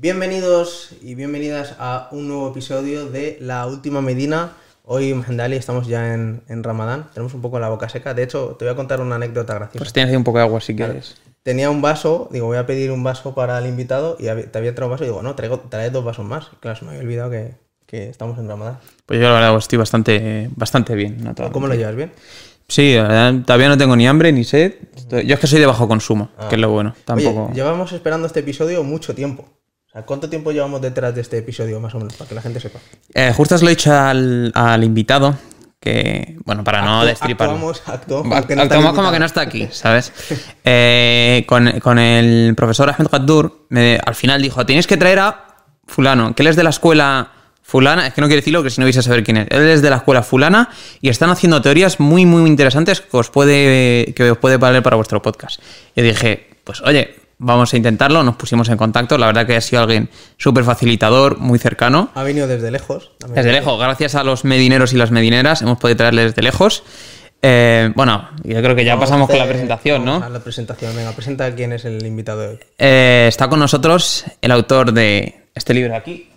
Bienvenidos y bienvenidas a un nuevo episodio de La Última Medina. Hoy, Mhendali, estamos ya en Ramadán. Tenemos un poco la boca seca. De hecho, te voy a contar una anécdota graciosa. Pues tienes ahí un poco de agua si quieres. Tenía un vaso, digo, voy a pedir un vaso para el invitado y te había traído un vaso y digo, no, trae 2 vasos más. Y claro, se me había olvidado que estamos en Ramadán. Pues yo la verdad estoy bastante bien. No, ¿Cómo lo llevas? ¿Bien? Sí, la verdad, todavía no tengo ni hambre ni sed. Yo es que soy de bajo consumo, que es lo bueno. Tampoco... Oye, llevamos esperando este episodio mucho tiempo. ¿Cuánto tiempo llevamos detrás de este episodio, más o menos, para que la gente sepa? Justo os lo he dicho al invitado, que, bueno, para no destriparlo. Actuamos como que no está aquí, ¿sabes? Con el profesor Ahmed Gaddour, al final dijo, tenéis que traer a fulano, que él es de la escuela fulana, es que no quiero decirlo, que si no vais a saber quién es. Él es de la escuela fulana y están haciendo teorías muy, muy interesantes que os puede valer para vuestro podcast. Y dije, pues oye... Vamos a intentarlo, nos pusimos en contacto. La verdad que ha sido alguien súper facilitador, muy cercano. Ha venido desde lejos. Desde lejos, gracias a los medineros y las medineras, hemos podido traerle desde lejos. Bueno, yo creo que ya pasamos con la presentación, ¿no? A la presentación, venga, presenta quién es el invitado de hoy. Está con nosotros el autor de este libro de aquí.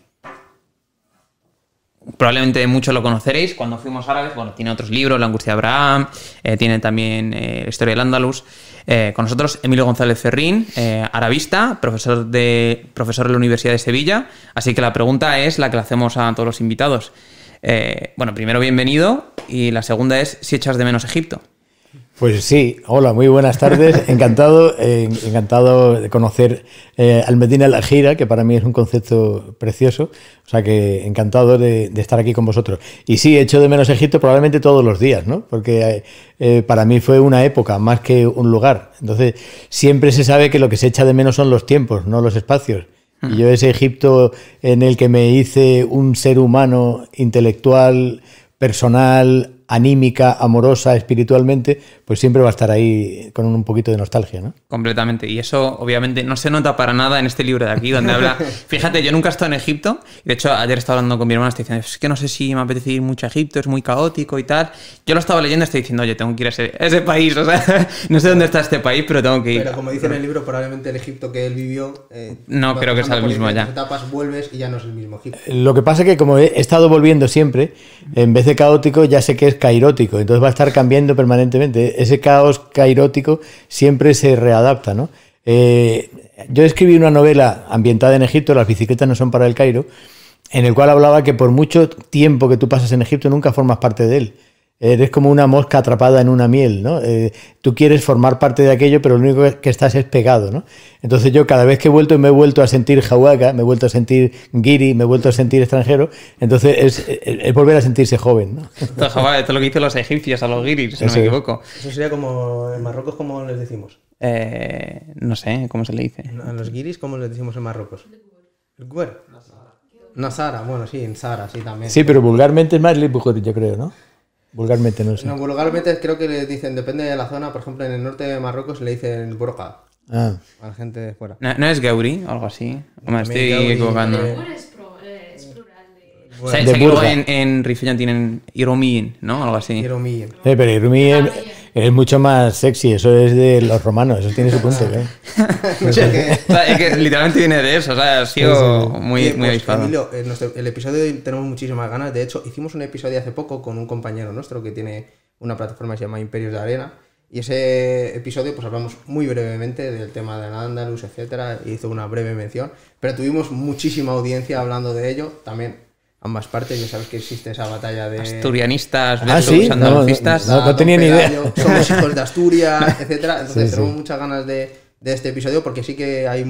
Probablemente muchos lo conoceréis cuando fuimos árabes. Bueno, tiene otros libros, La Angustia de Abraham, tiene también la Historia del Andalus. Con nosotros Emilio González Ferrín, arabista, profesor de la Universidad de Sevilla. Así que la pregunta es la que le hacemos a todos los invitados. Bueno, primero bienvenido y la segunda es si echas de menos Egipto. Pues sí, hola, muy buenas tardes. Encantado de conocer al Medina el Gira, que para mí es un concepto precioso. O sea que encantado de estar aquí con vosotros. Y sí, echo de menos Egipto probablemente todos los días, ¿no? Porque para mí fue una época más que un lugar. Entonces, siempre se sabe que lo que se echa de menos son los tiempos, no los espacios. Y yo ese Egipto en el que me hice un ser humano intelectual, personal, anímica, amorosa, espiritualmente, pues siempre va a estar ahí con un poquito de nostalgia, ¿no? Completamente. Y eso, obviamente, no se nota para nada en este libro de aquí, donde habla... Fíjate, yo nunca he estado en Egipto. De hecho, ayer estaba hablando con mi hermana, estoy diciendo, es que no sé si me apetece ir mucho a Egipto, es muy caótico y tal. Yo lo estaba leyendo y estoy diciendo, oye, tengo que ir a ese país. O sea, no sé dónde está este país, pero tengo que ir. Pero como dice en el libro, probablemente el Egipto que él vivió... no creo que sea el mismo ya. Etapas vuelves y ya no es el mismo Egipto. Lo que pasa es que como he estado volviendo siempre, en vez de caótico, ya sé que es cairótico. Entonces va a estar cambiando permanentemente. Ese caos cairótico siempre se readapta, ¿no? Yo escribí una novela ambientada en Egipto, Las bicicletas no son para el Cairo, en el cual hablaba que por mucho tiempo que tú pasas en Egipto nunca formas parte de él. Eres como una mosca atrapada en una miel, ¿no? Tú quieres formar parte de aquello, pero lo único que estás es pegado, ¿no? Entonces yo cada vez que he vuelto me he vuelto a sentir jahuaca, me he vuelto a sentir guiri, me he vuelto a sentir extranjero. Entonces es volver a sentirse joven, ¿no? Esto es lo que dicen los egipcios a los guiris, si no me equivoco. Eso sería como en Marruecos, ¿cómo les decimos? No sé, ¿cómo se le dice? A los guiris, ¿cómo les decimos en Marruecos? El guer. Nasara, bueno, sí, en Sara, sí también. Sí, pero vulgarmente es más Lipujotti, yo creo, ¿no? Vulgarmente no sé. No, vulgarmente creo que le dicen, depende de la zona, por ejemplo, en el norte de Marruecos le dicen broca. A la gente de fuera. ¿No es Gauri o algo así? O me estoy equivocando. Es plural de... Sé que luego en Rifellán tienen Iromiyin, ¿no? Algo así. Iromiyin. Pero Iromiyin es mucho más sexy, eso es de los romanos, eso tiene su punto, ¿eh? O sea, es que literalmente viene de eso, o sea, ha sido muy avispado. Emilio, el episodio de hoy tenemos muchísimas ganas. De hecho, hicimos un episodio hace poco con un compañero nuestro que tiene una plataforma que se llama Imperios de Arena. Y ese episodio, pues hablamos muy brevemente del tema del Andalus, etcétera, y hizo una breve mención. Pero tuvimos muchísima audiencia hablando de ello, también ambas partes. Ya sabes que existe esa batalla de asturianistas versus andalucistas. No tenía ni idea. Somos hijos de Asturias, etcétera. Entonces tenemos muchas ganas de este episodio porque sí que hay...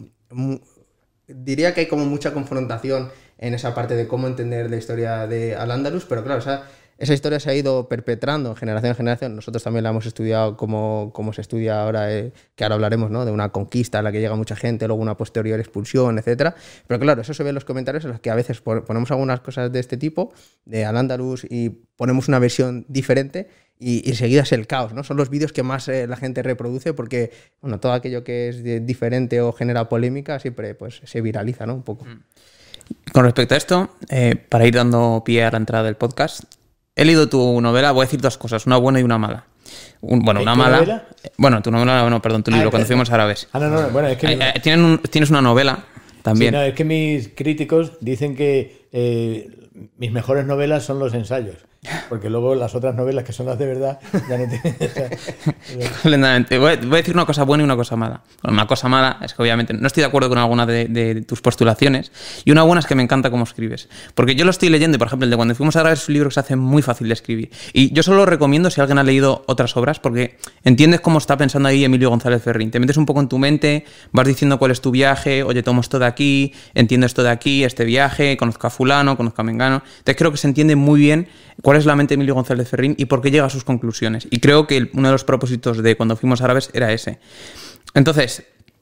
diría que hay como mucha confrontación en esa parte de cómo entender la historia de Al-Ándalus, pero claro, esa historia se ha ido perpetrando en generación. Nosotros también la hemos estudiado como se estudia ahora, que ahora hablaremos, ¿no? De una conquista a la que llega mucha gente, luego una posterior expulsión, etcétera. Pero claro, eso se ve en los comentarios en los que a veces ponemos algunas cosas de este tipo, de Al-Ándalus, y ponemos una versión diferente y enseguida es el caos, ¿no? Son los vídeos que más la gente reproduce porque, bueno, todo aquello que es diferente o genera polémica siempre pues se viraliza, ¿no? Un poco. Con respecto a esto, para ir dando pie a la entrada del podcast, he leído tu novela, voy a decir 2 cosas, una buena y una mala. Una mala. Novela? Bueno, tu novela, no, perdón, tu libro, cuando fuimos árabes. No, bueno, es que... Tienes una novela también. Sí, no, es que mis críticos dicen que mis mejores novelas son los ensayos. Porque luego las otras novelas, que son las de verdad, ya no tienen... Voy a decir una cosa buena y una cosa mala. Bueno, una cosa mala es que obviamente no estoy de acuerdo con alguna de tus postulaciones, y una buena es que me encanta cómo escribes. Porque yo lo estoy leyendo y, por ejemplo, el de Cuando fuimos a grabar es un libro que se hace muy fácil de escribir. Y yo solo lo recomiendo si alguien ha leído otras obras, porque entiendes cómo está pensando ahí Emilio González Ferrín. Te metes un poco en tu mente, vas diciendo cuál es tu viaje, oye, tomo esto de aquí, entiendo esto de aquí, este viaje, conozco a fulano, conozco a mengano. Entonces creo que se entiende muy bien cuál es la mente de Emilio González Ferrín y por qué llega a sus conclusiones. Y creo que uno de los propósitos de Cuando fuimos árabes era ese. Entonces,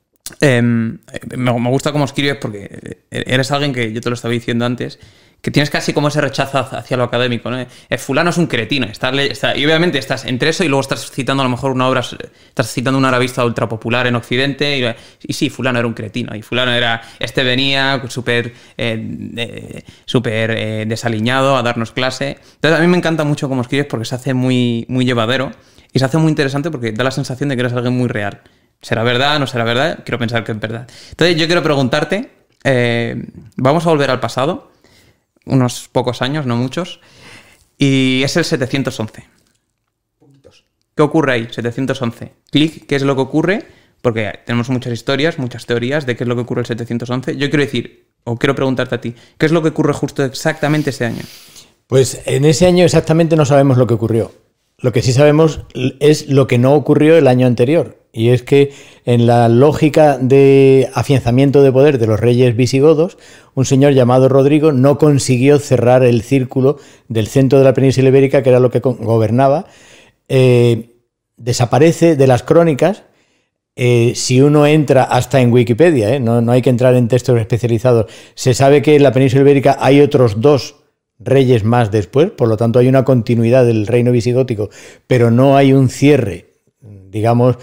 me gusta cómo escribes porque eres alguien que, yo te lo estaba diciendo antes, que tienes casi como ese rechazo hacia lo académico, ¿no? Fulano es un cretino. Y obviamente estás entre eso y luego estás citando a lo mejor una obra, estás citando una revista ultrapopular en Occidente y sí, fulano era un cretino. Y fulano era, venía súper desaliñado a darnos clase. Entonces a mí me encanta mucho cómo escribes porque se hace muy, muy llevadero y se hace muy interesante porque da la sensación de que eres alguien muy real. ¿Será verdad? ¿No será verdad? Quiero pensar que es verdad. Entonces yo quiero preguntarte, vamos a volver al pasado, unos pocos años, no muchos, y es el 711. ¿Qué ocurre ahí? 711. Clic, ¿qué es lo que ocurre? Porque tenemos muchas historias, muchas teorías de qué es lo que ocurre el 711. Yo quiero decir, o quiero preguntarte a ti, ¿qué es lo que ocurre justo exactamente ese año? Pues en ese año exactamente no sabemos lo que ocurrió. Lo que sí sabemos es lo que no ocurrió el año anterior. Y es que en la lógica de afianzamiento de poder de los reyes visigodos, un señor llamado Rodrigo no consiguió cerrar el círculo del centro de la península ibérica, que era lo que gobernaba. Desaparece de las crónicas. Si uno entra hasta en Wikipedia, no hay que entrar en textos especializados, se sabe que en la península ibérica hay otros 2 reyes más después, por lo tanto hay una continuidad del reino visigótico, pero no hay un cierre, digamos,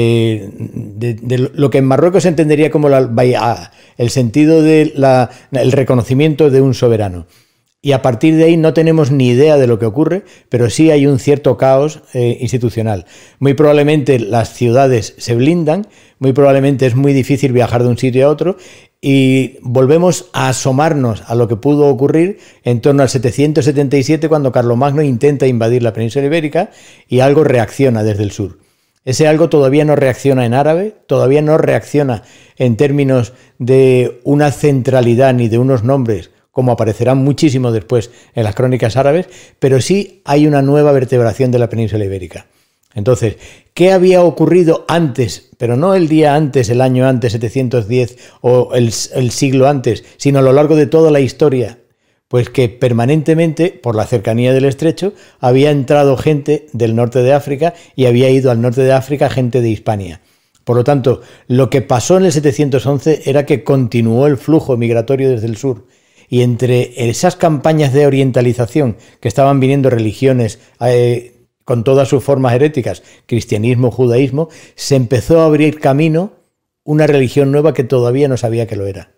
de lo que en Marruecos se entendería como el sentido de el reconocimiento de un soberano. Y a partir de ahí no tenemos ni idea de lo que ocurre, pero sí hay un cierto caos institucional. Muy probablemente las ciudades se blindan, muy probablemente es muy difícil viajar de un sitio a otro, y volvemos a asomarnos a lo que pudo ocurrir en torno al 777, cuando Carlomagno intenta invadir la península ibérica y algo reacciona desde el sur. Ese algo todavía no reacciona en árabe, todavía no reacciona en términos de una centralidad ni de unos nombres, como aparecerán muchísimo después en las crónicas árabes, pero sí hay una nueva vertebración de la península ibérica. Entonces, ¿qué había ocurrido antes? Pero no el día antes, el año antes, 710, o el siglo antes, sino a lo largo de toda la historia. Pues que permanentemente, por la cercanía del estrecho, había entrado gente del norte de África y había ido al norte de África gente de Hispania. Por lo tanto, lo que pasó en el 711 era que continuó el flujo migratorio desde el sur. Y entre esas campañas de orientalización que estaban viniendo religiones con todas sus formas heréticas, cristianismo, judaísmo, se empezó a abrir camino una religión nueva que todavía no sabía que lo era.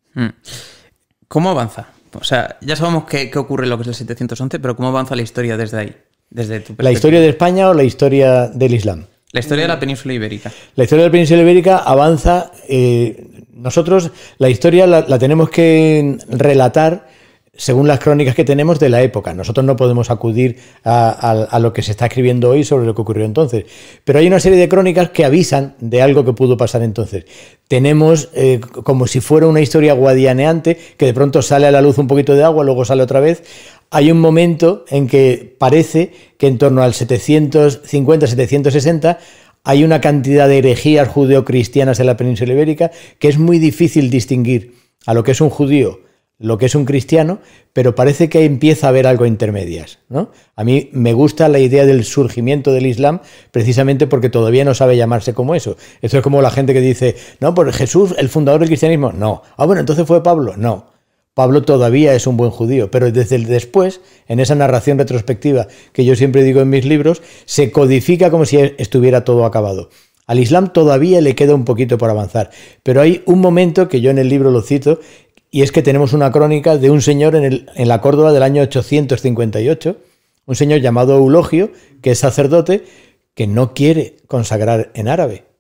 ¿Cómo avanza? O sea, ya sabemos qué ocurre en lo que es el 711, pero ¿cómo avanza la historia desde ahí? Desde tu perspectiva. ¿La historia de España o la historia del Islam? La historia de la península ibérica. La historia de la península ibérica avanza. Nosotros la historia la tenemos que relatar según las crónicas que tenemos de la época. Nosotros no podemos acudir a lo que se está escribiendo hoy sobre lo que ocurrió entonces. Pero hay una serie de crónicas que avisan de algo que pudo pasar entonces. Tenemos como si fuera una historia guadianeante, que de pronto sale a la luz un poquito de agua, luego sale otra vez. Hay un momento en que parece que en torno al 750-760 hay una cantidad de herejías judeocristianas en la península ibérica que es muy difícil distinguir a lo que es un judío, lo que es un cristiano, pero parece que empieza a haber algo intermedias, ¿no? A mí me gusta la idea del surgimiento del Islam precisamente porque todavía no sabe llamarse como eso. Esto es como la gente que dice, no, pues Jesús, el fundador del cristianismo, no. Ah, bueno, entonces fue Pablo, no. Pablo todavía es un buen judío, pero desde el después, en esa narración retrospectiva que yo siempre digo en mis libros, se codifica como si estuviera todo acabado. Al Islam todavía le queda un poquito por avanzar, pero hay un momento que yo en el libro lo cito, y es que tenemos una crónica de un señor en la Córdoba del año 858, un señor llamado Eulogio, que es sacerdote, que no quiere consagrar en árabe.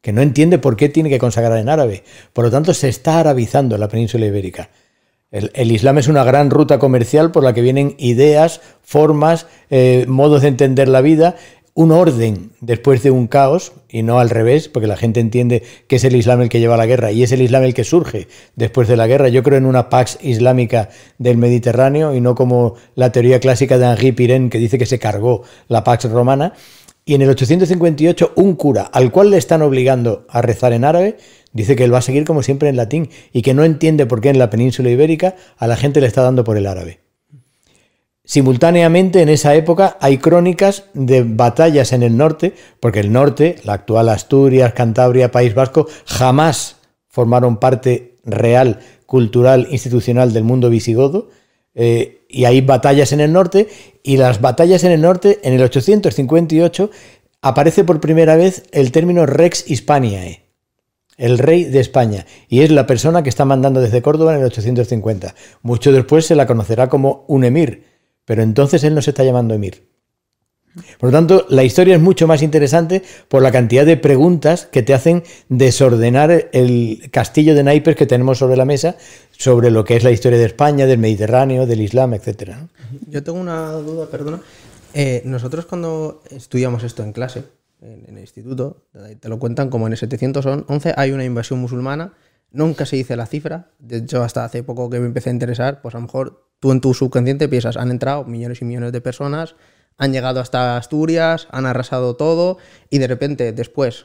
que no entiende por qué tiene que consagrar en árabe. Por lo tanto, se está arabizando la península ibérica. El Islam es una gran ruta comercial por la que vienen ideas, formas, modos de entender la vida, un orden después de un caos, y no al revés, porque la gente entiende que es el Islam el que lleva la guerra y es el Islam el que surge después de la guerra. Yo creo en una pax islámica del Mediterráneo y no como la teoría clásica de Henri Pirenne, que dice que se cargó la pax romana. Y en el 858 un cura al cual le están obligando a rezar en árabe dice que él va a seguir como siempre en latín y que no entiende por qué en la península ibérica a la gente le está dando por el árabe. Simultáneamente, en esa época, hay crónicas de batallas en el norte, porque el norte, la actual Asturias, Cantabria, País Vasco, jamás formaron parte real, cultural, institucional del mundo visigodo, y hay batallas en el norte, y las batallas en el norte, en el 858, aparece por primera vez el término Rex Hispaniae, el rey de España, y es la persona que está mandando desde Córdoba en el 850. Mucho después se la conocerá como un emir, pero entonces él no se está llamando emir. Por lo tanto, la historia es mucho más interesante por la cantidad de preguntas que te hacen desordenar el castillo de naipes que tenemos sobre la mesa sobre lo que es la historia de España, del Mediterráneo, del Islam, etc. Yo tengo una duda, perdona. Nosotros cuando estudiamos esto en clase, en el instituto, te lo cuentan como en el 711 hay una invasión musulmana, nunca se dice la cifra, de hecho hasta hace poco que me empecé a interesar, pues a lo mejor tú en tu subconsciente piensas, han entrado millones y millones de personas, han llegado hasta Asturias, han arrasado todo y de repente después,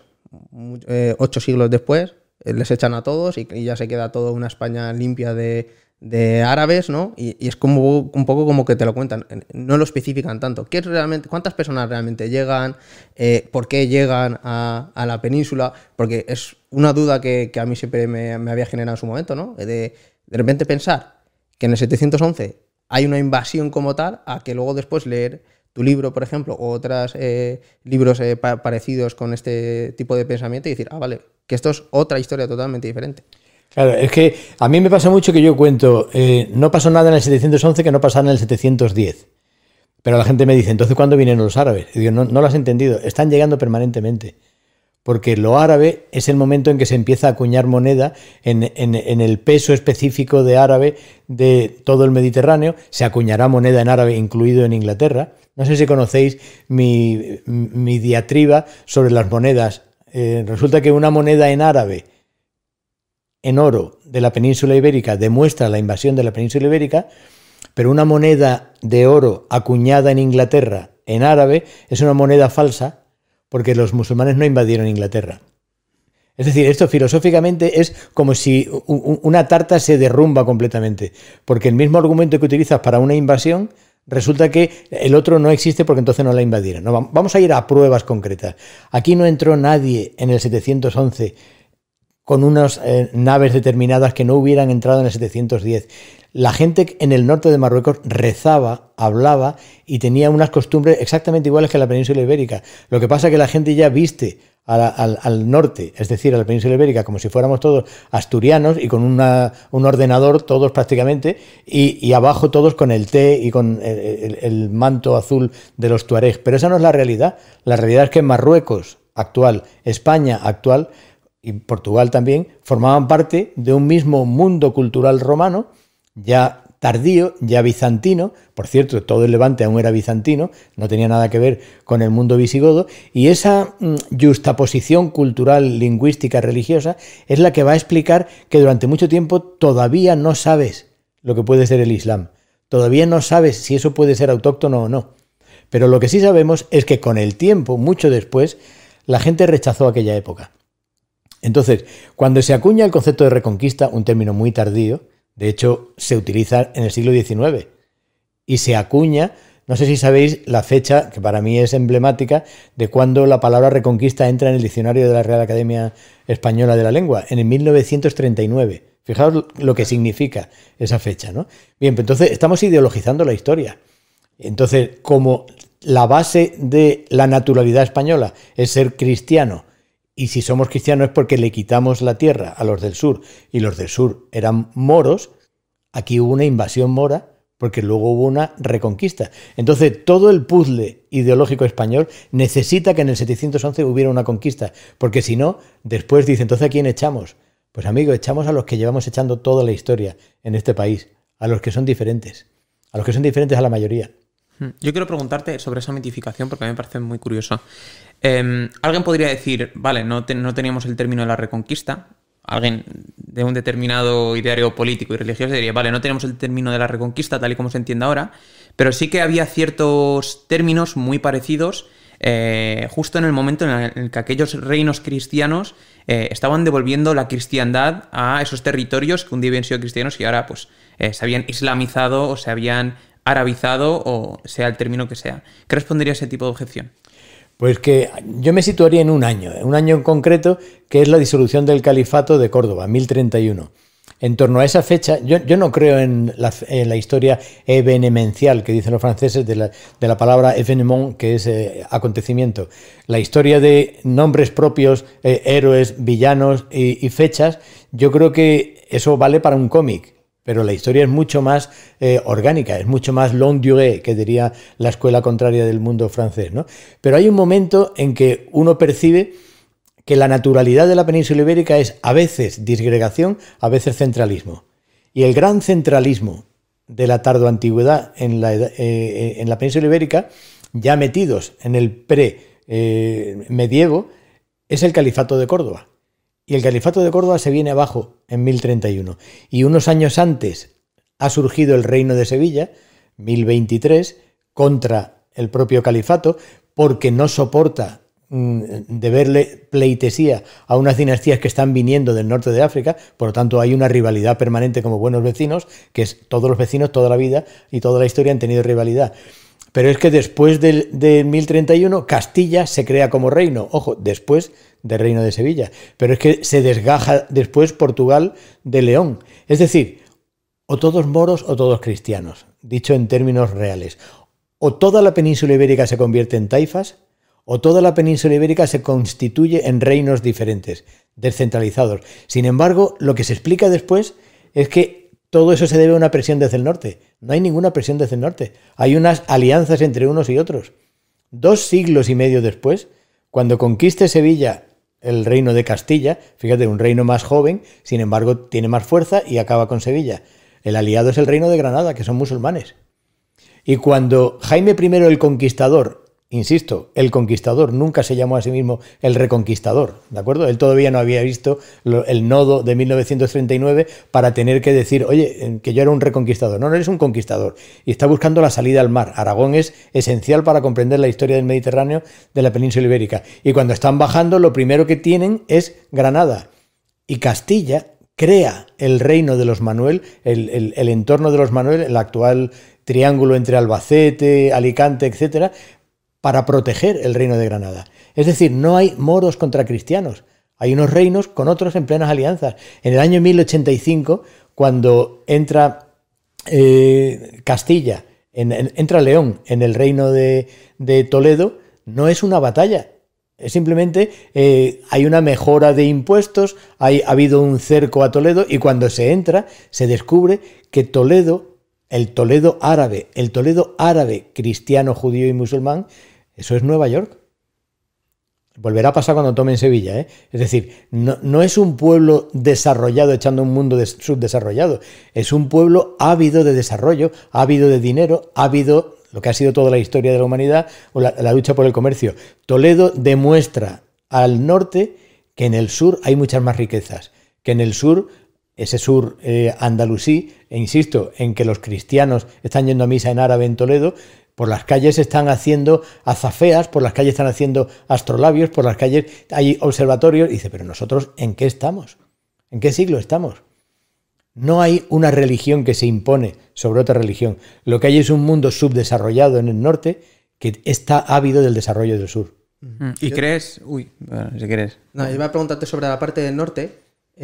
8 siglos después, les echan a todos y ya se queda toda una España limpia de árabes, ¿no? Y es como un poco como que te lo cuentan, no lo especifican tanto. ¿Qué es realmente, cuántas personas realmente llegan? ¿Por qué llegan a la península? Porque es una duda que a mí siempre me había generado en su momento, ¿no? De repente pensar que en el 711 hay una invasión como tal, a que luego después leer tu libro, por ejemplo, o otros libros parecidos con este tipo de pensamiento y decir, vale, que esto es otra historia totalmente diferente. Claro, es que a mí me pasa mucho que yo cuento, no pasó nada en el 711 que no pasara en el 710. Pero la gente me dice, entonces, ¿cuándo vienen los árabes? Y digo, no lo has entendido, están llegando permanentemente. Porque lo árabe es el momento en que se empieza a acuñar moneda en el peso específico de árabe de todo el Mediterráneo. Se acuñará moneda en árabe, incluido en Inglaterra. No sé si conocéis mi diatriba sobre las monedas. Resulta que una moneda en árabe, en oro, de la península ibérica, demuestra la invasión de la península ibérica, pero una moneda de oro acuñada en Inglaterra, en árabe, es una moneda falsa, porque los musulmanes no invadieron Inglaterra. Es decir, esto filosóficamente es como si una tarta se derrumba completamente, porque el mismo argumento que utilizas para una invasión resulta que el otro no existe porque entonces no la invadieron. No, vamos a ir a pruebas concretas. Aquí no entró nadie en el 711 con unas naves determinadas que no hubieran entrado en el 710. La gente en el norte de Marruecos rezaba, hablaba y tenía unas costumbres exactamente iguales que en la península ibérica. Lo que pasa es que la gente ya viste al norte, es decir, a la península ibérica, como si fuéramos todos asturianos y con un ordenador todos prácticamente, y abajo todos con el té y con el manto azul de los tuareg. Pero esa no es la realidad. La realidad es que Marruecos actual, España actual y Portugal también formaban parte de un mismo mundo cultural romano, ya tardío, ya bizantino. Por cierto, todo el Levante aún era bizantino, no tenía nada que ver con el mundo visigodo, y esa yuxtaposición cultural, lingüística, religiosa es la que va a explicar que durante mucho tiempo todavía no sabes lo que puede ser el Islam, todavía no sabes si eso puede ser autóctono o no, pero lo que sí sabemos es que con el tiempo, mucho después, la gente rechazó aquella época. Entonces, cuando se acuña el concepto de reconquista, un término muy tardío, de hecho se utiliza en el siglo XIX, y se acuña, no sé si sabéis la fecha, que para mí es emblemática, de cuando la palabra reconquista entra en el diccionario de la Real Academia Española de la Lengua, en el 1939. Fijaos lo que significa esa fecha, ¿no? Bien, pues entonces estamos ideologizando la historia. Entonces, como la base de la naturalidad española es ser cristiano, y si somos cristianos es porque le quitamos la tierra a los del sur, y los del sur eran moros, aquí hubo una invasión mora porque luego hubo una reconquista. Entonces, todo el puzzle ideológico español necesita que en el 711 hubiera una conquista, porque si no, después dice, entonces ¿a quién echamos? Pues amigo, echamos a los que llevamos echando toda la historia en este país, a los que son diferentes a la mayoría. Yo quiero preguntarte sobre esa mitificación porque a mí me parece muy curioso. Alguien podría decir, vale, no teníamos el término de la reconquista. Alguien de un determinado ideario político y religioso diría, vale, no tenemos el término de la reconquista tal y como se entiende ahora, pero sí que había ciertos términos muy parecidos justo en el momento en el que aquellos reinos cristianos estaban devolviendo la cristiandad a esos territorios que un día habían sido cristianos y ahora pues se habían islamizado o se habían arabizado o sea el término que sea. ¿Qué respondería a ese tipo de objeción? Pues que yo me situaría en un año en concreto, que es la disolución del califato de Córdoba, 1031. En torno a esa fecha, yo no creo en la historia evenemencial que dicen los franceses de la palabra événement, que es acontecimiento. La historia de nombres propios, héroes, villanos y fechas, yo creo que eso vale para un cómic. Pero la historia es mucho más orgánica, es mucho más longue durée, que diría la escuela contraria del mundo francés, ¿no? Pero hay un momento en que uno percibe que la naturalidad de la península ibérica es a veces disgregación, a veces centralismo. Y el gran centralismo de la tardoantigüedad en la península ibérica, ya metidos en el pre-medievo, es el califato de Córdoba. Y el califato de Córdoba se viene abajo en 1031. Y unos años antes ha surgido el reino de Sevilla, 1023, contra el propio califato, porque no soporta deberle pleitesía a unas dinastías que están viniendo del norte de África. Por lo tanto, hay una rivalidad permanente como buenos vecinos, que es todos los vecinos, toda la vida y toda la historia han tenido rivalidad. Pero es que después de 1031, Castilla se crea como reino. Ojo, después del reino de Sevilla. Pero es que se desgaja después Portugal de León. Es decir, o todos moros o todos cristianos, dicho en términos reales. O toda la península ibérica se convierte en taifas, o toda la península ibérica se constituye en reinos diferentes, descentralizados. Sin embargo, lo que se explica después es que todo eso se debe a una presión desde el norte. No hay ninguna presión desde el norte. Hay unas alianzas entre unos y otros. 2 siglos y medio después, cuando conquiste Sevilla el reino de Castilla, fíjate, un reino más joven, sin embargo tiene más fuerza y acaba con Sevilla. El aliado es el reino de Granada, que son musulmanes. Y cuando Jaime I el Conquistador, insisto, el Conquistador nunca se llamó a sí mismo el Reconquistador, ¿de acuerdo? Él todavía no había visto el nodo de 1939 para tener que decir, oye, que yo era un reconquistador. No, no eres un conquistador. Y está buscando la salida al mar. Aragón es esencial para comprender la historia del Mediterráneo de la península ibérica. Y cuando están bajando, lo primero que tienen es Granada. Y Castilla crea el reino de los Manuel, el entorno de los Manuel, el actual triángulo entre Albacete, Alicante, etcétera, para proteger el reino de Granada. Es decir, no hay moros contra cristianos. Hay unos reinos con otros en plenas alianzas. En el año 1085, cuando entra Castilla, entra León en el reino de Toledo, no es una batalla. Es simplemente hay una mejora de impuestos, ha habido un cerco a Toledo y cuando se entra se descubre que Toledo, el Toledo árabe cristiano, judío y musulmán, eso es Nueva York. Volverá a pasar cuando tomen Sevilla, ¿eh? Es decir, no es un pueblo desarrollado echando un mundo subdesarrollado. Es un pueblo ávido de desarrollo, ávido de dinero, ávido, lo que ha sido toda la historia de la humanidad, o la lucha por el comercio. Toledo demuestra al norte que en el sur hay muchas más riquezas, que en el sur, ese sur andalusí, e insisto en que los cristianos están yendo a misa en árabe en Toledo. Por las calles están haciendo azafeas, por las calles están haciendo astrolabios, por las calles hay observatorios. Y dice, pero nosotros, ¿en qué estamos? ¿En qué siglo estamos? No hay una religión que se impone sobre otra religión. Lo que hay es un mundo subdesarrollado en el norte que está ávido del desarrollo del sur. ¿Y crees? Uy, bueno, si quieres. No, iba a preguntarte sobre la parte del norte.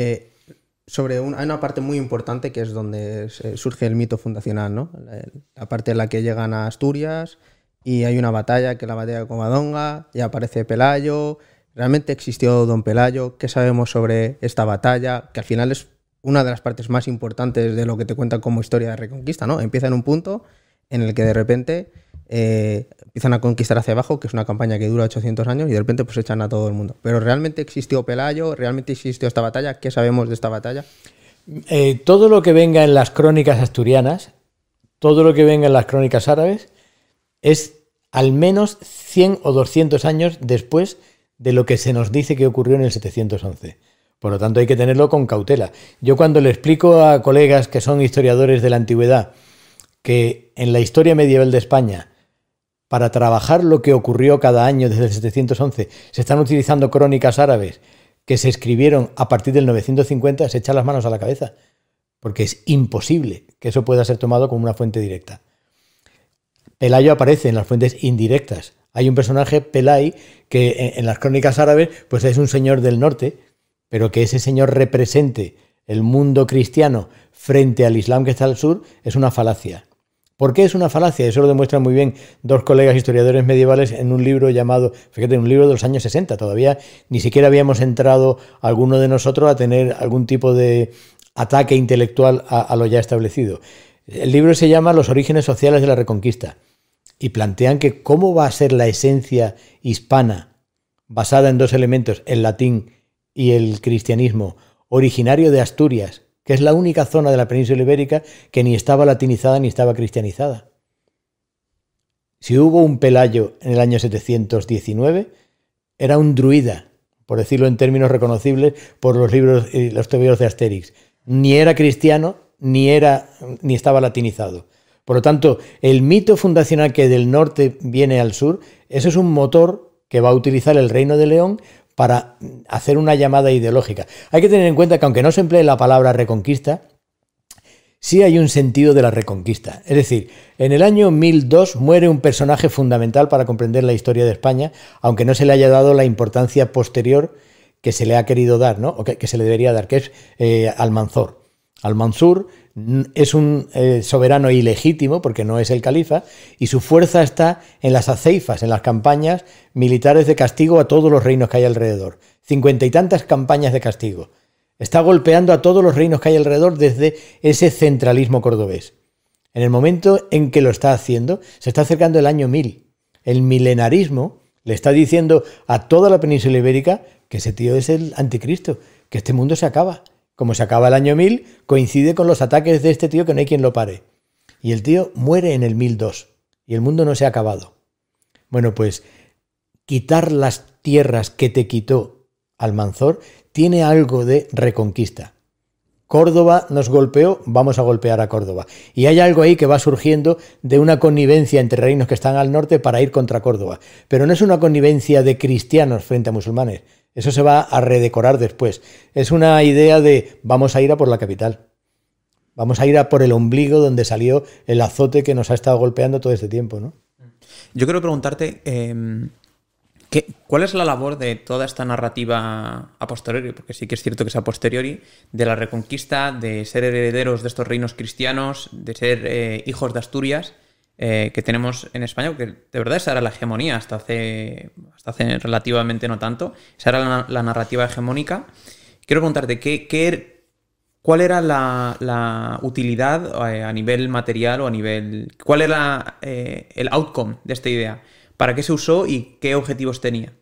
Hay una parte muy importante que es donde surge el mito fundacional, ¿no? La parte en la que llegan a Asturias y hay una batalla, que es la batalla de Covadonga, y aparece Pelayo. ¿Realmente existió don Pelayo? ¿Qué sabemos sobre esta batalla? Que al final es una de las partes más importantes de lo que te cuentan como historia de reconquista, ¿no? Empieza en un punto en el que de repente empiezan a conquistar hacia abajo, que es una campaña que dura 800 años, y de repente pues echan a todo el mundo. Pero ¿realmente existió Pelayo? ¿Realmente existió esta batalla? ¿Qué sabemos de esta batalla? Todo lo que venga en las crónicas asturianas, todo lo que venga en las crónicas árabes, es al menos 100 o 200 años después de lo que se nos dice que ocurrió en el 711. Por lo tanto, hay que tenerlo con cautela. Yo cuando le explico a colegas que son historiadores de la antigüedad que en la historia medieval de España, para trabajar lo que ocurrió cada año desde el 711, se están utilizando crónicas árabes que se escribieron a partir del 950, se echan las manos a la cabeza, porque es imposible que eso pueda ser tomado como una fuente directa. Pelayo aparece en las fuentes indirectas. Hay un personaje, Pelay, que en las crónicas árabes pues es un señor del norte, pero que ese señor represente el mundo cristiano frente al Islam que está al sur es una falacia. ¿Por qué es una falacia? Eso lo demuestran muy bien dos colegas historiadores medievales en un libro llamado, fíjate, un libro de los años 60. Todavía ni siquiera habíamos entrado alguno de nosotros a tener algún tipo de ataque intelectual a lo ya establecido. El libro se llama Los orígenes sociales de la Reconquista y plantean que cómo va a ser la esencia hispana basada en dos elementos, el latín y el cristianismo, originario de Asturias, que es la única zona de la península ibérica que ni estaba latinizada ni estaba cristianizada. Si hubo un Pelayo en el año 719, era un druida, por decirlo en términos reconocibles por los libros y los tebeos de Astérix. Ni era cristiano, ni estaba latinizado. Por lo tanto, el mito fundacional que del norte viene al sur, eso es un motor que va a utilizar el Reino de León para hacer una llamada ideológica. Hay que tener en cuenta que aunque no se emplee la palabra reconquista, sí hay un sentido de la reconquista. Es decir, en el año 1002 muere un personaje fundamental para comprender la historia de España, aunque no se le haya dado la importancia posterior que se le ha querido dar, ¿no? O que se le debería dar, que es Almanzor. Almanzor es un soberano ilegítimo porque no es el califa y su fuerza está en las aceifas, en las campañas militares de castigo a todos los reinos que hay alrededor. 50 y tantas campañas de castigo. Está golpeando a todos los reinos que hay alrededor desde ese centralismo cordobés. En el momento en que lo está haciendo, se está acercando el año 1000. El milenarismo le está diciendo a toda la península ibérica que ese tío es el anticristo, que este mundo se acaba. Como se acaba el año 1000, coincide con los ataques de este tío que no hay quien lo pare. Y el tío muere en el 1002 y el mundo no se ha acabado. Bueno, pues quitar las tierras que te quitó Almanzor tiene algo de reconquista. Córdoba nos golpeó, vamos a golpear a Córdoba. Y hay algo ahí que va surgiendo de una connivencia entre reinos que están al norte para ir contra Córdoba. Pero no es una connivencia de cristianos frente a musulmanes. Eso se va a redecorar después. Es una idea de vamos a ir a por la capital. Vamos a ir a por el ombligo donde salió el azote que nos ha estado golpeando todo este tiempo, ¿no? Yo quiero preguntarte, ¿cuál es la labor de toda esta narrativa a posteriori? Porque sí que es cierto que es a posteriori, de la Reconquista, de ser herederos de estos reinos cristianos, de ser hijos de Asturias, que tenemos en España, porque de verdad esa era la hegemonía hasta hace relativamente no tanto. Esa era la narrativa hegemónica. Quiero preguntarte, ¿cuál era la utilidad a nivel material o a nivel... ¿Cuál era el outcome de esta idea? ¿Para qué se usó y qué objetivos tenía?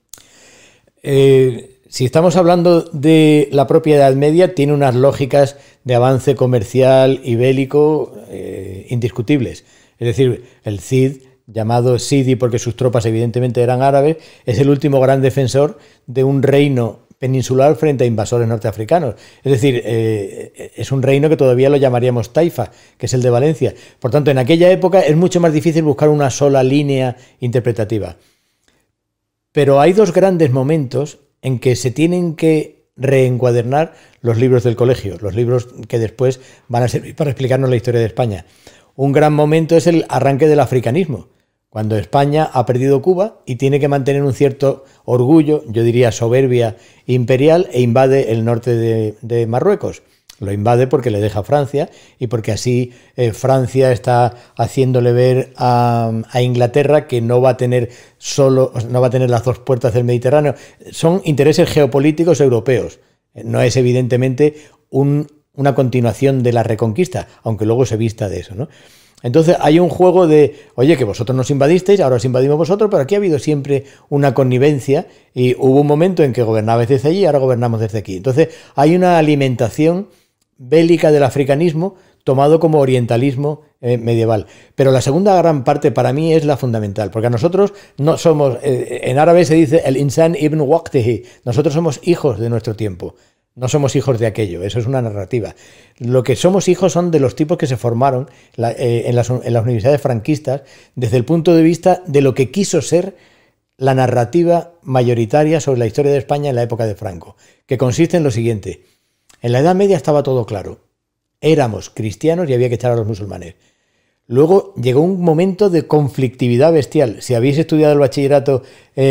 Si estamos hablando de la propia Edad Media, tiene unas lógicas de avance comercial y bélico indiscutibles. Es decir, el Cid, llamado Sidi porque sus tropas evidentemente eran árabes, es el último gran defensor de un reino peninsular frente a invasores norteafricanos. Es decir, es un reino que todavía lo llamaríamos Taifa, que es el de Valencia. Por tanto, en aquella época es mucho más difícil buscar una sola línea interpretativa. Pero hay dos grandes momentos en que se tienen que reencuadernar los libros del colegio, los libros que después van a servir para explicarnos la historia de España. Un gran momento es el arranque del africanismo, cuando España ha perdido Cuba y tiene que mantener un cierto orgullo, yo diría soberbia imperial, e invade el norte de Marruecos. Lo invade porque le deja a Francia y porque así Francia está haciéndole ver a Inglaterra que no va a tener las dos puertas del Mediterráneo. Son intereses geopolíticos europeos. No es evidentemente un una continuación de la Reconquista, aunque luego se vista de eso, ¿no? Entonces hay un juego de, oye, que vosotros nos invadisteis, ahora os invadimos vosotros, pero aquí ha habido siempre una connivencia y hubo un momento en que gobernabais desde allí y ahora gobernamos desde aquí. Entonces hay una alimentación bélica del africanismo tomado como orientalismo medieval. Pero la segunda gran parte para mí es la fundamental, porque a nosotros no somos, en árabe se dice el insan ibn waqtihi, nosotros somos hijos de nuestro tiempo. No somos hijos de aquello, eso es una narrativa. Lo que somos hijos son de los tipos que se formaron en las universidades franquistas desde el punto de vista de lo que quiso ser la narrativa mayoritaria sobre la historia de España en la época de Franco, que consiste en lo siguiente. En la Edad Media estaba todo claro. Éramos cristianos y había que echar a los musulmanes. Luego llegó un momento de conflictividad bestial. Si habéis estudiado el bachillerato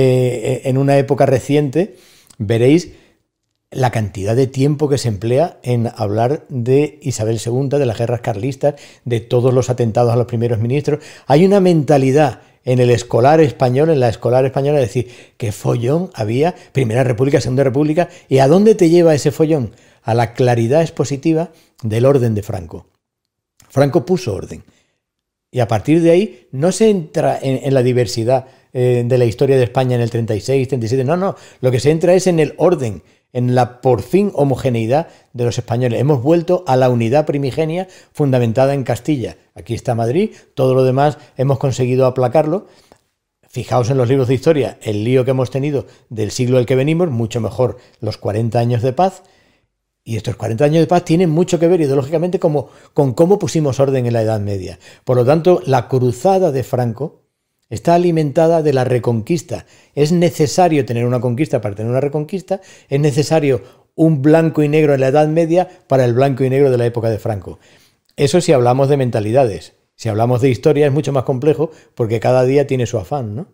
en una época reciente, veréis la cantidad de tiempo que se emplea en hablar de Isabel II, de las guerras carlistas, de todos los atentados a los primeros ministros. Hay una mentalidad en el escolar español, en la escolar española, de decir, qué follón había, Primera República, Segunda República, ¿y a dónde te lleva ese follón? A la claridad expositiva del orden de Franco. Franco puso orden. Y a partir de ahí no se entra en la diversidad de la historia de España en el 36, 37, no, lo que se entra es en el orden, en la por fin homogeneidad de los españoles. Hemos vuelto a la unidad primigenia fundamentada en Castilla. Aquí está Madrid, todo lo demás hemos conseguido aplacarlo. Fijaos en los libros de historia, el lío que hemos tenido del siglo del que venimos, mucho mejor los 40 años de paz. Y estos 40 años de paz tienen mucho que ver ideológicamente con cómo pusimos orden en la Edad Media. Por lo tanto, la cruzada de Franco está alimentada de la reconquista. Es necesario tener una conquista para tener una reconquista. Es necesario un blanco y negro en la Edad Media para el blanco y negro de la época de Franco. Eso si hablamos de mentalidades. Si hablamos de historia es mucho más complejo porque cada día tiene su afán, ¿no?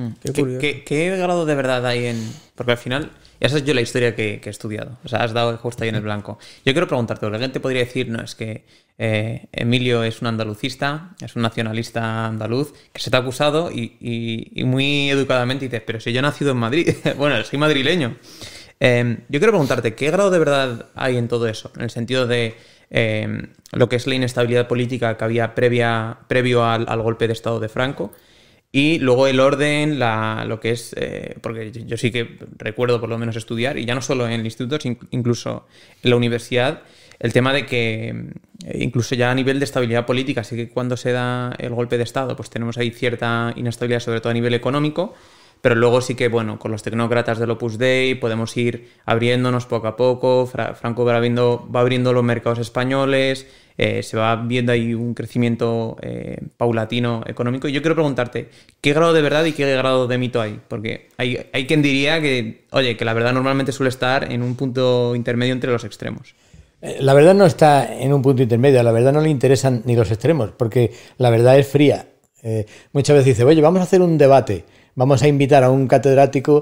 ¿Qué grado de verdad hay en...? Porque al final, esa es yo la historia que he estudiado. O sea, has dado justo ahí en el blanco. Yo quiero preguntarte, la gente podría decir, no, es que Emilio es un andalucista, es un nacionalista andaluz, que se te ha acusado y muy educadamente dices, pero si yo he nacido en Madrid, bueno, soy madrileño. Yo quiero preguntarte, ¿qué grado de verdad hay en todo eso? En el sentido de lo que es la inestabilidad política que había previo al golpe de Estado de Franco. Y luego el orden, lo que es... porque yo sí que recuerdo por lo menos estudiar, y ya no solo en el instituto, sino incluso en la universidad, el tema de que incluso ya a nivel de estabilidad política, así que cuando se da el golpe de Estado, pues tenemos ahí cierta inestabilidad, sobre todo a nivel económico, pero luego sí que, bueno, con los tecnócratas del Opus Dei podemos ir abriéndonos poco a poco, Franco va abriendo los mercados españoles, se va viendo ahí un crecimiento paulatino económico. Y yo quiero preguntarte, ¿qué grado de verdad y qué grado de mito hay? Porque hay quien diría que, oye, que la verdad normalmente suele estar en un punto intermedio entre los extremos. La verdad no está en un punto intermedio, a la verdad no le interesan ni los extremos, porque la verdad es fría. Muchas veces dice, oye, vamos a hacer un debate, vamos a invitar a un catedrático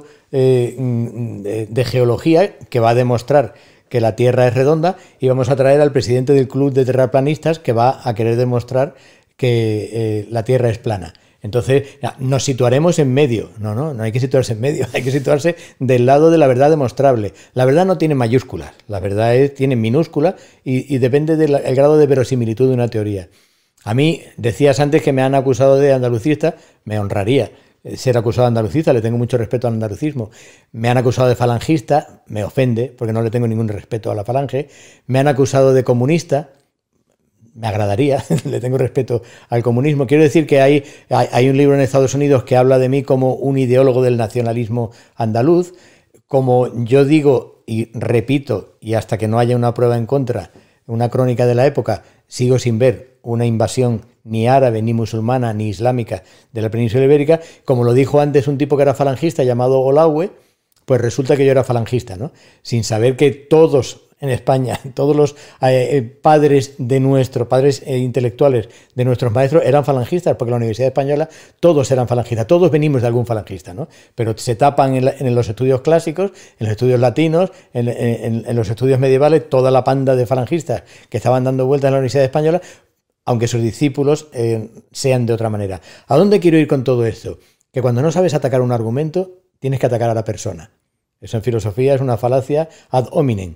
de geología que va a demostrar que la Tierra es redonda y vamos a traer al presidente del club de terraplanistas que va a querer demostrar que la Tierra es plana. Entonces nos situaremos en medio. No hay que situarse en medio, hay que situarse del lado de la verdad demostrable. La verdad no tiene mayúsculas, la verdad tiene minúsculas y depende del grado de verosimilitud de una teoría. A mí, decías antes que me han acusado de andalucista, me honraría ser acusado de andalucista, le tengo mucho respeto al andalucismo. Me han acusado de falangista, me ofende, porque no le tengo ningún respeto a la falange. Me han acusado de comunista, me agradaría, le tengo respeto al comunismo. Quiero decir que hay un libro en Estados Unidos que habla de mí como un ideólogo del nacionalismo andaluz. Como yo digo y repito, y hasta que no haya una prueba en contra, una crónica de la época, sigo sin ver una invasión ni árabe, ni musulmana, ni islámica de la península ibérica. Como lo dijo antes un tipo que era falangista llamado Olaue, pues resulta que yo era falangista, ¿no? Sin saber que todos en España, todos los padres intelectuales de nuestros maestros eran falangistas, porque en la Universidad Española todos eran falangistas, todos venimos de algún falangista, ¿no? Pero se tapan en los estudios clásicos, en los estudios latinos, en los estudios medievales, toda la panda de falangistas que estaban dando vueltas en la Universidad Española, aunque sus discípulos sean de otra manera. ¿A dónde quiero ir con todo esto? Que cuando no sabes atacar un argumento, tienes que atacar a la persona. Eso en filosofía es una falacia ad hominem.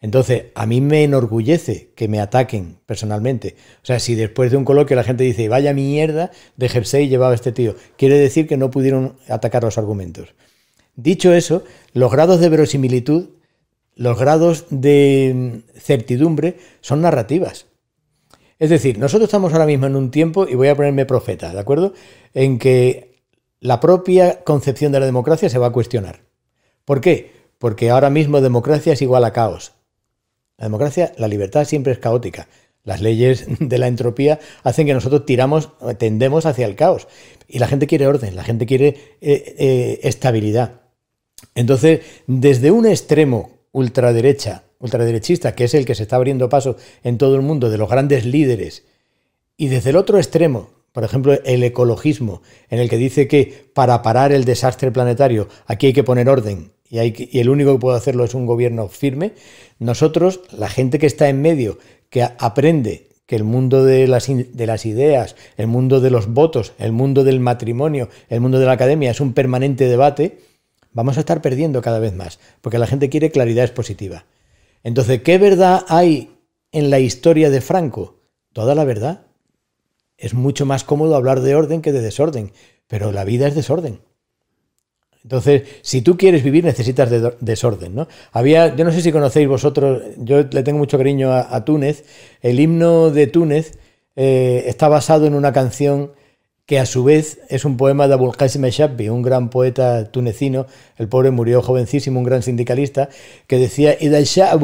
Entonces, a mí me enorgullece que me ataquen personalmente. O sea, si después de un coloquio la gente dice, vaya mierda de jersey llevaba este tío, quiere decir que no pudieron atacar los argumentos. Dicho eso, los grados de verosimilitud, los grados de certidumbre son narrativas. Es decir, nosotros estamos ahora mismo en un tiempo, y voy a ponerme profeta, ¿de acuerdo?, en que la propia concepción de la democracia se va a cuestionar. ¿Por qué? Porque ahora mismo democracia es igual a caos. La democracia, la libertad siempre es caótica. Las leyes de la entropía hacen que nosotros tendemos hacia el caos. Y la gente quiere orden, la gente quiere estabilidad. Entonces, desde un extremo ultraderechista, que es el que se está abriendo paso en todo el mundo, de los grandes líderes, y desde el otro extremo, por ejemplo, el ecologismo, en el que dice que para parar el desastre planetario aquí hay que poner orden, y el único que puede hacerlo es un gobierno firme, nosotros, la gente que está en medio, que aprende que el mundo de las ideas, el mundo de los votos, el mundo del matrimonio, el mundo de la academia es un permanente debate, vamos a estar perdiendo cada vez más, porque la gente quiere claridad expositiva. Entonces, ¿qué verdad hay en la historia de Franco? Toda la verdad. Es mucho más cómodo hablar de orden que de desorden, pero la vida es desorden. Entonces, si tú quieres vivir, necesitas desorden, ¿no? Yo no sé si conocéis vosotros, yo le tengo mucho cariño a Túnez. El himno de Túnez está basado en una canción que a su vez es un poema de Abul Qasim al-Shabbi, un gran poeta tunecino. El pobre murió jovencísimo, un gran sindicalista, que decía: si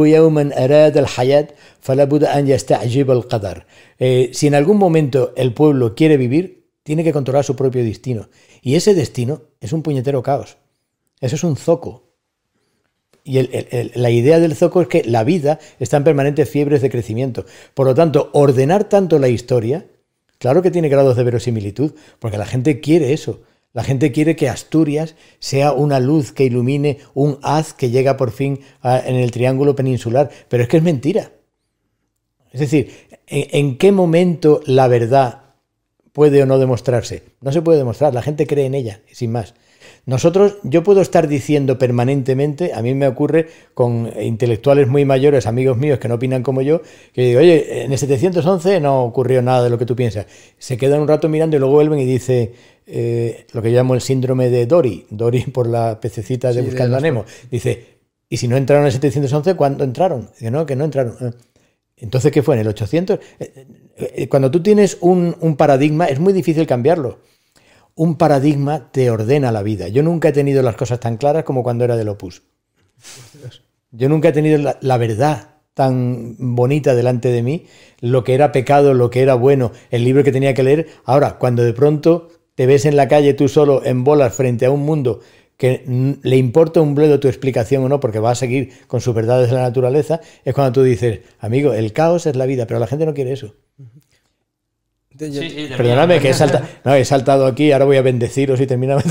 en algún momento el pueblo quiere vivir, tiene que controlar su propio destino. Y ese destino es un puñetero caos. Eso es un zoco. Y la idea del zoco es que la vida está en permanentes fiebres de crecimiento. Por lo tanto, ordenar tanto la historia, claro que tiene grados de verosimilitud, porque la gente quiere eso. La gente quiere que Asturias sea una luz que ilumine un haz que llega por fin en el triángulo peninsular. Pero es que es mentira. Es decir, ¿en qué momento la verdad puede o no demostrarse? No se puede demostrar, la gente cree en ella, sin más. Yo puedo estar diciendo permanentemente, a mí me ocurre con intelectuales muy mayores, amigos míos que no opinan como yo, que digo, oye, en el 711 no ocurrió nada de lo que tú piensas. Se quedan un rato mirando y luego vuelven y dice lo que yo llamo el síndrome de Dory por la pececita de Buscando a Nemo. Dice, ¿y si no entraron en el 711, cuándo entraron? Dice, no, que no entraron. Entonces, ¿qué fue? ¿En el 800? Cuando tú tienes un paradigma, es muy difícil cambiarlo. Un paradigma te ordena la vida. Yo nunca he tenido las cosas tan claras como cuando era del Opus. Yo nunca he tenido la verdad tan bonita delante de mí, lo que era pecado, lo que era bueno, el libro que tenía que leer. Ahora, cuando de pronto te ves en la calle tú solo en bolas frente a un mundo que le importa un bledo tu explicación o no, porque va a seguir con sus verdades de la naturaleza, es cuando tú dices, amigo, el caos es la vida, pero la gente no quiere eso. Perdóname que he saltado aquí, ahora voy a bendeciros y terminamos.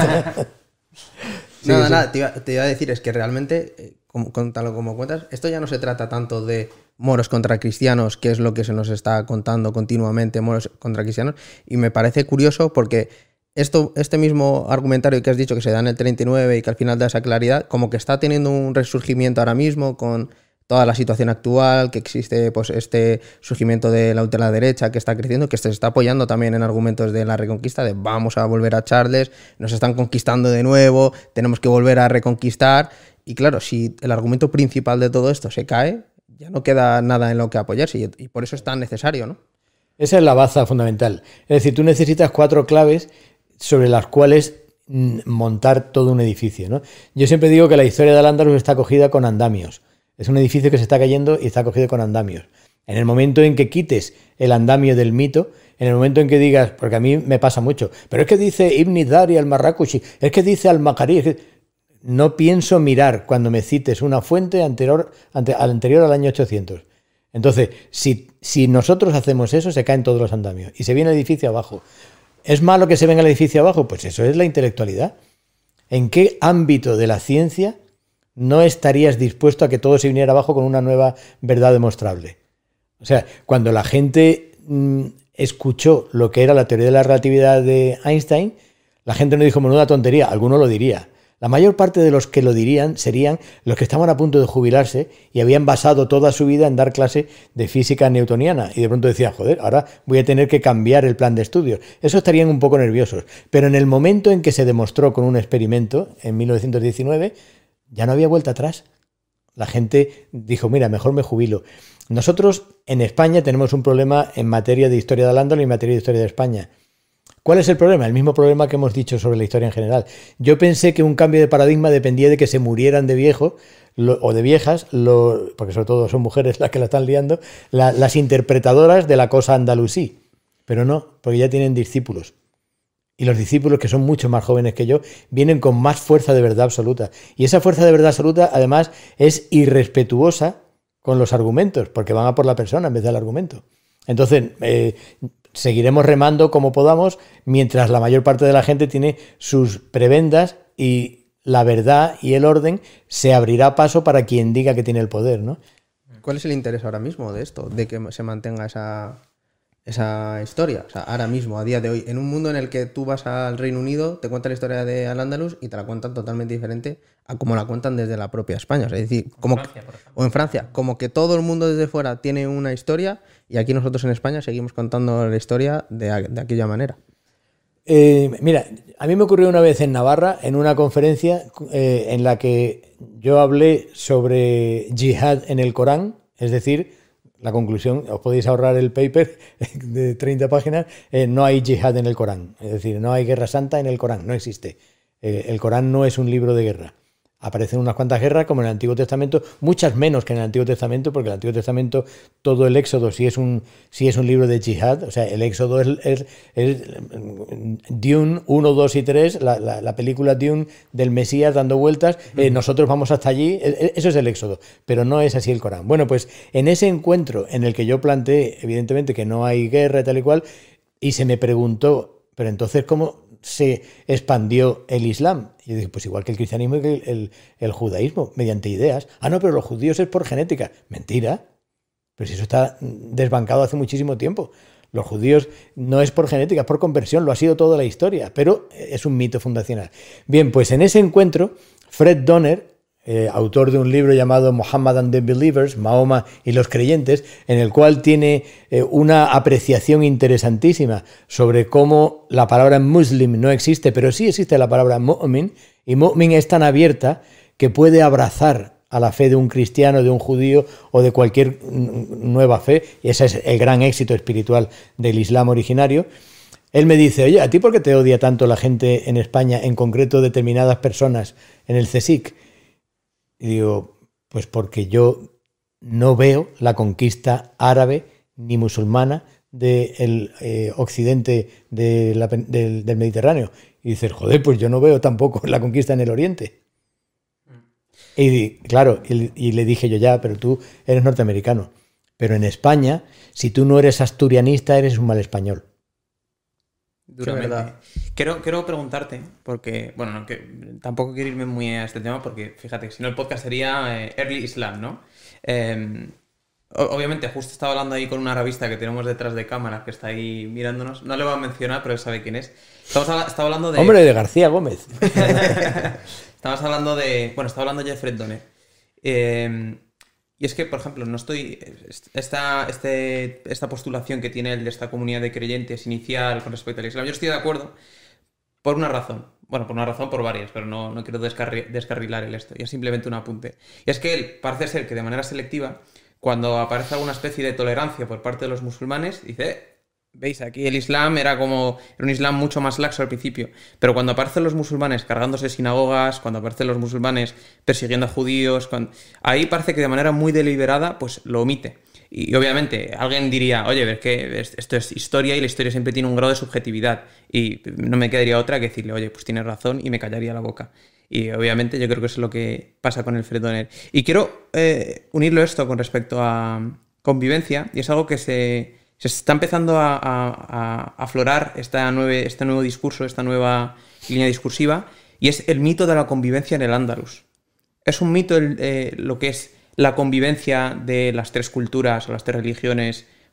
Nada, te iba a decir, es que realmente, tal como cuentas, esto ya no se trata tanto de moros contra cristianos, que es lo que se nos está contando continuamente, moros contra cristianos, y me parece curioso porque este mismo argumentario que has dicho que se da en el 39 y que al final da esa claridad, como que está teniendo un resurgimiento ahora mismo con toda la situación actual, que existe pues este surgimiento de la ultraderecha que está creciendo, que se está apoyando también en argumentos de la reconquista, de vamos a volver a Charles, nos están conquistando de nuevo, tenemos que volver a reconquistar. Y claro, si el argumento principal de todo esto se cae, ya no queda nada en lo que apoyarse, y por eso es tan necesario, ¿no? Esa es la baza fundamental. Es decir, tú necesitas 4 claves sobre las cuales montar todo un edificio, ¿no? Yo siempre digo que la historia de Al-Ándalus está cogida con andamios. Es un edificio que se está cayendo y está cogido con andamios. En el momento en que quites el andamio del mito, en el momento en que digas, porque a mí me pasa mucho, pero es que dice Ibn Dari al-Marrakushi, es que dice al-Makari, no pienso mirar cuando me cites una fuente anterior al año 800. Entonces, si nosotros hacemos eso, se caen todos los andamios y se viene el edificio abajo. ¿Es malo que se venga el edificio abajo? Pues eso es la intelectualidad. ¿En qué ámbito de la ciencia no estarías dispuesto a que todo se viniera abajo con una nueva verdad demostrable? O sea, cuando la gente escuchó lo que era la teoría de la relatividad de Einstein, la gente no dijo menuda tontería, alguno lo diría. La mayor parte de los que lo dirían serían los que estaban a punto de jubilarse y habían basado toda su vida en dar clase de física newtoniana y de pronto decían, joder, ahora voy a tener que cambiar el plan de estudios. Eso estarían un poco nerviosos. Pero en el momento en que se demostró con un experimento, en 1919, ya no había vuelta atrás. La gente dijo, mira, mejor me jubilo. Nosotros en España tenemos un problema en materia de historia de Al-Ándalus y en materia de historia de España. ¿Cuál es el problema? El mismo problema que hemos dicho sobre la historia en general. Yo pensé que un cambio de paradigma dependía de que se murieran de viejos o de viejas, porque sobre todo son mujeres las que la están liando, las interpretadoras de la cosa andalusí. Pero no, porque ya tienen discípulos. Y los discípulos, que son mucho más jóvenes que yo, vienen con más fuerza de verdad absoluta. Y esa fuerza de verdad absoluta, además, es irrespetuosa con los argumentos, porque van a por la persona en vez del argumento. Entonces, seguiremos remando como podamos, mientras la mayor parte de la gente tiene sus prebendas y la verdad y el orden se abrirá paso para quien diga que tiene el poder, ¿no? ¿Cuál es el interés ahora mismo de esto? De que se mantenga esa historia. O sea, ahora mismo, a día de hoy, en un mundo en el que tú vas al Reino Unido, te cuentan la historia de Al-Ándalus y te la cuentan totalmente diferente a como la cuentan desde la propia España. O sea, es decir, o en Francia, como que todo el mundo desde fuera tiene una historia y aquí nosotros en España seguimos contando la historia de aquella manera. Mira, a mí me ocurrió una vez en Navarra, en una conferencia en la que yo hablé sobre yihad en el Corán, es decir, la conclusión, os podéis ahorrar el paper de 30 páginas, no hay yihad en el Corán, es decir, no hay guerra santa en el Corán, no existe. El Corán no es un libro de guerra. Aparecen unas cuantas guerras como en el Antiguo Testamento, muchas menos que en el Antiguo Testamento, porque en el Antiguo Testamento todo el Éxodo sí es un libro de yihad, o sea, el Éxodo es Dune 1, 2 y 3, la película Dune del Mesías dando vueltas, nosotros vamos hasta allí, eso es el Éxodo, pero no es así el Corán. Bueno, pues en ese encuentro en el que yo planteé, evidentemente, que no hay guerra y tal y cual, y se me preguntó, pero entonces, ¿cómo se expandió el Islam? Y yo dije, pues igual que el cristianismo y que el judaísmo, mediante ideas. Ah, no, pero los judíos es por genética. Mentira. Pero si eso está desbancado hace muchísimo tiempo. Los judíos no es por genética, es por conversión. Lo ha sido toda la historia, pero es un mito fundacional. Bien, pues en ese encuentro, Fred Donner, autor de un libro llamado Muhammad and the Believers, Mahoma y los creyentes, en el cual tiene una apreciación interesantísima sobre cómo la palabra muslim no existe, pero sí existe la palabra mu'min, y mu'min es tan abierta que puede abrazar a la fe de un cristiano, de un judío o de cualquier nueva fe, y ese es el gran éxito espiritual del Islam originario. Él me dice, oye, ¿a ti por qué te odia tanto la gente en España, en concreto determinadas personas en el CSIC? Y digo, pues porque yo no veo la conquista árabe ni musulmana del occidente del Mediterráneo. Y dices, joder, pues yo no veo tampoco la conquista en el oriente. Y claro, y le dije yo, ya, pero tú eres norteamericano. Pero en España, si tú no eres asturianista, eres un mal español. Duramente. Quiero preguntarte, porque, bueno, no, que tampoco quiero irme muy a este tema, porque fíjate, si no el podcast sería Early Islam, ¿no? Obviamente, justo estaba hablando ahí con un arabista que tenemos detrás de cámara, que está ahí mirándonos. No le voy a mencionar, pero él sabe quién es. Estaba hablando de... Hombre, de García Gómez. Estaba hablando ya de Fred Donner. Y es que, por ejemplo, no estoy... Esta postulación que tiene él de esta comunidad de creyentes inicial con respecto al Islam, yo estoy de acuerdo por una razón. Bueno, por varias, pero no quiero descarrilar esto. Y es simplemente un apunte. Y es que él parece ser que de manera selectiva, cuando aparece alguna especie de tolerancia por parte de los musulmanes, dice... ¿Veis? Aquí el Islam era un Islam mucho más laxo al principio. Pero cuando aparecen los musulmanes cargándose sinagogas, cuando aparecen los musulmanes persiguiendo a judíos, ahí parece que de manera muy deliberada pues lo omite. Y obviamente alguien diría, oye, ves que esto es historia y la historia siempre tiene un grado de subjetividad. Y no me quedaría otra que decirle, oye, pues tienes razón, y me callaría la boca. Y obviamente yo creo que eso es lo que pasa con el Fred Donner. Y quiero unirlo esto con respecto a convivencia, y es algo que se está empezando a aflorar este nuevo discurso, esta nueva línea discursiva, y es el mito de la convivencia en el Andalus. Es un mito lo que es la convivencia de las tres culturas o las tres religiones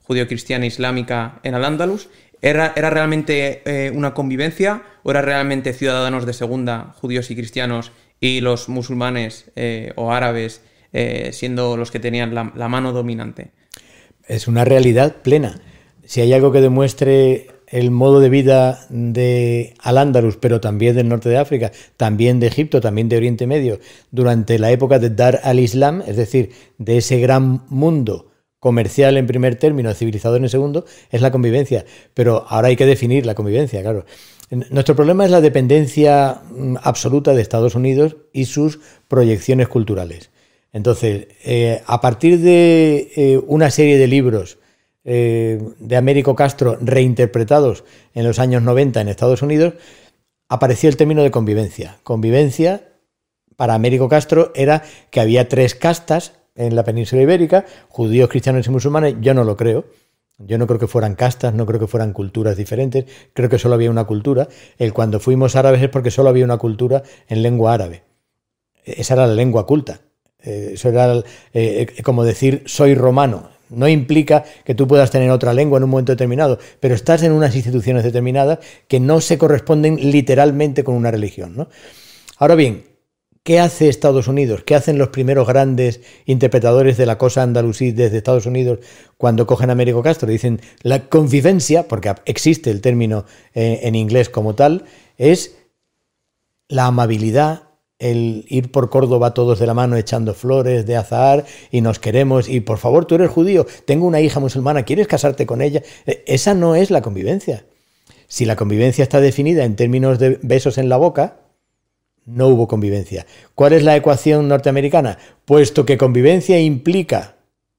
judío-cristiana islámica en Al-Ándalus, ¿era realmente una convivencia o era realmente ciudadanos de segunda, judíos y cristianos, y los musulmanes o árabes siendo los que tenían la mano dominante? Es una realidad plena. Si hay algo que demuestre el modo de vida de Al-Ándalus, pero también del norte de África, también de Egipto, también de Oriente Medio, durante la época de Dar al-Islam, es decir, de ese gran mundo comercial en primer término, civilizador en segundo, es la convivencia. Pero ahora hay que definir la convivencia, claro. Nuestro problema es la dependencia absoluta de Estados Unidos y sus proyecciones culturales. Entonces, a partir de una serie de libros de Américo Castro reinterpretados en los años 90 en Estados Unidos, apareció el término de convivencia. Convivencia, para Américo Castro, era que había 3 castas en la península ibérica, judíos, cristianos y musulmanes. Yo no lo creo. Yo no creo que fueran castas, no creo que fueran culturas diferentes. Creo que solo había una cultura. Cuando fuimos árabes es porque solo había una cultura en lengua árabe. Esa era la lengua culta. Eso era como decir soy romano. No implica que tú puedas tener otra lengua en un momento determinado, pero estás en unas instituciones determinadas que no se corresponden literalmente con una religión, ¿no? Ahora bien, ¿qué hace Estados Unidos? ¿Qué hacen los primeros grandes interpretadores de la cosa andalusí desde Estados Unidos cuando cogen a Américo Castro? Dicen la convivencia, porque existe el término en inglés como tal, es la amabilidad, el ir por Córdoba todos de la mano echando flores de azahar y nos queremos y por favor tú eres judío, tengo una hija musulmana, ¿quieres casarte con ella? Esa no es la convivencia. Si la convivencia está definida en términos de besos en la boca, no hubo convivencia. ¿Cuál es la ecuación norteamericana? Puesto que convivencia implica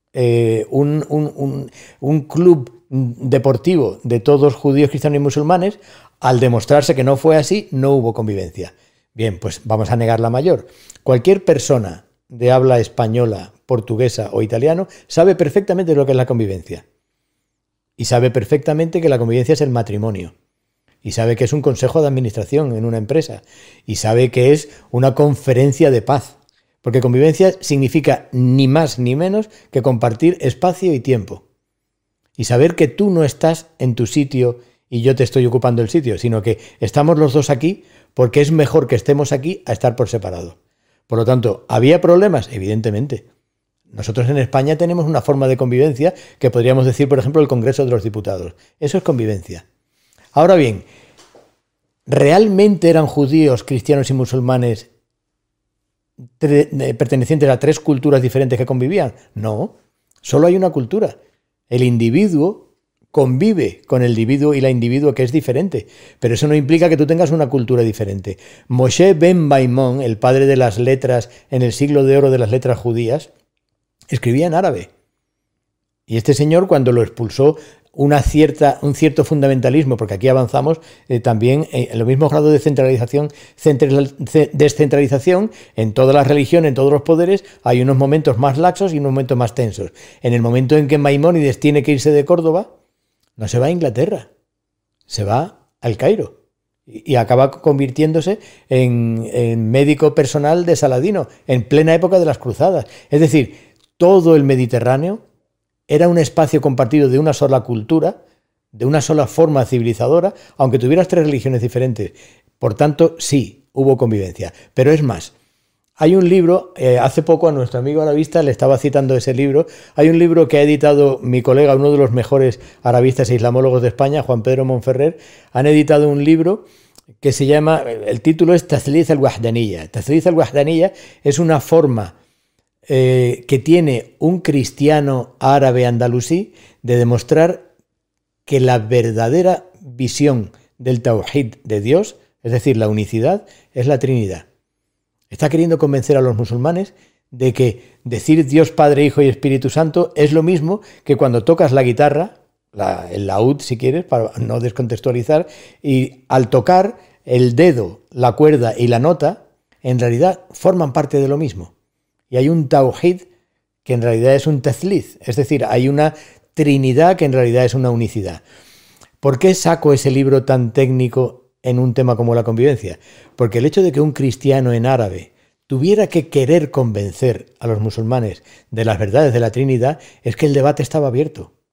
un club deportivo de todos judíos, cristianos y musulmanes, al demostrarse que no fue así, no hubo convivencia. Bien, pues vamos a negar la mayor. Cualquier persona de habla española, portuguesa o italiano sabe perfectamente lo que es la convivencia. Y sabe perfectamente que la convivencia es el matrimonio. Y sabe que es un consejo de administración en una empresa. Y sabe que es una conferencia de paz. Porque convivencia significa ni más ni menos que compartir espacio y tiempo. Y saber que tú no estás en tu sitio y yo te estoy ocupando el sitio, sino que estamos los dos aquí porque es mejor que estemos aquí a estar por separado. Por lo tanto, ¿había problemas? Evidentemente. Nosotros en España tenemos una forma de convivencia que podríamos decir, por ejemplo, el Congreso de los Diputados. Eso es convivencia. Ahora bien, ¿realmente eran judíos, cristianos y musulmanes pertenecientes a 3 culturas diferentes que convivían? No, solo hay una cultura. El individuo convive con el individuo y la individua que es diferente, pero eso no implica que tú tengas una cultura diferente. Moshe ben Maimón, el padre de las letras en el siglo de oro de las letras judías, escribía en árabe. Y este señor, cuando lo expulsó un cierto fundamentalismo, porque aquí avanzamos también en los mismos grados de descentralización, en todas las religiones, en todos los poderes, hay unos momentos más laxos y unos momentos más tensos. En el momento en que Maimónides tiene que irse de Córdoba, no se va a Inglaterra, se va al Cairo y acaba convirtiéndose en médico personal de Saladino en plena época de las cruzadas. Es decir, todo el Mediterráneo era un espacio compartido de una sola cultura, de una sola forma civilizadora, aunque tuvieras 3 religiones diferentes. Por tanto, sí, hubo convivencia. Pero es más, hay un libro, hace poco a nuestro amigo arabista le estaba citando ese libro, hay un libro que ha editado mi colega, uno de los mejores arabistas e islamólogos de España, Juan Pedro Monferrer, han editado un libro que se llama, el título es Tathliz al-Wahdaniyya. Tathliz al-Wahdaniyya es una forma que tiene un cristiano árabe andalusí de demostrar que la verdadera visión del Tawhid de Dios, es decir, la unicidad, es la Trinidad. Está queriendo convencer a los musulmanes de que decir Dios Padre, Hijo y Espíritu Santo es lo mismo que cuando tocas la guitarra, el laúd si quieres, para no descontextualizar, y al tocar el dedo, la cuerda y la nota, en realidad forman parte de lo mismo. Y hay un tawhid que en realidad es un tathliz, es decir, hay una trinidad que en realidad es una unicidad. ¿Por qué saco ese libro tan técnico en un tema como la convivencia? Porque el hecho de que un cristiano en árabe tuviera que querer convencer a los musulmanes de las verdades de la Trinidad es que el debate estaba abierto.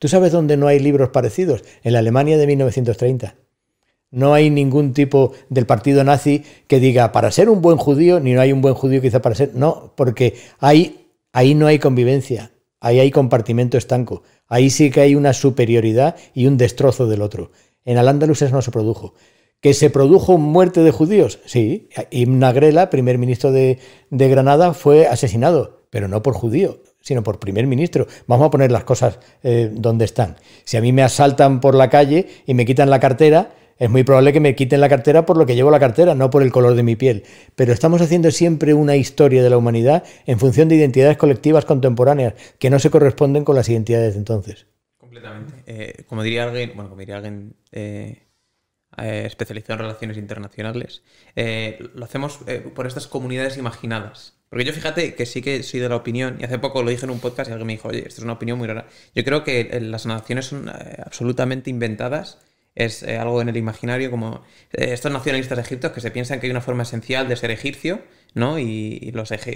¿Tú sabes dónde no hay libros parecidos? En la Alemania de 1930. No hay ningún tipo del partido nazi que diga para ser un buen judío, ni no hay un buen judío quizá para ser... No, porque ahí no hay convivencia, ahí hay compartimento estanco. Ahí sí que hay una superioridad y un destrozo del otro. En Al-Ándalus eso no se produjo. ¿Que se produjo muerte de judíos? Sí. Ibn Agrela, primer ministro de Granada, fue asesinado, pero no por judío, sino por primer ministro. Vamos a poner las cosas donde están. Si a mí me asaltan por la calle y me quitan la cartera, es muy probable que me quiten la cartera por lo que llevo la cartera, no por el color de mi piel. Pero estamos haciendo siempre una historia de la humanidad en función de identidades colectivas contemporáneas que no se corresponden con las identidades de entonces. Completamente. Como diría alguien especializado en relaciones internacionales, lo hacemos por estas comunidades imaginadas. Porque yo fíjate que sí que soy de la opinión, y hace poco lo dije en un podcast y alguien me dijo, oye, esto es una opinión muy rara. Yo creo que las naciones son absolutamente inventadas. Es algo en el imaginario como estos nacionalistas egipcios que se piensan que hay una forma esencial de ser egipcio, ¿no? Y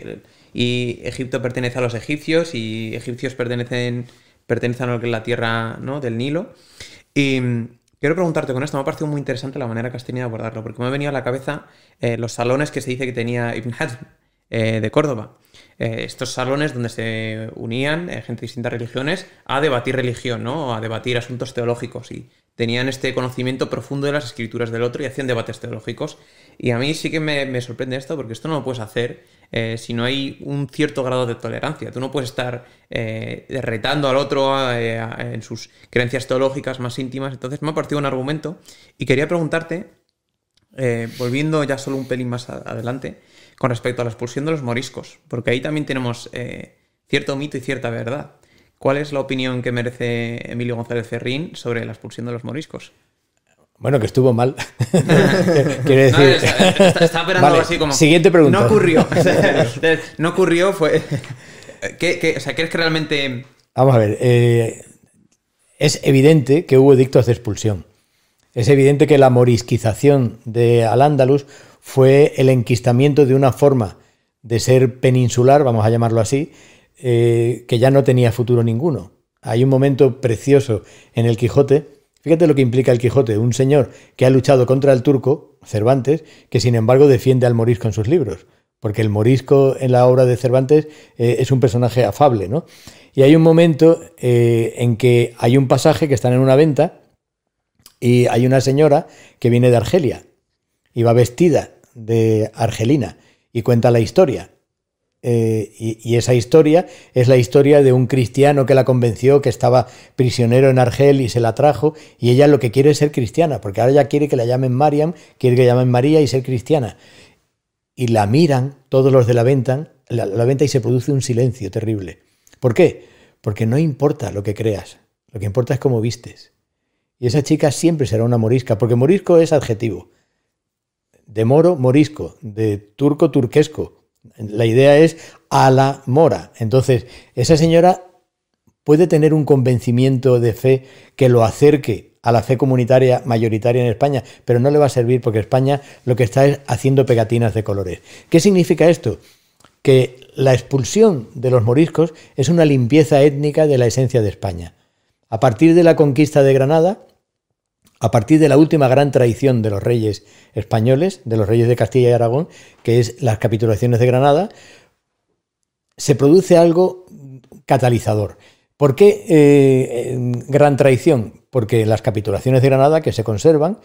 Egipto pertenece a los egipcios y egipcios pertenecen a lo que es la tierra, ¿no? Del Nilo. Y quiero preguntarte con esto, me ha parecido muy interesante la manera que has tenido de abordarlo, porque me ha venido a la cabeza los salones que se dice que tenía Ibn Hazm de Córdoba. Estos salones donde se unían gente de distintas religiones a debatir religión, ¿no? A debatir asuntos teológicos, y tenían este conocimiento profundo de las escrituras del otro y hacían debates teológicos. Y a mí sí que me sorprende esto, porque esto no lo puedes hacer si no hay un cierto grado de tolerancia. Tú no puedes estar retando al otro en sus creencias teológicas más íntimas. Entonces me ha parecido un argumento y quería preguntarte, volviendo ya solo un pelín más adelante, con respecto a la expulsión de los moriscos, porque ahí también tenemos cierto mito y cierta verdad. ¿Cuál es la opinión que merece Emilio González Ferrín sobre la expulsión de los moriscos? Bueno, que estuvo mal. Quiero decir... Está esperando vale, así como... Siguiente pregunta. No ocurrió. No ocurrió, fue... O sea, ¿crees que realmente...? Vamos a ver. Es evidente que hubo edictos de expulsión. Es evidente que la morisquización de Al-Ándalus fue el enquistamiento de una forma de ser peninsular, vamos a llamarlo así, que ya no tenía futuro ninguno. Hay un momento precioso en el Quijote. Fíjate lo que implica el Quijote, un señor que ha luchado contra el turco, Cervantes, que sin embargo defiende al morisco en sus libros, porque el morisco en la obra de Cervantes es un personaje afable, ¿no? Y hay un momento en que hay un pasaje que están en una venta y hay una señora que viene de Argelia y va vestida de argelina y cuenta la historia. Y esa historia es la historia de un cristiano que la convenció, que estaba prisionero en Argel y se la trajo, y ella lo que quiere es ser cristiana, porque ahora ya quiere que la llamen Mariam, quiere que la llamen María y ser cristiana. Y la miran todos los de la venta y se produce un silencio terrible. ¿Por qué? Porque no importa lo que creas, lo que importa es cómo vistes. Y esa chica siempre será una morisca, porque morisco es adjetivo. De moro, morisco, de turco, turquesco. La idea es a la mora. Entonces, esa señora puede tener un convencimiento de fe que lo acerque a la fe comunitaria mayoritaria en España, pero no le va a servir porque España lo que está es haciendo pegatinas de colores. ¿Qué significa esto? Que la expulsión de los moriscos es una limpieza étnica de la esencia de España. A partir de la conquista de Granada, a partir de la última gran traición de los reyes españoles, de los reyes de Castilla y Aragón, que es las capitulaciones de Granada, se produce algo catalizador. ¿Por qué gran traición? Porque en las capitulaciones de Granada, que se conservan,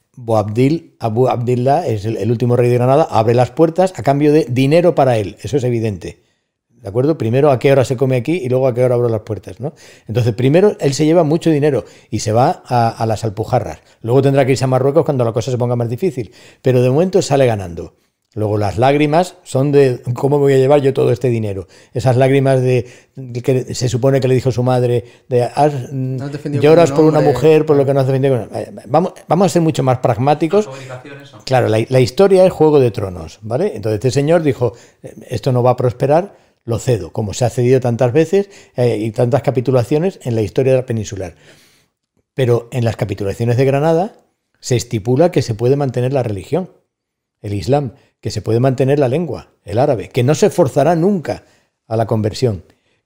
Abu Abdillah, es el último rey de Granada, abre las puertas a cambio de dinero para él. Eso es evidente. ¿De acuerdo? Primero a qué hora se come aquí y luego a qué hora abro las puertas, ¿no? Entonces, primero él se lleva mucho dinero y se va a las Alpujarras. Luego tendrá que irse a Marruecos cuando la cosa se ponga más difícil. Pero de momento sale ganando. Luego las lágrimas son de ¿cómo voy a llevar yo todo este dinero? Esas lágrimas de que se supone que le dijo su madre, de lloras por una mujer por lo que no has defendido. Vamos a ser mucho más pragmáticos. Claro, la historia es Juego de Tronos, ¿vale? Entonces este señor dijo, esto no va a prosperar, lo cedo, como se ha cedido tantas veces y tantas capitulaciones en la historia de la peninsular. Pero en las capitulaciones de Granada se estipula que se puede mantener la religión, el Islam, que se puede mantener la lengua, el árabe, que no se forzará nunca a la conversión,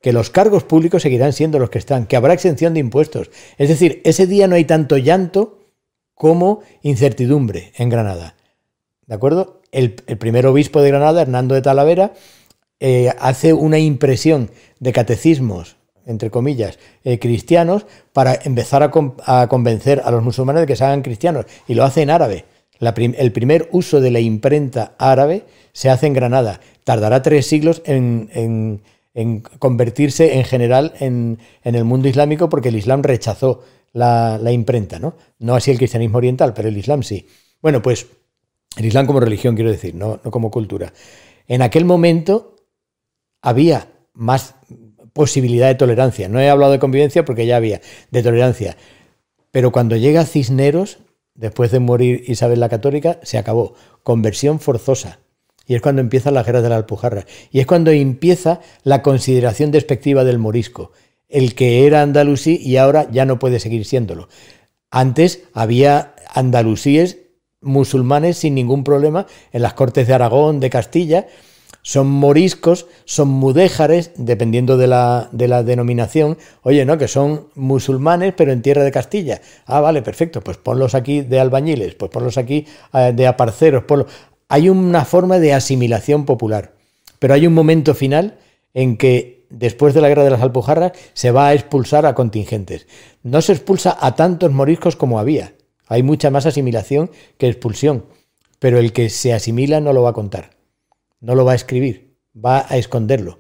que los cargos públicos seguirán siendo los que están, que habrá exención de impuestos. Es decir, ese día no hay tanto llanto como incertidumbre en Granada. ¿De acuerdo? El primer obispo de Granada, Hernando de Talavera, hace una impresión de catecismos, entre comillas, cristianos, para empezar a convencer a los musulmanes de que se hagan cristianos, y lo hace en árabe. El primer uso de la imprenta árabe se hace en Granada. Tardará 3 siglos en convertirse en general en el mundo islámico, porque el Islam rechazó la imprenta, ¿no? No así el cristianismo oriental, pero el Islam sí. Bueno, pues el Islam como religión, quiero decir, no como cultura. En aquel momento había más posibilidad de tolerancia. No he hablado de convivencia porque ya había, de tolerancia. Pero cuando llega Cisneros, después de morir Isabel la Católica, se acabó. Conversión forzosa. Y es cuando empiezan las guerras de la Alpujarra. Y es cuando empieza la consideración despectiva del morisco. El que era andalusí y ahora ya no puede seguir siéndolo. Antes había andalusíes musulmanes sin ningún problema en las cortes de Aragón, de Castilla. Son moriscos, son mudéjares, dependiendo de la denominación. Oye, ¿no? Que son musulmanes, pero en tierra de Castilla. Ah, vale, perfecto, pues ponlos aquí de albañiles, pues ponlos aquí de aparceros. Hay una forma de asimilación popular, pero hay un momento final en que, después de la guerra de las Alpujarras, se va a expulsar a contingentes. No se expulsa a tantos moriscos como había. Hay mucha más asimilación que expulsión, pero el que se asimila no lo va a contar, no lo va a escribir, va a esconderlo.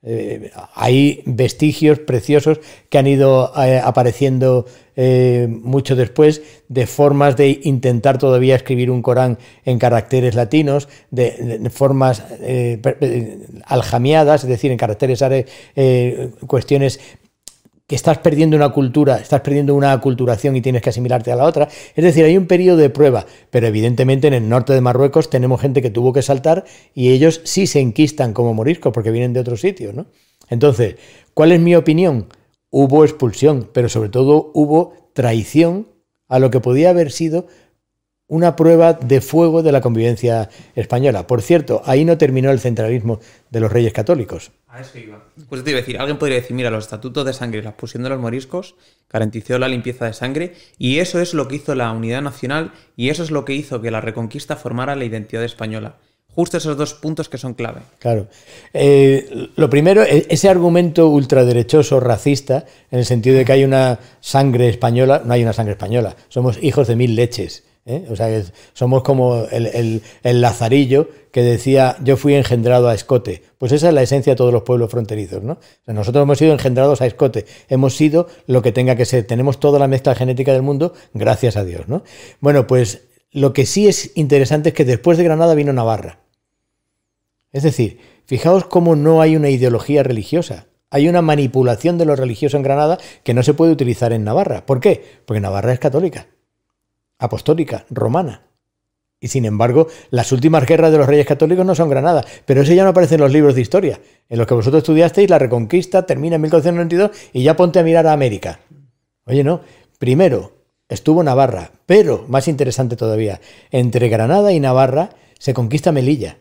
Hay vestigios preciosos que han ido apareciendo mucho después, de formas de intentar todavía escribir un Corán en caracteres latinos, de formas aljamiadas, es decir, en caracteres árabes, cuestiones que estás perdiendo una cultura, estás perdiendo una aculturación y tienes que asimilarte a la otra. Es decir, hay un periodo de prueba, pero evidentemente en el norte de Marruecos tenemos gente que tuvo que saltar y ellos sí se enquistan como moriscos porque vienen de otros sitios, ¿no? Entonces, ¿cuál es mi opinión? Hubo expulsión, pero sobre todo hubo traición a lo que podía haber sido una prueba de fuego de la convivencia española. Por cierto, ahí no terminó el centralismo de los reyes católicos. A eso iba. Pues te iba a decir, alguien podría decir, mira, los estatutos de sangre, la expulsión de los moriscos, garantizó la limpieza de sangre, y eso es lo que hizo la unidad nacional, y eso es lo que hizo que la Reconquista formara la identidad española. Justo esos 2 puntos que son clave. Claro. Lo primero, ese argumento ultraderechoso, racista, en el sentido de que hay una sangre española. No hay una sangre española, somos hijos de 1000 leches. O sea, somos como el Lazarillo que decía, yo fui engendrado a escote. Pues esa es la esencia de todos los pueblos fronterizos, ¿no? O sea, nosotros hemos sido engendrados a escote, hemos sido lo que tenga que ser, tenemos toda la mezcla genética del mundo, gracias a Dios, ¿no? Bueno, pues lo que sí es interesante es que después de Granada vino Navarra. Es decir, fijaos cómo no hay una ideología religiosa. Hay una manipulación de lo religioso en Granada que no se puede utilizar en Navarra. ¿Por qué? Porque Navarra es católica, apostólica, romana. Y sin embargo, las últimas guerras de los reyes católicos no son Granada. Pero eso ya no aparece en los libros de historia. En los que vosotros estudiasteis, la Reconquista termina en 1492 y ya ponte a mirar a América. Oye, no. Primero estuvo Navarra, pero, más interesante todavía, entre Granada y Navarra se conquista Melilla.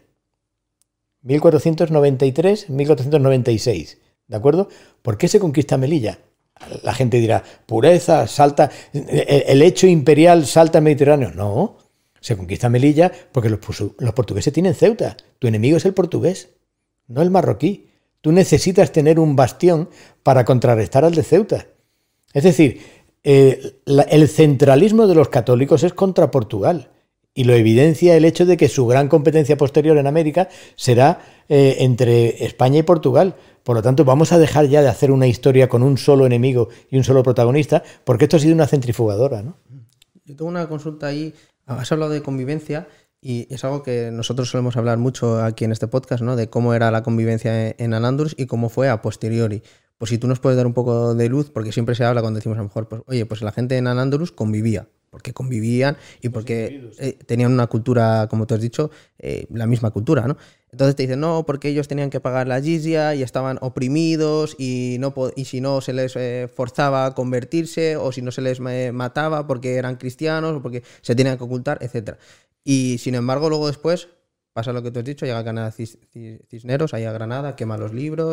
1493-1496. ¿De acuerdo? ¿Por qué se conquista Melilla? La gente dirá, pureza, salta, el hecho imperial salta al Mediterráneo. No, se conquista Melilla porque los portugueses tienen Ceuta. Tu enemigo es el portugués, no el marroquí. Tú necesitas tener un bastión para contrarrestar al de Ceuta. Es decir, el centralismo de los católicos es contra Portugal. Y lo evidencia el hecho de que su gran competencia posterior en América será entre España y Portugal. Por lo tanto, vamos a dejar ya de hacer una historia con un solo enemigo y un solo protagonista, porque esto ha sido una centrifugadora, ¿no? Yo tengo una consulta ahí. Has hablado de convivencia y es algo que nosotros solemos hablar mucho aquí en este podcast, ¿no? De cómo era la convivencia en Al-Ándalus y cómo fue a posteriori. Pues si tú nos puedes dar un poco de luz, porque siempre se habla cuando decimos a lo mejor, pues, oye, pues la gente en Al-Ándalus convivía. Porque convivían y porque tenían una cultura, como tú has dicho, la misma cultura, ¿no? Entonces te dicen, no, porque ellos tenían que pagar la jizya y estaban oprimidos y si no se les forzaba a convertirse o si no se les mataba porque eran cristianos o porque se tenían que ocultar, etc. Y sin embargo, luego después pasa lo que tú has dicho, llega a Cisneros, ahí a Granada, quema los libros,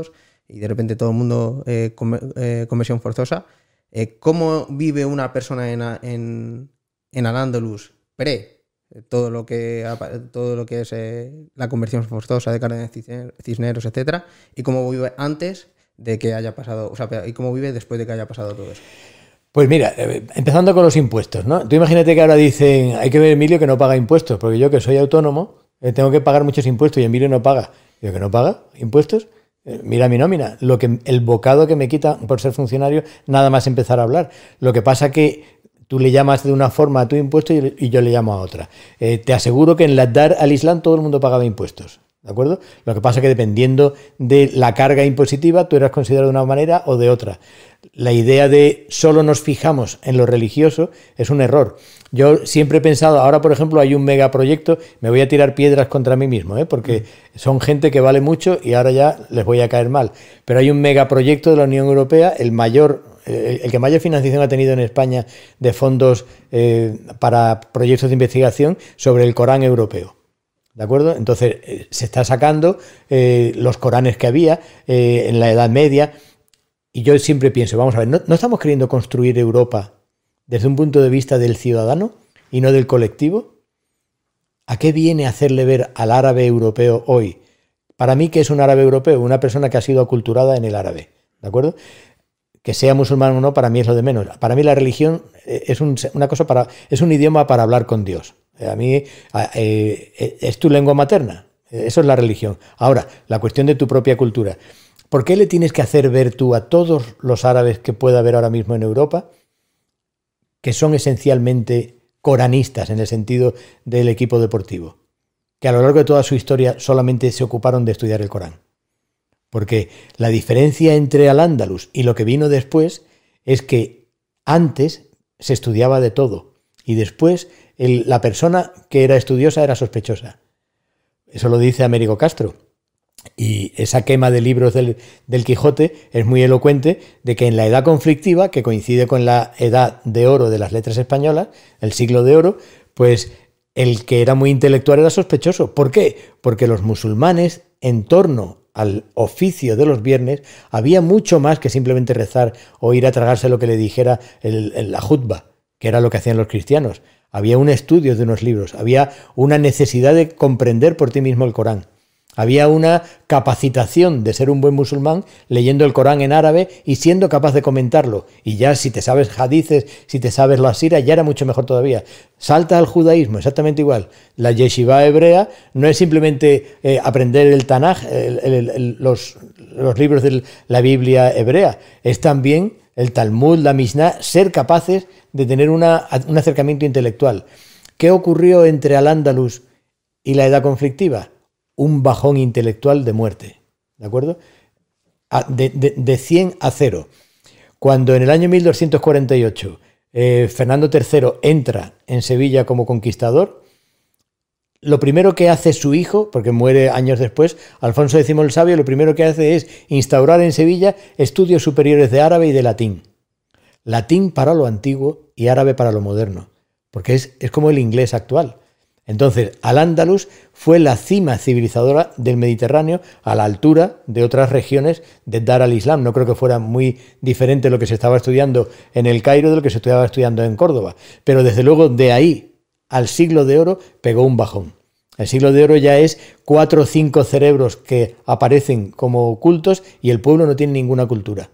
y de repente todo el mundo conversión forzosa. ¿Cómo vive una persona en Al-Ándalus todo lo que es la conversión forzosa de Cárdenas Cisneros, etcétera, y cómo vive antes de que haya pasado, o sea, y cómo vive después de que haya pasado todo eso? Pues mira, empezando con los impuestos, ¿no? Tú imagínate que ahora dicen, hay que ver a Emilio que no paga impuestos, porque yo que soy autónomo tengo que pagar muchos impuestos y Emilio no paga. Digo, ¿que no paga impuestos? Mira mi nómina, el bocado que me quita por ser funcionario, nada más empezar a hablar. Lo que pasa que tú le llamas de una forma a tu impuesto y yo le llamo a otra. Te aseguro que en la Dar al Islam todo el mundo pagaba impuestos, ¿de acuerdo? Lo que pasa que dependiendo de la carga impositiva, tú eras considerado de una manera o de otra. La idea de solo nos fijamos en lo religioso es un error. Yo siempre he pensado, ahora por ejemplo hay un megaproyecto, me voy a tirar piedras contra mí mismo, porque son gente que vale mucho y ahora ya les voy a caer mal. Pero hay un megaproyecto de la Unión Europea, el que mayor financiación ha tenido en España de fondos para proyectos de investigación sobre el Corán europeo. ¿De acuerdo? Entonces se está sacando los Coranes que había en la Edad Media. Y yo siempre pienso, vamos a ver, ¿no estamos queriendo construir Europa desde un punto de vista del ciudadano y no del colectivo? ¿A qué viene hacerle ver al árabe europeo hoy? Para mí, ¿qué es un árabe europeo? Una persona que ha sido aculturada en el árabe, ¿de acuerdo? Que sea musulmán o no, para mí es lo de menos. Para mí la religión es un idioma para hablar con Dios. A mí es tu lengua materna. Eso es la religión. Ahora, la cuestión de tu propia cultura. ¿Por qué le tienes que hacer ver tú a todos los árabes que pueda haber ahora mismo en Europa que son esencialmente coranistas en el sentido del equipo deportivo? Que a lo largo de toda su historia solamente se ocuparon de estudiar el Corán. Porque la diferencia entre Al-Ándalus y lo que vino después es que antes se estudiaba de todo y después la persona que era estudiosa era sospechosa. Eso lo dice Américo Castro. Y esa quema de libros del Quijote es muy elocuente de que en la edad conflictiva, que coincide con la edad de oro de las letras españolas, el siglo de oro, pues el que era muy intelectual era sospechoso. ¿Por qué? Porque los musulmanes, en torno al oficio de los viernes, había mucho más que simplemente rezar o ir a tragarse lo que le dijera la jutba, que era lo que hacían los cristianos. Había un estudio de unos libros, había una necesidad de comprender por ti mismo el Corán. Había una capacitación de ser un buen musulmán leyendo el Corán en árabe y siendo capaz de comentarlo. Y ya si te sabes hadices, si te sabes la sira, ya era mucho mejor todavía. Salta al judaísmo, exactamente igual. La yeshiva hebrea no es simplemente aprender el Tanaj, los libros de la Biblia hebrea. Es también el Talmud, la Mishnah, ser capaces de tener un acercamiento intelectual. ¿Qué ocurrió entre Al-Ándalus y la edad conflictiva? Un bajón intelectual de muerte, ¿de acuerdo? De 100 a 0. Cuando en el año 1248 Fernando III entra en Sevilla como conquistador, lo primero que hace su hijo, porque muere años después, Alfonso X el Sabio, lo primero que hace es instaurar en Sevilla estudios superiores de árabe y de latín. Latín para lo antiguo y árabe para lo moderno, porque es como el inglés actual. Entonces, Al-Ándalus fue la cima civilizadora del Mediterráneo a la altura de otras regiones de Dar al Islam. No creo que fuera muy diferente lo que se estaba estudiando en el Cairo de lo que se estaba estudiando en Córdoba. Pero desde luego de ahí al siglo de oro pegó un bajón. El siglo de oro ya es 4 o 5 cerebros que aparecen como ocultos y el pueblo no tiene ninguna cultura.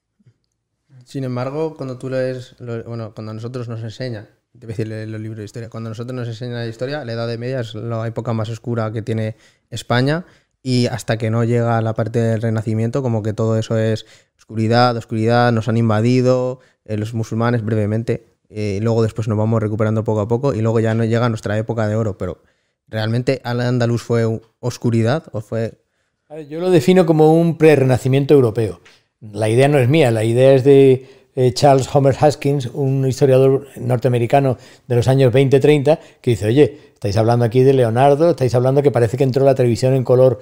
Sin embargo, cuando tú lees, cuando a nosotros nos enseñan, te voy a decir los libros de historia. Cuando nosotros nos enseñan la historia, la Edad Media es la época más oscura que tiene España y hasta que no llega la parte del Renacimiento, como que todo eso es oscuridad, nos han invadido, los musulmanes brevemente, luego después nos vamos recuperando poco a poco y luego ya no llega nuestra época de oro, pero ¿realmente Al-Ándalus fue oscuridad o fue...? Yo lo defino como un pre-renacimiento europeo. La idea no es mía, la idea es de Charles Homer Haskins, un historiador norteamericano de los años 20-30, que dice, oye, estáis hablando aquí de Leonardo, estáis hablando que parece que entró la televisión en color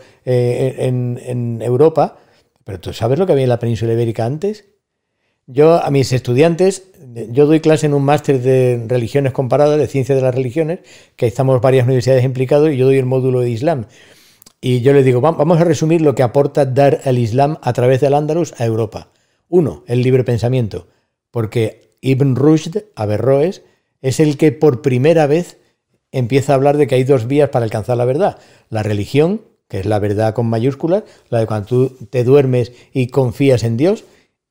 en Europa, pero ¿tú sabes lo que había en la península ibérica antes? Yo a mis estudiantes, yo doy clase en un máster de religiones comparadas, de ciencia de las religiones, que estamos varias universidades implicadas y yo doy el módulo de Islam. Y yo le digo, vamos a resumir lo que aporta Dar al-Islam a través del Andalus a Europa. 1, el libre pensamiento, porque Ibn Rushd, Averroes, es el que por primera vez empieza a hablar de que hay 2 vías para alcanzar la verdad. La religión, que es la verdad con mayúsculas, la de cuando tú te duermes y confías en Dios,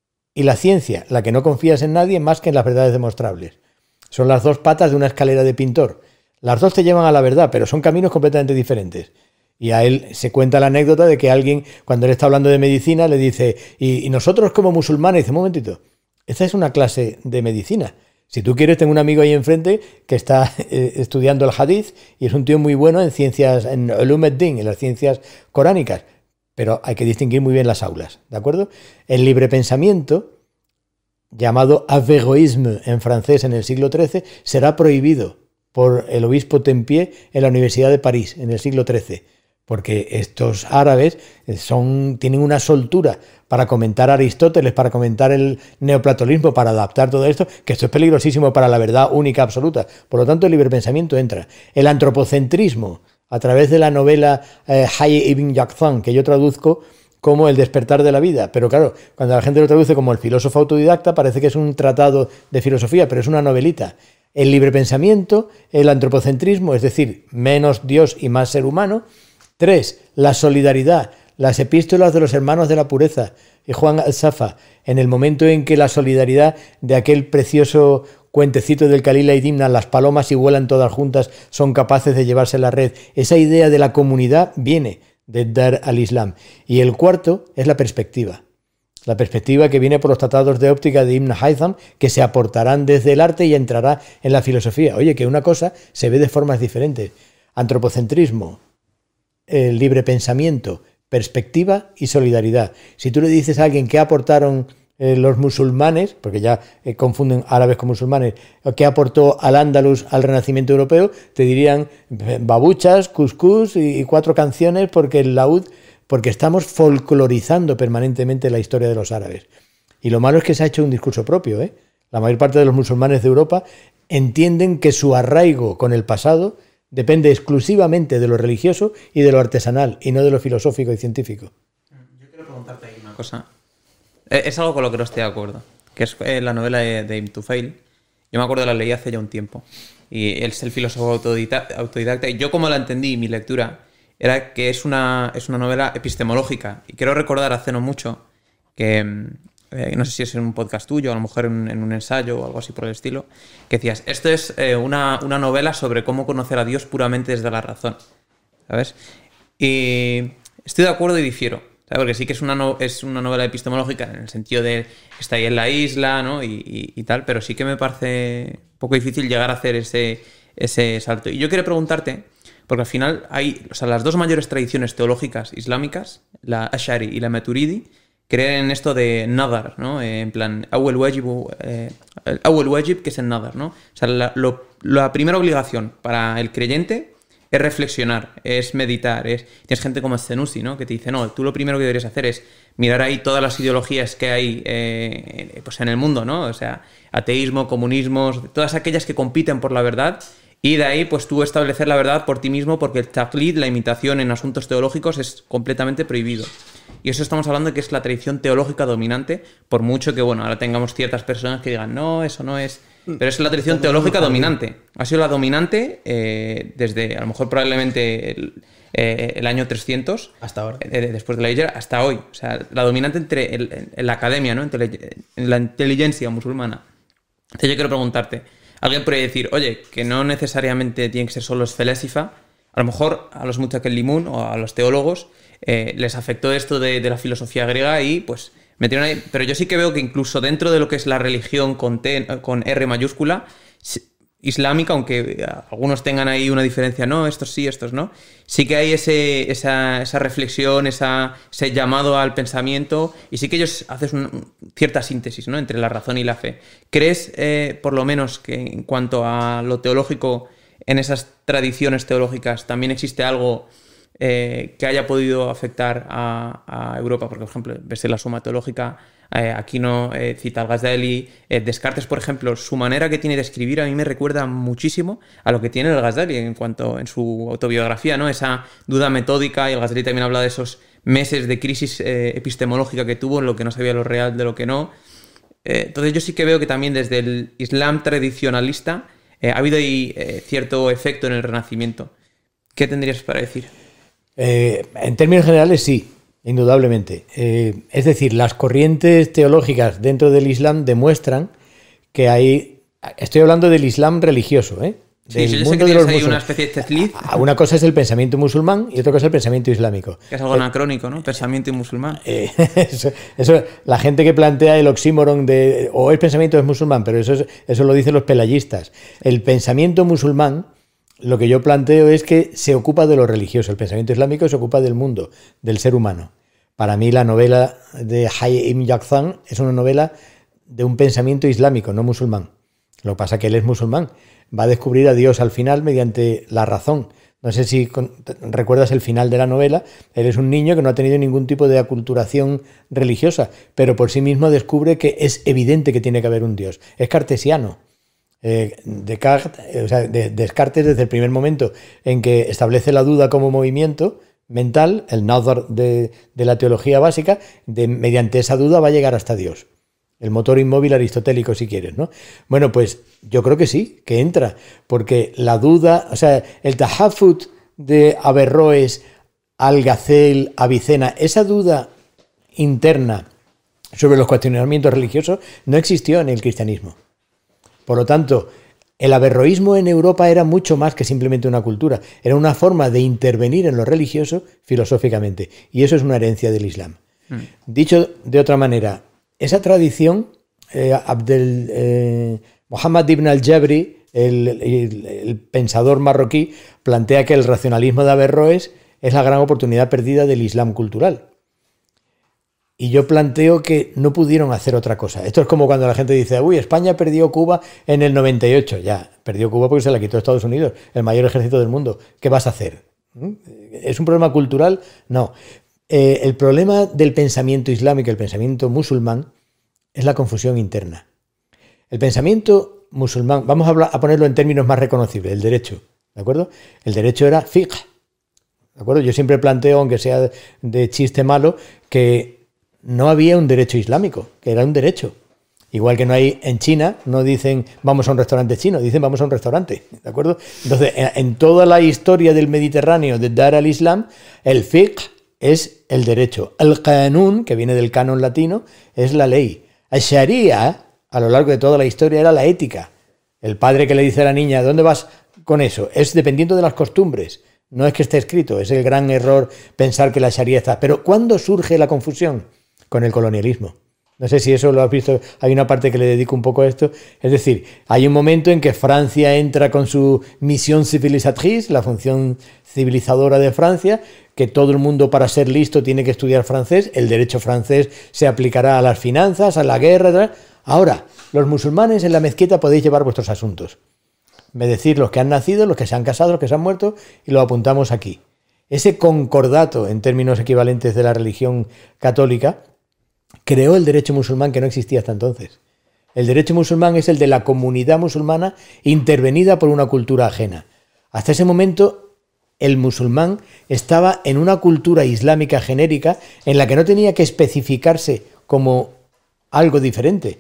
y la ciencia, la que no confías en nadie más que en las verdades demostrables. Son las 2 patas de una escalera de pintor. Las 2 te llevan a la verdad, pero son caminos completamente diferentes. Y a él se cuenta la anécdota de que alguien, cuando él está hablando de medicina, le dice, y nosotros como musulmanes, dice, un momentito, esta es una clase de medicina. Si tú quieres, tengo un amigo ahí enfrente que está estudiando el hadith y es un tío muy bueno en ciencias, en ulum ad-din, en las ciencias coránicas. Pero hay que distinguir muy bien las aulas, ¿de acuerdo? El libre pensamiento, llamado averroïsme en francés en el siglo XIII, será prohibido por el obispo Tempier en la Universidad de París en el siglo XIII. Porque estos árabes tienen una soltura para comentar a Aristóteles, para comentar el neoplatonismo, para adaptar todo esto, que esto es peligrosísimo para la verdad única absoluta. Por lo tanto, el libre pensamiento entra. El antropocentrismo, a través de la novela Hayy ibn Yaqzan, que yo traduzco como El despertar de la vida. Pero claro, cuando la gente lo traduce como El filósofo autodidacta, parece que es un tratado de filosofía, pero es una novelita. El libre pensamiento, el antropocentrismo, es decir, menos Dios y más ser humano. 3, la solidaridad, las epístolas de los hermanos de la pureza y Juan al-Safa, en el momento en que la solidaridad de aquel precioso cuentecito del Kalila y Dimna, las palomas y vuelan todas juntas, son capaces de llevarse la red. Esa idea de la comunidad viene de Dar al-Islam. Y el 4 es la perspectiva. La perspectiva que viene por los tratados de óptica de Ibn Haytham, que se aportarán desde el arte y entrará en la filosofía. Oye, que una cosa se ve de formas diferentes. Antropocentrismo, el libre pensamiento, perspectiva y solidaridad. Si tú le dices a alguien qué aportaron los musulmanes, porque ya confunden árabes con musulmanes, qué aportó al Andalus al Renacimiento europeo, te dirían babuchas, cuscús y 4 canciones porque el laúd, porque estamos folclorizando permanentemente la historia de los árabes. Y lo malo es que se ha hecho un discurso propio, ¿eh? La mayor parte de los musulmanes de Europa entienden que su arraigo con el pasado depende exclusivamente de lo religioso y de lo artesanal, y no de lo filosófico y científico. Yo quiero preguntarte ahí una cosa. Es algo con lo que no estoy de acuerdo, que es la novela de Ibn Tufail. Yo me acuerdo la leí hace ya un tiempo. Y él es el filósofo autodidacta. Y yo como la entendí, mi lectura, era que es una novela epistemológica. Y quiero recordar hace no mucho que... no sé si es en un podcast tuyo, a lo mejor en un ensayo o algo así por el estilo, que decías, esto es una novela sobre cómo conocer a Dios puramente desde la razón, ¿sabes? Y estoy de acuerdo y difiero, ¿sabes? Porque sí que es una novela epistemológica en el sentido de que está ahí en la isla, ¿no? Y tal, pero sí que me parece un poco difícil llegar a hacer ese salto. Y yo quería preguntarte, porque al final hay, o sea, las 2 mayores tradiciones teológicas islámicas, la Ash'ari y la Maturidi, creen en esto de nadar, ¿no? En plan, awwal wajib, que es el nadar, ¿no? O sea, la primera obligación para el creyente es reflexionar, es meditar, tienes gente como Senussi, ¿no? Que te dice, no, tú lo primero que deberías hacer es mirar ahí todas las ideologías que hay pues en el mundo, ¿no? O sea, ateísmo, comunismo, todas aquellas que compiten por la verdad, y de ahí pues tú establecer la verdad por ti mismo, porque el taqlid, la imitación en asuntos teológicos, es completamente prohibido. Y eso estamos hablando de que es la tradición teológica dominante, por mucho que, bueno, ahora tengamos ciertas personas que digan, no, eso no es... Pero es la tradición teológica dominante. Ha sido la dominante desde, a lo mejor probablemente el año 300. Hasta ahora. Después de la hijra, hasta hoy. O sea, la dominante en la academia, ¿no? En la inteligencia musulmana. Entonces yo quiero preguntarte, alguien puede decir, oye, que no necesariamente tiene que ser solo los felasifa. A lo mejor a los mutakellimun o a los teólogos les afectó esto de la filosofía griega y pues metieron ahí. Pero yo sí que veo que incluso dentro de lo que es la religión con R mayúscula, islámica, aunque algunos tengan ahí una diferencia, no, estos sí, estos no, sí que hay esa reflexión, ese llamado al pensamiento, y sí que ellos hacen cierta síntesis, ¿no?, entre la razón y la fe. ¿Crees, por lo menos, que en cuanto a lo teológico, en esas tradiciones teológicas también existe algo que haya podido afectar a Europa? Porque, por ejemplo, ves la Suma Teológica, Aquí no cita al Ghazali. Descartes, por ejemplo, su manera que tiene de escribir a mí me recuerda muchísimo a lo que tiene el Ghazali en su autobiografía, ¿no? Esa duda metódica, y el Ghazali también habla de esos meses de crisis epistemológica que tuvo, en lo que no sabía lo real de lo que no. Entonces yo sí que veo que también desde el Islam tradicionalista ha habido ahí cierto efecto en el Renacimiento. ¿Qué tendrías para decir? En términos generales, sí, indudablemente. Es decir, las corrientes teológicas dentro del Islam demuestran que hay... Estoy hablando del Islam religioso, ¿eh? Sí, yo sé que tienes ahí una especie de tezliz. Una cosa es el pensamiento musulmán y otra cosa es el pensamiento islámico. Que es algo anacrónico, ¿no? Pensamiento y musulmán. Eso, la gente que plantea el oxímoron de o el pensamiento es musulmán, pero eso lo dicen los pelayistas. El pensamiento musulmán, lo que yo planteo es que se ocupa de lo religioso. El pensamiento islámico se ocupa del mundo, del ser humano. Para mí la novela de Hayy Yaqzan es una novela de un pensamiento islámico, no musulmán. Lo que pasa es que él es musulmán. Va a descubrir a Dios al final mediante la razón. No sé si recuerdas el final de la novela. Él es un niño que no ha tenido ningún tipo de aculturación religiosa, pero por sí mismo descubre que es evidente que tiene que haber un Dios. Es cartesiano. Descartes, desde el primer momento en que establece la duda como movimiento mental, el nadar de la teología básica, mediante esa duda va a llegar hasta Dios. El motor inmóvil aristotélico, si quieres, ¿no? Bueno, pues yo creo que sí, que entra, porque la duda, o sea, el tahafut de Averroes, Algacel, Avicena, esa duda interna sobre los cuestionamientos religiosos no existió en el cristianismo. Por lo tanto, el averroísmo en Europa era mucho más que simplemente una cultura, era una forma de intervenir en lo religioso filosóficamente, y eso es una herencia del Islam. Dicho de otra manera, esa tradición, Muhammad ibn al-Jabri, el pensador marroquí, plantea que el racionalismo de Averroes es la gran oportunidad perdida del Islam cultural. Y yo planteo que no pudieron hacer otra cosa. Esto es como cuando la gente dice, uy, España perdió Cuba en el 98. Ya, perdió Cuba porque se la quitó Estados Unidos, el mayor ejército del mundo. ¿Qué vas a hacer? ¿Es un problema cultural? No. El problema del pensamiento islámico, el pensamiento musulmán, es la confusión interna. El pensamiento musulmán, vamos a ponerlo en términos más reconocibles, el derecho, ¿de acuerdo? El derecho era fiqh, ¿de acuerdo? Yo siempre planteo, aunque sea de chiste malo, que no había un derecho islámico, que era un derecho. Igual que no hay en China, no dicen vamos a un restaurante chino, dicen vamos a un restaurante, ¿de acuerdo? Entonces, en toda la historia del Mediterráneo, de Dar al-Islam, el fiqh es el derecho. El qanun, que viene del canon latino, es la ley. El sharia, a lo largo de toda la historia, era la ética. El padre que le dice a la niña, ¿dónde vas con eso? Es dependiendo de las costumbres. No es que esté escrito, es el gran error pensar que la sharia está. Pero ¿cuándo surge la confusión? Con el colonialismo. No sé si eso lo has visto, hay una parte que le dedico un poco a esto. Es decir, hay un momento en que Francia entra con su misión civilisatrice, la función civilizadora de Francia, que todo el mundo para ser listo tiene que estudiar francés, el derecho francés se aplicará a las finanzas, a la guerra, etc. Ahora, los musulmanes en la mezquita podéis llevar vuestros asuntos. Me decís los que han nacido, los que se han casado, los que se han muerto, y lo apuntamos aquí. Ese concordato, en términos equivalentes de la religión católica, creó el derecho musulmán que no existía hasta entonces. El derecho musulmán es el de la comunidad musulmana intervenida por una cultura ajena. Hasta ese momento, el musulmán estaba en una cultura islámica genérica en la que no tenía que especificarse como algo diferente,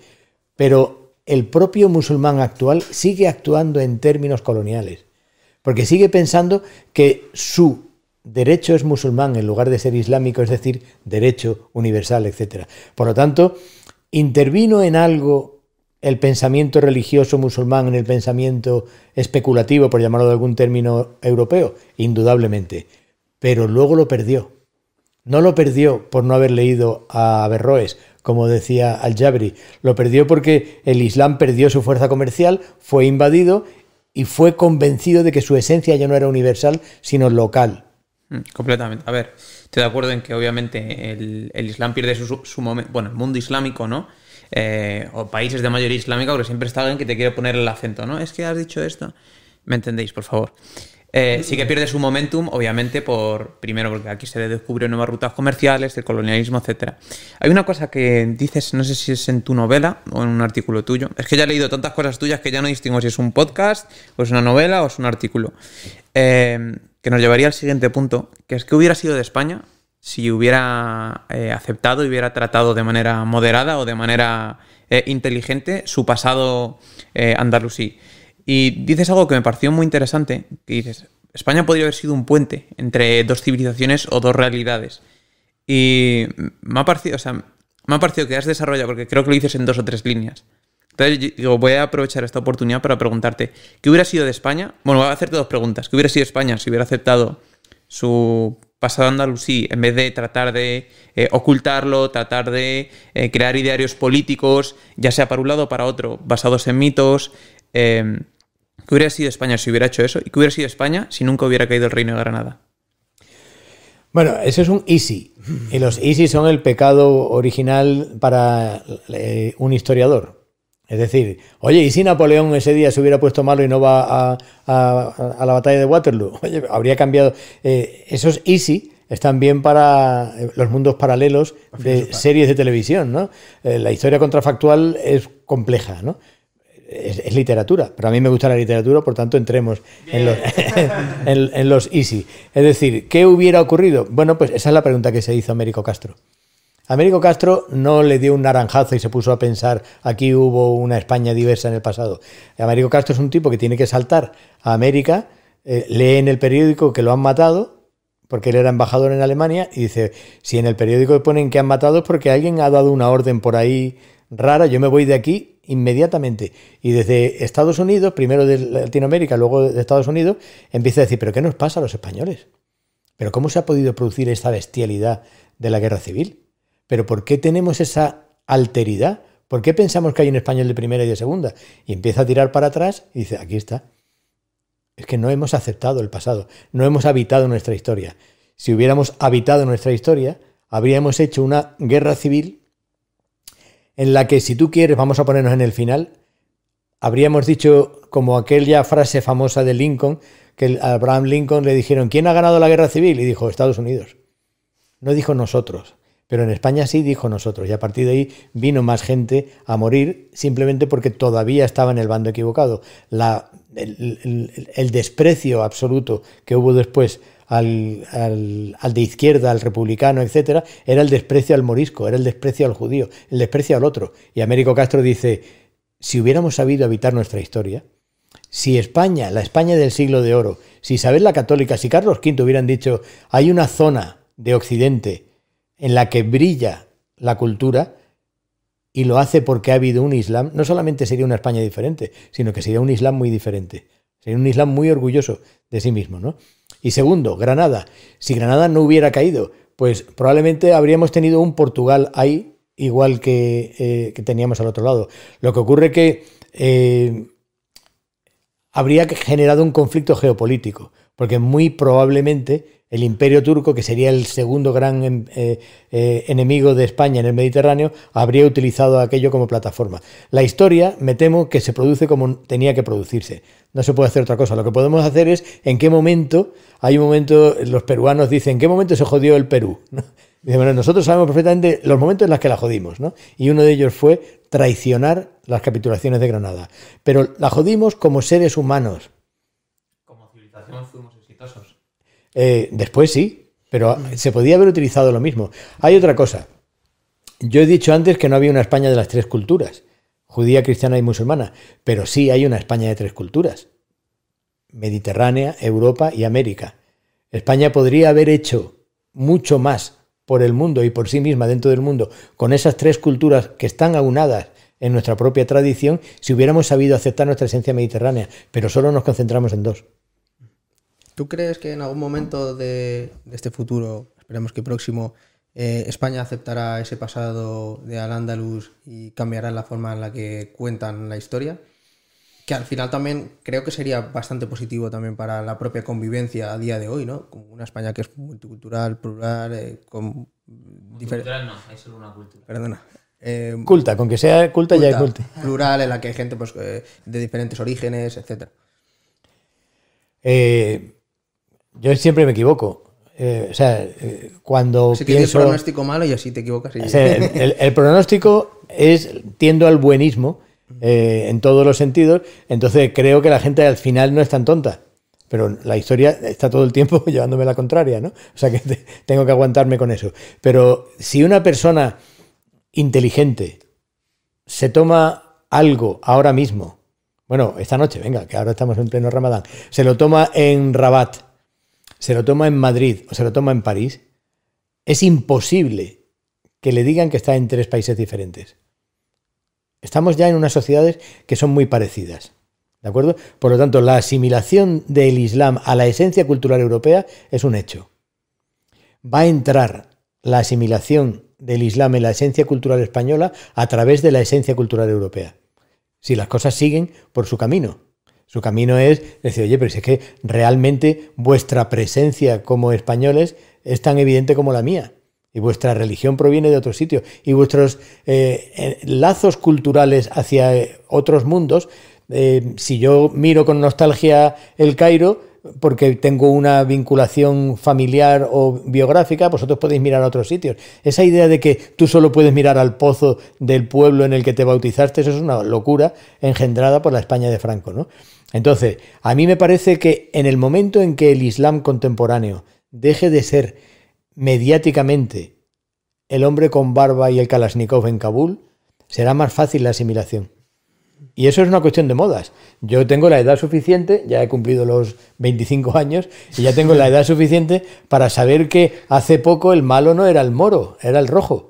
pero el propio musulmán actual sigue actuando en términos coloniales, porque sigue pensando que su derecho es musulmán en lugar de ser islámico, es decir, derecho universal, etc. Por lo tanto, intervino en algo el pensamiento religioso musulmán en el pensamiento especulativo, por llamarlo de algún término europeo, indudablemente, pero luego lo perdió. No lo perdió por no haber leído a Averroes, como decía al-Jabri, lo perdió porque el Islam perdió su fuerza comercial, fue invadido y fue convencido de que su esencia ya no era universal, sino local. Completamente. A ver, estoy de acuerdo en que obviamente el Islam pierde su momento, bueno, el mundo islámico, ¿no? O países de mayoría islámica, porque siempre está alguien que te quiere poner el acento, ¿no? Es que has dicho esto. ¿Me entendéis, por favor? Sí que pierde su momentum, obviamente, primero porque aquí se descubren nuevas rutas comerciales, el colonialismo, etcétera. Hay una cosa que dices, no sé si es en tu novela o en un artículo tuyo. Es que ya he leído tantas cosas tuyas que ya no distingo si es un podcast, o es una novela, o es un artículo. Que nos llevaría al siguiente punto, que es: ¿qué hubiera sido de España si hubiera aceptado y hubiera tratado de manera moderada o de manera inteligente su pasado andalusí? Y dices algo que me pareció muy interesante, que dices: España podría haber sido un puente entre dos civilizaciones o dos realidades. Y me ha parecido que has desarrollado, porque creo que lo dices en 2 o 3 líneas. Entonces digo, voy a aprovechar esta oportunidad para preguntarte, ¿qué hubiera sido de España? Bueno, voy a hacerte 2 preguntas. ¿Qué hubiera sido de España si hubiera aceptado su pasado andalusí en vez de tratar de ocultarlo, tratar de crear idearios políticos, ya sea para un lado o para otro, basados en mitos? ¿Qué hubiera sido España si hubiera hecho eso? ¿Y qué hubiera sido España si nunca hubiera caído el Reino de Granada? Bueno, eso es un easy. Y los easy son el pecado original para un historiador. Es decir, oye, ¿y si Napoleón ese día se hubiera puesto malo y no va a la batalla de Waterloo? Oye, habría cambiado. Esos easy están bien para los mundos paralelos de series de televisión, ¿no? La historia contrafactual es compleja, ¿no? Es literatura, pero a mí me gusta la literatura, por tanto entremos en los easy. Es decir, ¿qué hubiera ocurrido? Bueno, pues esa es la pregunta que se hizo Américo Castro. Américo Castro no le dio un naranjazo y se puso a pensar, aquí hubo una España diversa en el pasado. Américo Castro es un tipo que tiene que saltar a América, lee en el periódico que lo han matado, porque él era embajador en Alemania, y dice, si en el periódico ponen que han matado es porque alguien ha dado una orden por ahí rara, yo me voy de aquí inmediatamente. Y desde Estados Unidos, primero de Latinoamérica, luego de Estados Unidos, empieza a decir, ¿pero qué nos pasa a los españoles? ¿Pero cómo se ha podido producir esta bestialidad de la guerra civil? ¿Pero por qué tenemos esa alteridad? ¿Por qué pensamos que hay un español de primera y de segunda? Y empieza a tirar para atrás y dice, aquí está. Es que no hemos aceptado el pasado, no hemos habitado nuestra historia. Si hubiéramos habitado nuestra historia, habríamos hecho una guerra civil en la que, si tú quieres, vamos a ponernos en el final, habríamos dicho, como aquella frase famosa de Lincoln, que a Abraham Lincoln le dijeron, ¿quién ha ganado la guerra civil? Y dijo, Estados Unidos. No dijo nosotros, pero en España sí dijo nosotros. Y a partir de ahí vino más gente a morir simplemente porque todavía estaba en el bando equivocado. El desprecio absoluto que hubo después al de izquierda, al republicano, etcétera, era el desprecio al morisco, era el desprecio al judío, el desprecio al otro. Y Américo Castro dice, si hubiéramos sabido habitar nuestra historia, si España, la España del siglo de oro, si Isabel la Católica, si Carlos V hubieran dicho, hay una zona de Occidente en la que brilla la cultura y lo hace porque ha habido un Islam, no solamente sería una España diferente, sino que sería un Islam muy diferente. Sería un Islam muy orgulloso de sí mismo, ¿no? Y segundo, Granada. Si Granada no hubiera caído, pues probablemente habríamos tenido un Portugal ahí, igual que teníamos al otro lado. Lo que ocurre que habría generado un conflicto geopolítico, porque muy probablemente el Imperio Turco, que sería el segundo gran enemigo de España en el Mediterráneo, habría utilizado aquello como plataforma. La historia, me temo, que se produce como tenía que producirse. No se puede hacer otra cosa. Lo que podemos hacer es en qué momento, hay un momento, los peruanos dicen, ¿en qué momento se jodió el Perú? ¿No? Dicen, bueno, nosotros sabemos perfectamente los momentos en los que la jodimos, ¿no? Y uno de ellos fue traicionar las capitulaciones de Granada. Pero la jodimos como seres humanos. Como civilización fuimos exitosos. Después sí, pero se podía haber utilizado lo mismo. Hay otra cosa. Yo he dicho antes que no había una España de las 3 culturas, judía, cristiana y musulmana, pero sí hay una España de 3 culturas, Mediterránea, Europa y América. España podría haber hecho mucho más por el mundo y por sí misma dentro del mundo con esas 3 culturas que están aunadas en nuestra propia tradición si hubiéramos sabido aceptar nuestra esencia mediterránea, pero solo nos concentramos en 2. ¿Tú crees que en algún momento de este futuro, esperemos que próximo, España aceptará ese pasado de Al-Ándalus y cambiará la forma en la que cuentan la historia? Que al final también creo que sería bastante positivo también para la propia convivencia a día de hoy, ¿no? Como una España que es multicultural, plural, con multicultural no, hay solo una cultura. Perdona. Culta, con que sea culta ya es multi. Plural, en la que hay gente pues, de diferentes orígenes, etcétera. yo siempre me equivoco. Cuando así pienso... que el pronóstico malo y así te equivocas. Y... el pronóstico tiendo al buenismo en todos los sentidos, entonces creo que la gente al final no es tan tonta. Pero la historia está todo el tiempo llevándome la contraria, ¿no? O sea que tengo que aguantarme con eso. Pero si una persona inteligente se toma algo ahora mismo, bueno, esta noche, venga, que ahora estamos en pleno Ramadán, se lo toma en Rabat, se lo toma en Madrid o se lo toma en París, es imposible que le digan que está en 3 países diferentes. Estamos ya en unas sociedades que son muy parecidas, ¿de acuerdo? Por lo tanto, la asimilación del Islam a la esencia cultural europea es un hecho. Va a entrar la asimilación del Islam en la esencia cultural española a través de la esencia cultural europea. Si las cosas siguen por su camino. Su camino es decir, oye, pero si es que realmente vuestra presencia como españoles es tan evidente como la mía. Y vuestra religión proviene de otro sitio. Y vuestros lazos culturales hacia otros mundos, si yo miro con nostalgia el Cairo, porque tengo una vinculación familiar o biográfica, vosotros podéis mirar a otros sitios. Esa idea de que tú solo puedes mirar al pozo del pueblo en el que te bautizaste, eso es una locura engendrada por la España de Franco, ¿no? Entonces, a mí me parece que en el momento en que el Islam contemporáneo deje de ser mediáticamente el hombre con barba y el Kalashnikov en Kabul, será más fácil la asimilación. Y eso es una cuestión de modas. Yo tengo la edad suficiente, ya he cumplido los 25 años, y ya tengo la edad suficiente para saber que hace poco el malo no era el moro, era el rojo.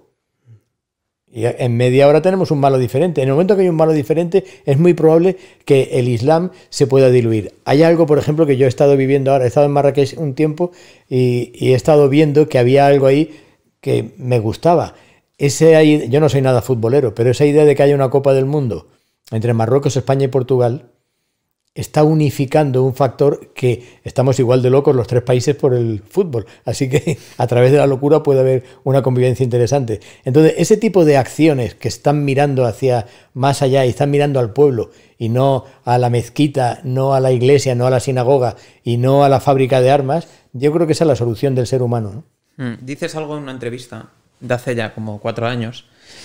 Y en media hora tenemos un malo diferente. En el momento que hay un malo diferente, es muy probable que el Islam se pueda diluir. Hay algo, por ejemplo, que yo he estado viviendo ahora. He estado en Marrakech un tiempo y he estado viendo que había algo ahí que me gustaba. Yo no soy nada futbolero, pero esa idea de que haya una Copa del Mundo entre Marruecos, España y Portugal está unificando un factor que estamos igual de locos los 3 países por el fútbol. Así que a través de la locura puede haber una convivencia interesante. Entonces, ese tipo de acciones que están mirando hacia más allá y están mirando al pueblo y no a la mezquita, no a la iglesia, no a la sinagoga y no a la fábrica de armas, yo creo que esa es la solución del ser humano, ¿no? Dices algo en una entrevista de hace ya como 4 años.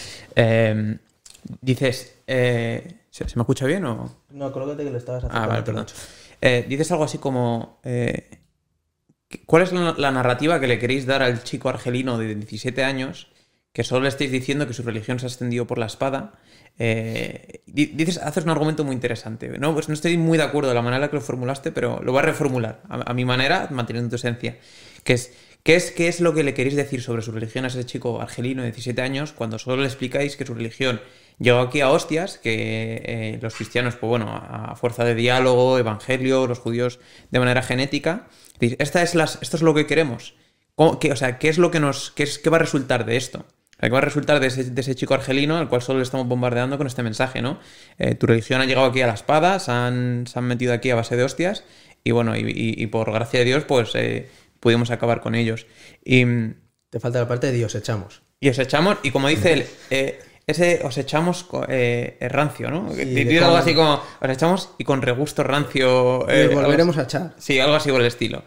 Dices... ¿Se me escucha bien o...? No, colócate que lo estabas haciendo. Vale, perdón. Dices algo así como... ¿cuál es la narrativa que le queréis dar al chico argelino de 17 años que solo le estáis diciendo que su religión se ha extendido por la espada? Haces un argumento muy interesante. No, pues no estoy muy de acuerdo de la manera en la que lo formulaste, pero lo voy a reformular a mi manera, manteniendo tu esencia. ¿Qué es lo que le queréis decir sobre su religión a ese chico argelino de 17 años cuando solo le explicáis que su religión llegó aquí a hostias, que los cristianos, pues bueno, a fuerza de diálogo, evangelio, los judíos de manera genética? Esto es lo que queremos. ¿Qué es lo que qué va a resultar de esto? ¿Qué va a resultar de ese chico argelino al cual solo le estamos bombardeando con este mensaje, ¿no? Tu religión ha llegado aquí a la espada, se han metido aquí a base de hostias y bueno, y por gracia de Dios, pues pudimos acabar con ellos. Y te falta la parte de Dios echamos. Y os echamos, y como dice él, os echamos rancio, ¿no? Dice algo así como, os echamos y con regusto rancio. Y volveremos a echar. Sí, algo así por el estilo.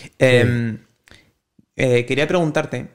Quería preguntarte,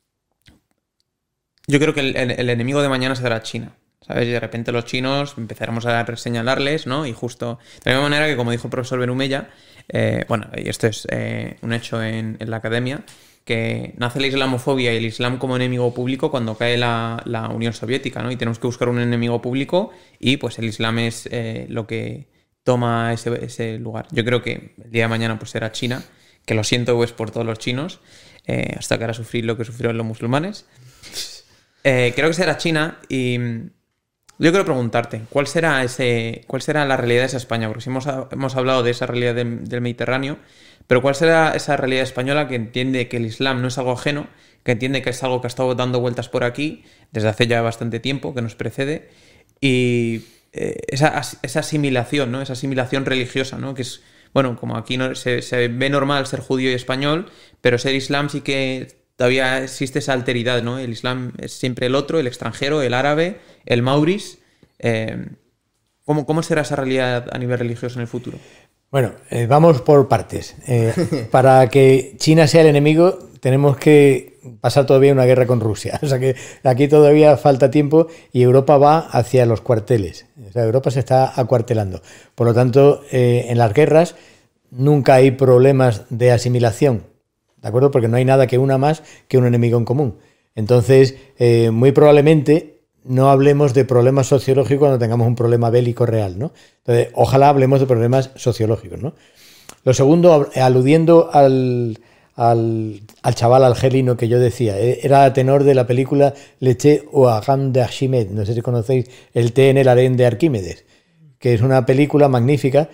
yo creo que el enemigo de mañana será China, ¿sabes? Y de repente los chinos empezaremos a señalarles, ¿no? Y justo, de la misma manera que como dijo el profesor Benumella, y esto es un hecho en la academia, que nace la islamofobia y el islam como enemigo público cuando cae la Unión Soviética, ¿no? Y tenemos que buscar un enemigo público y pues el islam es lo que toma ese lugar. Yo creo que el día de mañana pues será China, que lo siento pues por todos los chinos, hasta que ahora sufrir lo que sufrieron los musulmanes. Creo que será China y yo quiero preguntarte, ¿cuál será la realidad de esa España? Porque si hemos hablado de esa realidad del Mediterráneo, pero ¿cuál será esa realidad española que entiende que el Islam no es algo ajeno, que entiende que es algo que ha estado dando vueltas por aquí desde hace ya bastante tiempo, que nos precede, y esa asimilación, ¿no? Esa asimilación religiosa, ¿no? Que es, bueno, como aquí no se ve normal ser judío y español, pero ser islam sí que todavía existe esa alteridad, ¿no? El islam es siempre el otro, el extranjero, el árabe, el mauris. ¿Cómo será esa realidad a nivel religioso en el futuro? Bueno, vamos por partes. Para que China sea el enemigo, tenemos que pasar todavía una guerra con Rusia. O sea que aquí todavía falta tiempo y Europa va hacia los cuarteles. O sea, Europa se está acuartelando. Por lo tanto, en las guerras nunca hay problemas de asimilación, ¿de acuerdo? Porque no hay nada que una más que un enemigo en común. Entonces, muy probablemente no hablemos de problemas sociológicos cuando tengamos un problema bélico real, ¿no? Entonces, ojalá hablemos de problemas sociológicos, ¿no? Lo segundo, aludiendo al chaval argelino que yo decía, era tenor de la película Le thé au harem d'Archimède, no sé si conocéis El té en el harén de Arquímedes, que es una película magnífica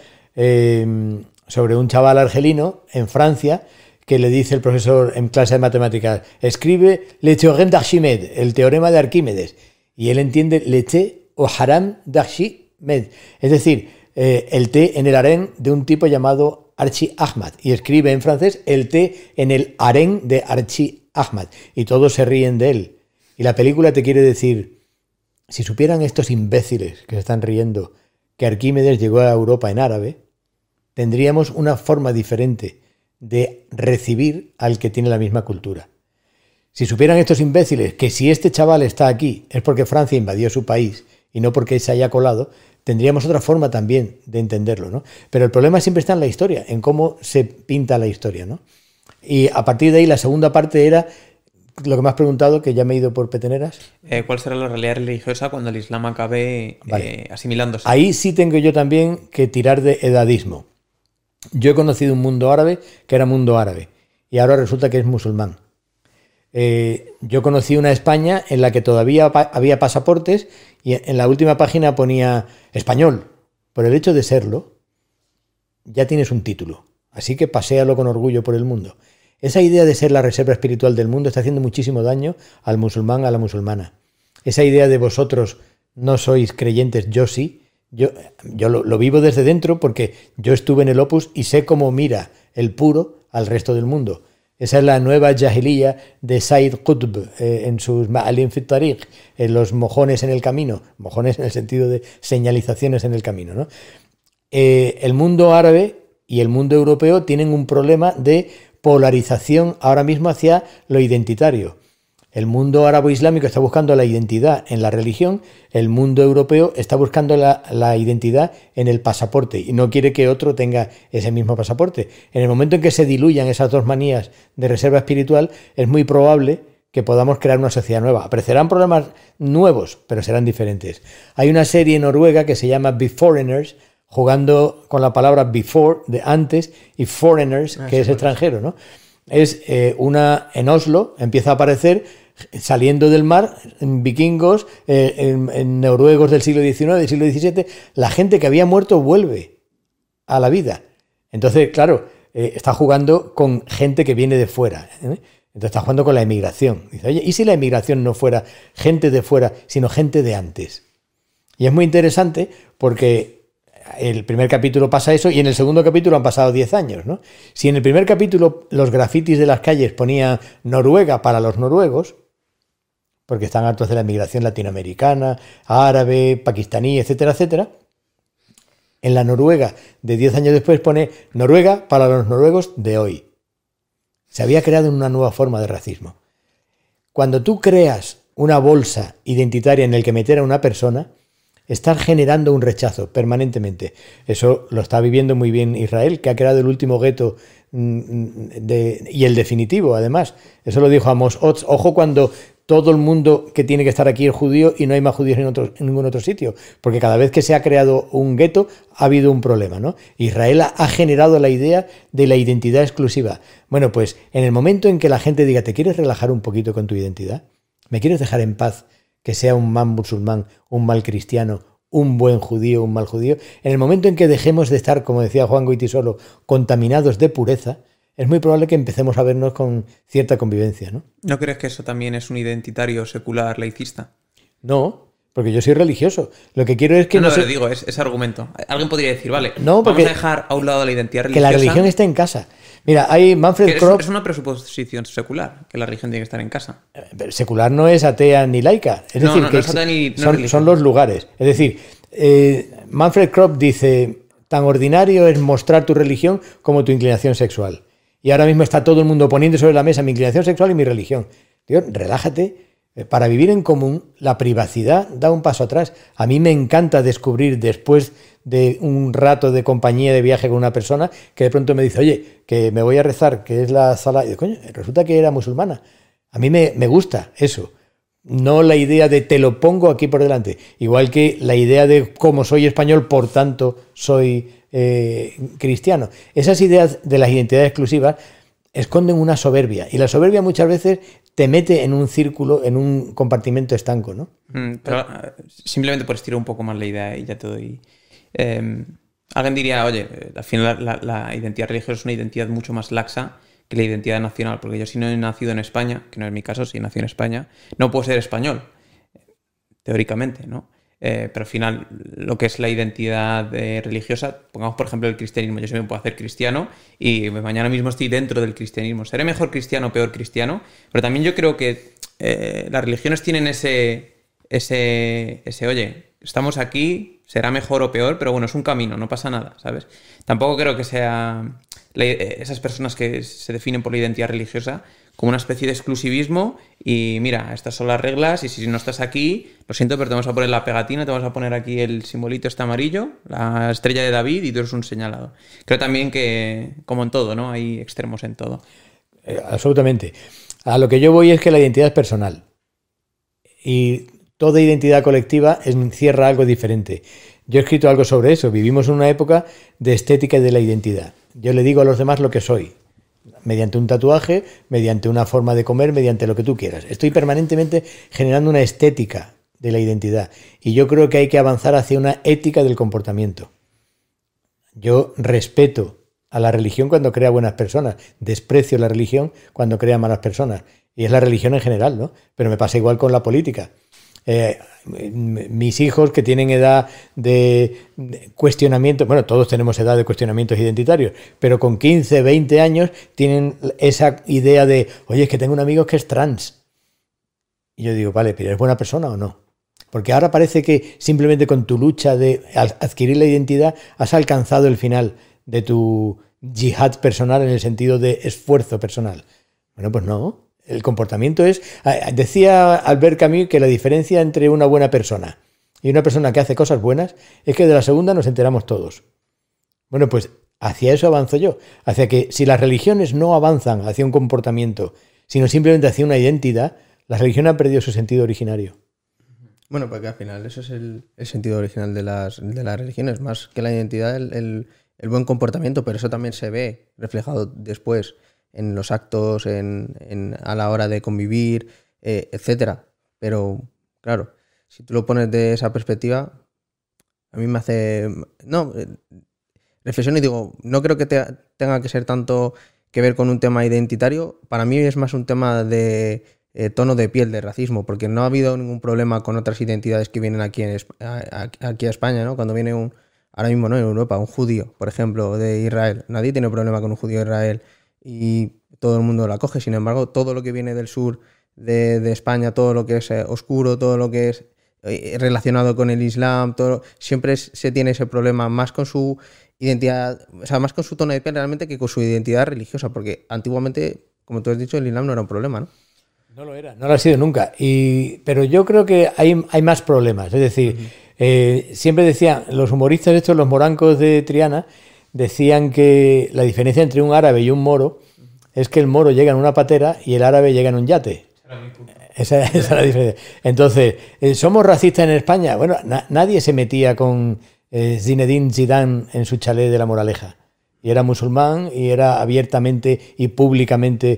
sobre un chaval argelino en Francia que le dice el profesor en clase de matemáticas, escribe Le théorème d'Archimède, el teorema de Arquímedes, y él entiende Le thé au harem d'Archimède, es decir, el té en el harén de un tipo llamado Archie Ahmad, y escribe en francés el té en el harén de Archie Ahmad, y todos se ríen de él. Y la película te quiere decir, si supieran estos imbéciles que se están riendo que Arquímedes llegó a Europa en árabe, tendríamos una forma diferente de recibir al que tiene la misma cultura. Si supieran estos imbéciles que si este chaval está aquí es porque Francia invadió su país y no porque se haya colado, tendríamos otra forma también de entenderlo, ¿no? Pero el problema siempre está en la historia, en cómo se pinta la historia, ¿no? Y a partir de ahí la segunda parte era lo que me has preguntado, que ya me he ido por peteneras. ¿Cuál será la realidad religiosa cuando el Islam acabe asimilándose? Ahí sí tengo yo también que tirar de edadismo. Yo he conocido un mundo árabe que era mundo árabe y ahora resulta que es musulmán. Yo conocí una España en la que todavía había pasaportes y en la última página ponía español. Por el hecho de serlo, ya tienes un título. Así que paséalo con orgullo por el mundo. Esa idea de ser la reserva espiritual del mundo está haciendo muchísimo daño al musulmán, a la musulmana. Esa idea de vosotros no sois creyentes, yo sí. Yo lo vivo desde dentro porque yo estuve en el Opus y sé cómo mira el puro al resto del mundo. Esa es la nueva jahiliya de Said Qutb en sus Ma'alim fi Tariq, en los mojones en el camino, mojones en el sentido de señalizaciones en el camino, ¿no? El mundo árabe y el mundo europeo tienen un problema de polarización ahora mismo hacia lo identitario. El mundo árabo-islámico está buscando la identidad en la religión, el mundo europeo está buscando la identidad en el pasaporte y no quiere que otro tenga ese mismo pasaporte. En el momento en que se diluyan esas dos manías de reserva espiritual, es muy probable que podamos crear una sociedad nueva. Aparecerán problemas nuevos, pero serán diferentes. Hay una serie noruega que se llama Beforeigners, jugando con la palabra before, de antes, y foreigners, que es extranjero, ¿no? Es en Oslo, empieza a aparecer saliendo del mar, vikingos, en noruegos del siglo XIX, del siglo XVII, la gente que había muerto vuelve a la vida. Entonces, claro, está jugando con gente que viene de fuera, ¿eh? Entonces está jugando con la emigración. Dice, oye, ¿y si la emigración no fuera gente de fuera, sino gente de antes? Y es muy interesante porque el primer capítulo pasa eso y en el segundo capítulo han pasado 10 años, ¿no? Si en el primer capítulo los grafitis de las calles ponían Noruega para los noruegos, porque están hartos de la migración latinoamericana, árabe, pakistaní, etcétera, etcétera, en la Noruega de 10 años después pone Noruega para los noruegos de hoy. Se había creado una nueva forma de racismo. Cuando tú creas una bolsa identitaria en la que meter a una persona, están generando un rechazo permanentemente. Eso lo está viviendo muy bien Israel, que ha creado el último gueto y el definitivo, además. Eso lo dijo Amos Oz. Ojo cuando todo el mundo que tiene que estar aquí es judío y no hay más judíos en ningún otro sitio. Porque cada vez que se ha creado un gueto ha habido un problema, ¿no? Israel ha generado la idea de la identidad exclusiva. Bueno, pues en el momento en que la gente diga, ¿te quieres relajar un poquito con tu identidad? ¿Me quieres dejar en paz? Que sea un mal musulmán, un mal cristiano, un buen judío, un mal judío. En el momento en que dejemos de estar, como decía Juan Goytisolo, contaminados de pureza, es muy probable que empecemos a vernos con cierta convivencia, ¿no? ¿No crees que eso también es un identitario secular laicista? No, porque yo soy religioso. Lo que quiero es que... No, pero digo, ese argumento. Alguien podría decir, vale, no, vamos a dejar a un lado la identidad religiosa. Que la religión está en casa. Mira, hay Manfred Kropp... Es una presuposición secular, que la religión tiene que estar en casa. Secular no es atea ni laica. Es decir, que es atea ni son los lugares. Es decir, Manfred Kropp dice, tan ordinario es mostrar tu religión como tu inclinación sexual. Y ahora mismo está todo el mundo poniendo sobre la mesa mi inclinación sexual y mi religión. Tío, relájate. Para vivir en común, la privacidad da un paso atrás. A mí me encanta descubrir después de un rato de compañía de viaje con una persona que de pronto me dice, oye, que me voy a rezar, que es la sala. Y digo, coño, resulta que era musulmana. A mí me gusta eso. No la idea de te lo pongo aquí por delante. Igual que la idea de como soy español, por tanto soy cristiano. Esas ideas de las identidades exclusivas esconden una soberbia. Y la soberbia muchas veces te mete en un círculo, en un compartimento estanco, ¿no? Pero simplemente por estirar un poco más la idea y ya te doy... alguien diría, oye, al final la identidad religiosa es una identidad mucho más laxa que la identidad nacional, porque yo si no he nacido en España, que no es mi caso, si nací en España, no puedo ser español, teóricamente, ¿no? Pero al final lo que es la identidad religiosa, pongamos por ejemplo el cristianismo, yo siempre puedo hacer cristiano y mañana mismo estoy dentro del cristianismo. ¿Seré mejor cristiano o peor cristiano? Pero también yo creo que las religiones tienen ese oye, estamos aquí, será mejor o peor, pero bueno, es un camino, no pasa nada, ¿sabes? Tampoco creo que sea esas personas que se definen por la identidad religiosa como una especie de exclusivismo y mira, estas son las reglas y si no estás aquí, lo siento, pero te vamos a poner la pegatina, te vamos a poner aquí el simbolito este amarillo, la estrella de David y tú eres un señalado. Creo también que, como en todo, ¿no? Hay extremos en todo. Absolutamente. A lo que yo voy es que la identidad es personal y toda identidad colectiva encierra algo diferente. Yo he escrito algo sobre eso. Vivimos en una época de estética y de la identidad. Yo le digo a los demás lo que soy, mediante un tatuaje, mediante una forma de comer, mediante lo que tú quieras. Estoy permanentemente generando una estética de la identidad y yo creo que hay que avanzar hacia una ética del comportamiento. Yo respeto a la religión cuando crea buenas personas, desprecio la religión cuando crea malas personas. Y es la religión en general, ¿no? Pero me pasa igual con la política. Mis hijos que tienen edad de cuestionamiento, bueno, todos tenemos edad de cuestionamientos identitarios, pero con 15, 20 años tienen esa idea de, oye, es que tengo un amigo que es trans. Y yo digo, vale, pero ¿es buena persona o no? Porque ahora parece que simplemente con tu lucha de adquirir la identidad has alcanzado el final de tu yihad personal en el sentido de esfuerzo personal. Bueno, pues no. El comportamiento es... Decía Albert Camus que la diferencia entre una buena persona y una persona que hace cosas buenas es que de la segunda nos enteramos todos. Bueno, pues hacia eso avanzo yo. Hacia que si las religiones no avanzan hacia un comportamiento, sino simplemente hacia una identidad, la religión ha perdido su sentido originario. Bueno, porque al final eso es el sentido original de las religiones, más que la identidad, el buen comportamiento, pero eso también se ve reflejado después en los actos, a la hora de convivir, etcétera. Pero, claro, si tú lo pones de esa perspectiva, a mí me hace... No, reflexiono y digo, no creo que tenga que ser tanto que ver con un tema identitario. Para mí es más un tema de tono de piel, de racismo, porque no ha habido ningún problema con otras identidades que vienen aquí a España, ¿no? Cuando viene ahora mismo, ¿no? En Europa, un judío, por ejemplo, de Israel. Nadie tiene problema con un judío de Israel y todo el mundo la coge. Sin embargo, todo lo que viene del sur de España, todo lo que es oscuro, todo lo que es relacionado con el Islam, siempre se tiene ese problema más con su identidad, o sea, más con su tono de piel realmente que con su identidad religiosa, porque antiguamente, como tú has dicho, el Islam no era un problema, ¿no? No lo era, no lo ha sido nunca. Pero yo creo que hay más problemas. Es decir, siempre decían, los humoristas estos, los morancos de Triana, decían que la diferencia entre un árabe y un moro es que el moro llega en una patera y el árabe llega en un yate. Esa es la diferencia. Entonces, ¿somos racistas en España? Bueno, nadie se metía con Zinedine Zidane en su chalet de La Moraleja. Y era musulmán y era abiertamente y públicamente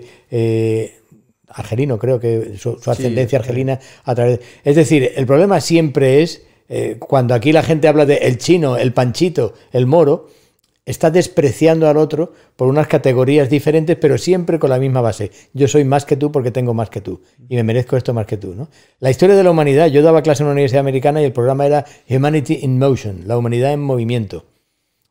argelino, creo que su ascendencia argelina a través... Es decir, el problema siempre es cuando aquí la gente habla de el chino, el panchito, el moro, está despreciando al otro por unas categorías diferentes, pero siempre con la misma base. Yo soy más que tú porque tengo más que tú y me merezco esto más que tú, ¿no? La historia de la humanidad, yo daba clase en una universidad americana y el programa era Humanity in Motion, la humanidad en movimiento.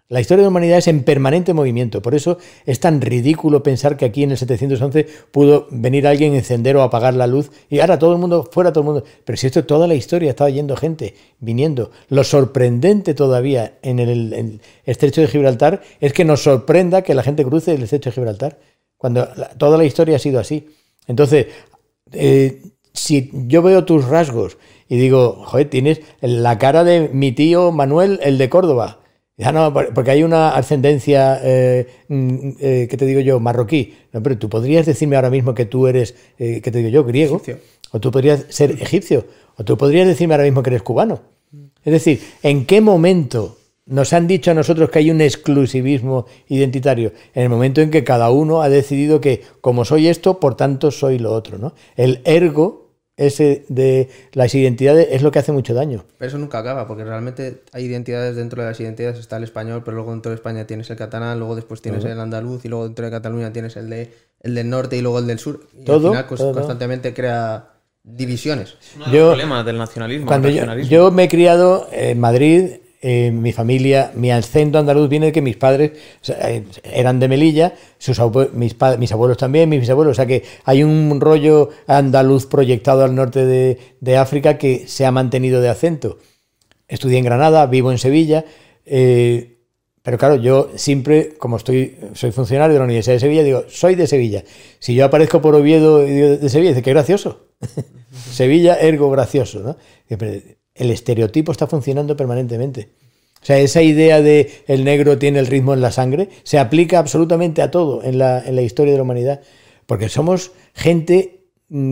La historia de la humanidad es en permanente movimiento. Por eso es tan ridículo pensar que aquí en el 711 pudo venir alguien, encender o apagar la luz y ahora todo el mundo, fuera todo el mundo. Pero si esto es toda la historia, estaba yendo gente, viniendo. Lo sorprendente todavía en el Estrecho de Gibraltar es que nos sorprenda que la gente cruce el Estrecho de Gibraltar, cuando toda la historia ha sido así. Entonces, si yo veo tus rasgos y digo, joder, tienes la cara de mi tío Manuel, el de Córdoba. Ya no, porque hay una ascendencia, ¿qué te digo yo? Marroquí. No, pero tú podrías decirme ahora mismo que tú eres, ¿qué te digo yo? Griego. Egipcio. O tú podrías ser egipcio. O tú podrías decirme ahora mismo que eres cubano. Es decir, ¿en qué momento nos han dicho a nosotros que hay un exclusivismo identitario? En el momento en que cada uno ha decidido que, como soy esto, por tanto soy lo otro, ¿no? El ergo ese de las identidades es lo que hace mucho daño. Pero eso nunca acaba, porque realmente hay identidades dentro de las identidades. Está el español, pero luego dentro de España tienes el catalán, luego después tienes el andaluz y luego dentro de Cataluña tienes el del norte y luego el del sur. Y todo, al final constantemente crea divisiones. Es uno de los problemas del nacionalismo. Cuando yo me he criado en Madrid, mi familia, mi acento andaluz viene de que mis padres eran de Melilla, mis abuelos también, mis bisabuelos, o sea que hay un rollo andaluz proyectado al norte de África que se ha mantenido de acento. Estudié en Granada, vivo en Sevilla, pero claro, yo siempre, como soy funcionario de la Universidad de Sevilla, digo, soy de Sevilla. Si yo aparezco por Oviedo de Sevilla, dice, qué gracioso. Sevilla, ergo gracioso, ¿no? El estereotipo está funcionando permanentemente. O sea, esa idea de el negro tiene el ritmo en la sangre se aplica absolutamente a todo en la historia de la humanidad. Porque somos gente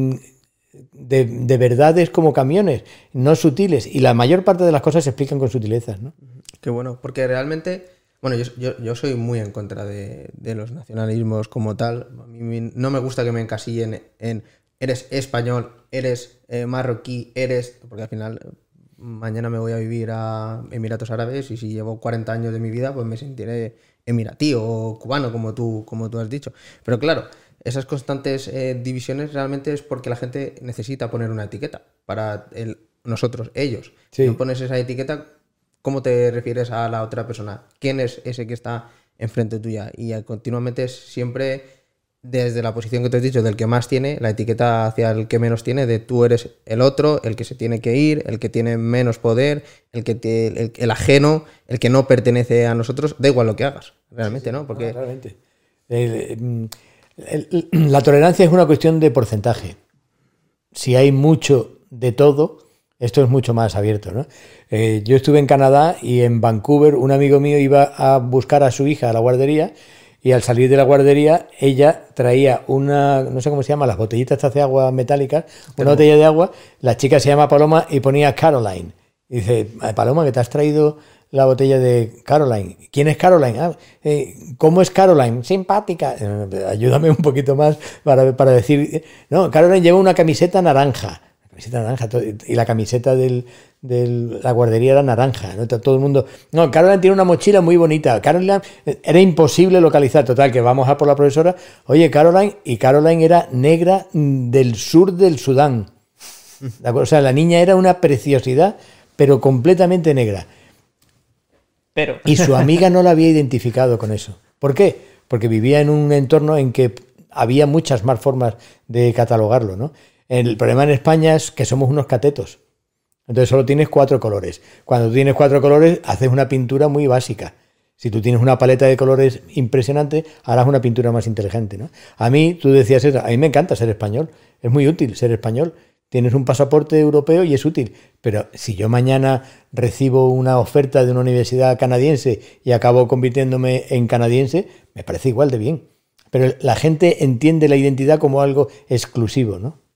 de verdades como camiones, no sutiles. Y la mayor parte de las cosas se explican con sutilezas, ¿no? Qué bueno, porque realmente... Bueno, yo soy muy en contra de los nacionalismos como tal. A mí no me gusta que me encasillen en eres español, eres marroquí, eres... Porque al final... Mañana me voy a vivir a Emiratos Árabes y si llevo 40 años de mi vida, pues me sentiré emiratí o cubano, como tú has dicho. Pero claro, esas constantes divisiones realmente es porque la gente necesita poner una etiqueta para nosotros, ellos. Sí. Si no pones esa etiqueta, ¿cómo te refieres a la otra persona? ¿Quién es ese que está enfrente tuya? Y continuamente es siempre... Desde la posición que te has dicho, del que más tiene, la etiqueta hacia el que menos tiene, de tú eres el otro, el que se tiene que ir, el que tiene menos poder, el ajeno, el que no pertenece a nosotros, da igual lo que hagas, realmente, ¿no? Porque... Realmente. La tolerancia es una cuestión de porcentaje. Si hay mucho de todo, esto es mucho más abierto, ¿no? Yo estuve en Canadá y en Vancouver un amigo mío iba a buscar a su hija a la guardería. Y al salir de la guardería, ella traía una, no sé cómo se llama, las botellitas de agua metálicas, una botella de agua, la chica se llama Paloma y ponía Caroline. Y dice, Paloma, que te has traído la botella de Caroline. ¿Quién es Caroline? ¿Cómo es Caroline? Simpática. Ayúdame un poquito más para decir... No, Caroline lleva una camiseta naranja. Y la camiseta de la guardería era naranja, ¿no? Todo el mundo... No, Caroline tiene una mochila muy bonita. Caroline era imposible localizar. Total, que vamos a por la profesora. Oye, Caroline... Y Caroline era negra del sur del Sudán. O sea, la niña era una preciosidad, pero completamente negra. Y su amiga no la había identificado con eso. ¿Por qué? Porque vivía en un entorno en que había muchas más formas de catalogarlo, ¿no? El problema en España es que somos unos catetos. Entonces solo tienes 4 colores. Cuando tú tienes 4 colores, haces una pintura muy básica. Si tú tienes una paleta de colores impresionante, harás una pintura más inteligente, ¿no? A mí, tú decías eso, a mí me encanta ser español. Es muy útil ser español. Tienes un pasaporte europeo y es útil. Pero si yo mañana recibo una oferta de una universidad canadiense y acabo convirtiéndome en canadiense, me parece igual de bien. Pero la gente entiende la identidad como algo exclusivo, ¿no?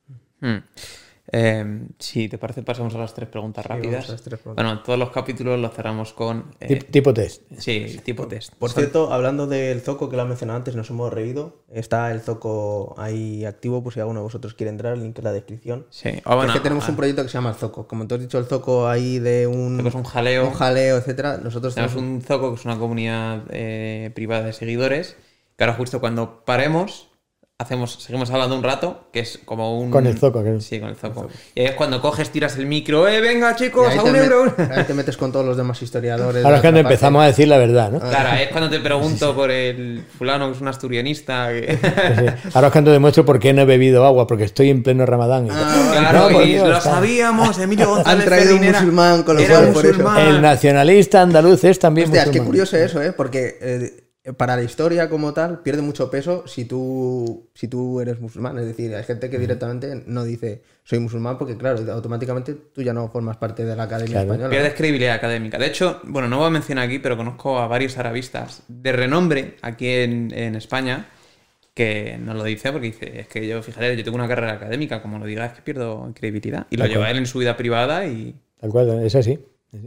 Si te parece, pasamos a las 3 preguntas rápidas. Bueno, todos los capítulos los cerramos con... tipo test. Sí, tipo test. Por cierto, hablando del zoco que lo han mencionado antes, nos hemos reído. Está el zoco ahí activo, pues si alguno de vosotros quiere entrar, el link en la descripción. Sí. Es que tenemos un proyecto que se llama el zoco. Como tú has dicho, el zoco ahí de un jaleo, etcétera. Nosotros tenemos un zoco que es una comunidad privada de seguidores. Que ahora justo cuando paremos... seguimos hablando un rato, que es como un... Con el zoco, creo. Sí, con el zoco. Y es cuando coges, tiras el micro, venga chicos, a €1. Ahí te metes con todos los demás historiadores. Ahora es cuando empezamos a decir la verdad, ¿no? Claro, es cuando te pregunto por el fulano que es un asturianista. Sí. Ahora es cuando demuestro por qué no he bebido agua, porque estoy en pleno Ramadán. Claro, no, y Dios, lo sabíamos, Emilio González Han traído un musulmán con lo cual, por eso. El nacionalista andaluz es también Hostia, musulmán. es que curioso eso, porque para la historia como tal pierde mucho peso si tú eres musulmán. Es decir, hay gente que directamente no dice soy musulmán porque, claro, automáticamente tú ya no formas parte de la Academia Española. Pierdes credibilidad académica. De hecho, bueno, no voy a mencionar aquí, pero conozco a varios arabistas de renombre aquí en España que nos lo dice porque dice, es que yo, fíjate, yo tengo una carrera académica, como lo diga es que pierdo credibilidad. Y lo lleva él en su vida privada y... Tal cual, es así.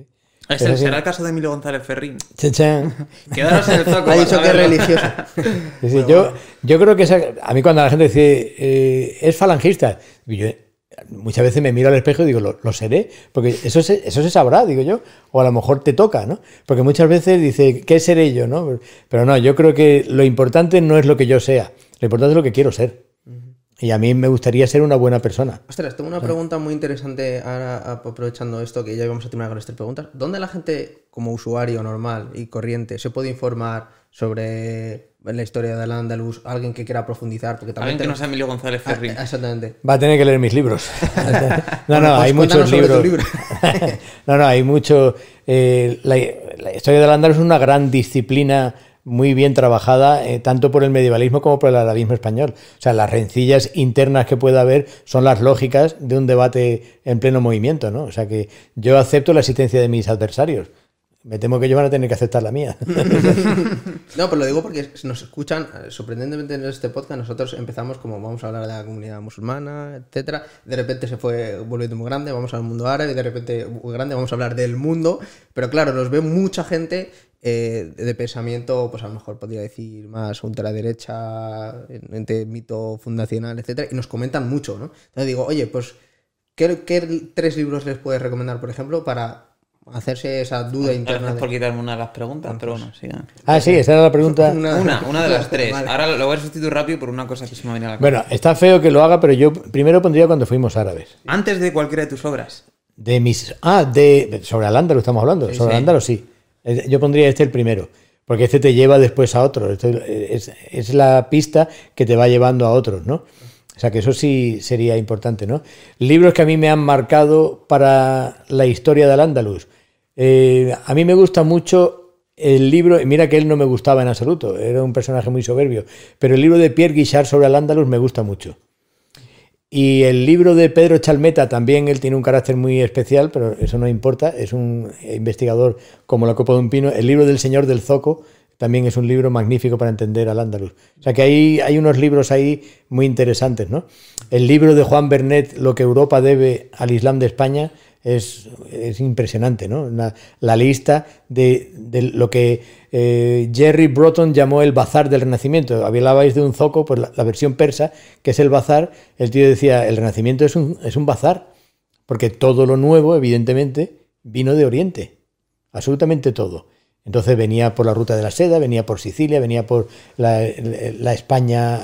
¿Será el caso de Emilio González Ferrín? Chán. Quedaros en el zoco. Ha dicho que es religioso. Sí, yo creo que a mí cuando la gente dice es falangista, yo muchas veces me miro al espejo y digo, lo seré, porque eso se sabrá, digo yo, o a lo mejor te toca, ¿no? Porque muchas veces dice, ¿qué seré yo, no? Pero no, yo creo que lo importante no es lo que yo sea, lo importante es lo que quiero ser. Y a mí me gustaría ser una buena persona. Ostras, tengo una pregunta muy interesante ahora, aprovechando esto, que ya íbamos a terminar con las 3 preguntas. ¿Dónde la gente, como usuario normal y corriente, se puede informar sobre la historia del Andalus? Alguien que quiera profundizar. Porque también alguien que no sea Emilio González Ferrín. Exactamente. Va a tener que leer mis libros. Bueno, pues hay muchos libros. Libro. Hay mucho... la historia del Andalus es una gran disciplina muy bien trabajada, tanto por el medievalismo como por el arabismo español. O sea, las rencillas internas que pueda haber son las lógicas de un debate en pleno movimiento, ¿no? O sea que yo acepto la existencia de mis adversarios. Me temo que ellos van a tener que aceptar la mía. No, pero lo digo porque nos escuchan, sorprendentemente en este podcast, nosotros empezamos como vamos a hablar de la comunidad musulmana, etcétera. De repente se fue volviendo muy grande, vamos al mundo árabe, y de repente muy grande, vamos a hablar del mundo. Pero claro, nos ve mucha gente de pensamiento, pues a lo mejor podría decir más ultraderecha, entre mito fundacional, etcétera, y nos comentan mucho, ¿no? Entonces digo, oye, pues, ¿qué 3 libros les puedes recomendar, por ejemplo, para hacerse esa duda interna? Gracias por quitarme una de las preguntas, pero bueno, sí. Sí, esa era la pregunta. Una de las 3. Vale. Ahora lo voy a sustituir rápido por una cosa que se me ha venido a la cabeza. Bueno, está feo que lo haga, pero yo primero pondría cuando fuimos árabes. Antes de cualquiera de tus obras. Sobre Al-Ándalus estamos hablando. Sí, sobre sí. Al-Ándalus, sí. Yo pondría el primero, porque te lleva después a otro. Es la pista que te va llevando a otros, ¿no? O sea que eso sí sería importante, ¿no? Libros que a mí me han marcado para la historia de Al-Ándalus. A mí me gusta mucho el libro, mira que él no me gustaba en absoluto, era un personaje muy soberbio, pero el libro de Pierre Guichard sobre Al-Ándalus me gusta mucho. Y el libro de Pedro Chalmeta también, él tiene un carácter muy especial, pero eso no importa, es un investigador como la copa de un pino. El libro del Señor del Zoco también es un libro magnífico para entender Al-Ándalus. O sea que hay unos libros ahí muy interesantes, ¿no? El libro de Juan Bernet, Lo que Europa debe al Islam de España, es impresionante, ¿no? La lista de lo que Jerry Broughton llamó el bazar del Renacimiento. Hablabais de un zoco, pues la versión persa, que es el bazar. El tío decía, el Renacimiento es un bazar, porque todo lo nuevo, evidentemente, vino de Oriente. Absolutamente todo. Entonces venía por la ruta de la seda, venía por Sicilia, venía por la España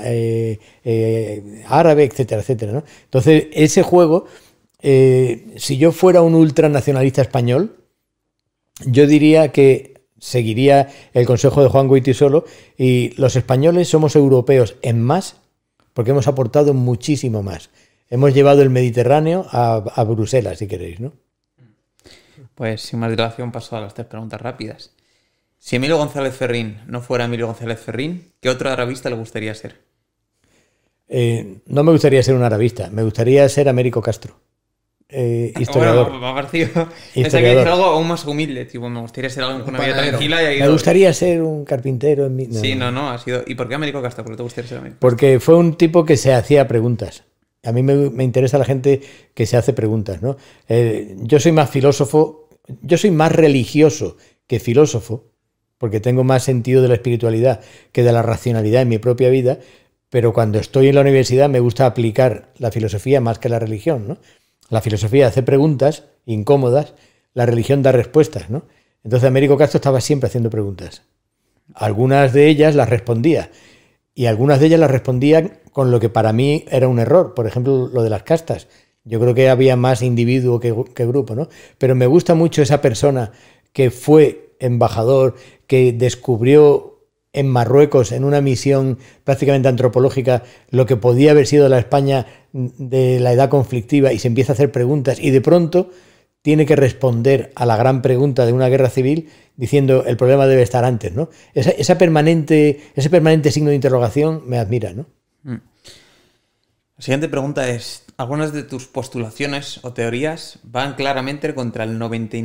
árabe, etcétera, etcétera, ¿no? Entonces, ese juego... si yo fuera un ultranacionalista español, yo diría que seguiría el consejo de Juan Goytisolo, y los españoles somos europeos en más porque hemos aportado muchísimo más. Hemos llevado el Mediterráneo a Bruselas, si queréis, ¿no? Pues sin más dilación paso a las 3 preguntas rápidas. Si Emilio González Ferrín no fuera Emilio González Ferrín, ¿qué otro arabista le gustaría ser? No me gustaría ser un arabista, me gustaría ser Américo Castro. Historiador. Bueno, me ha parecido. Pensé que decir algo aún más humilde. Tipo, me gustaría ser alguien con una vida tranquila. Me gustaría ser un carpintero. No, ha sido. ¿Y por qué Américo Castro? ¿Por qué te gustaría ser Américo? Porque fue un tipo que se hacía preguntas. A mí me interesa la gente que se hace preguntas, ¿no? Yo soy más filósofo, yo soy más religioso que filósofo, porque tengo más sentido de la espiritualidad que de la racionalidad en mi propia vida, pero cuando estoy en la universidad me gusta aplicar la filosofía más que la religión, ¿no? La filosofía hace preguntas incómodas, la religión da respuestas, ¿no? Entonces Américo Castro estaba siempre haciendo preguntas. Algunas de ellas las respondía, y algunas de ellas las respondía con lo que para mí era un error. Por ejemplo, lo de las castas. Yo creo que había más individuo que grupo, ¿no? Pero me gusta mucho esa persona que fue embajador, que descubrió en Marruecos, en una misión prácticamente antropológica, lo que podía haber sido la España de la edad conflictiva, y se empieza a hacer preguntas y de pronto tiene que responder a la gran pregunta de una guerra civil diciendo el problema debe estar antes, ¿no? Ese permanente signo de interrogación me admira, ¿no? La siguiente pregunta es: algunas de tus postulaciones o teorías van claramente contra el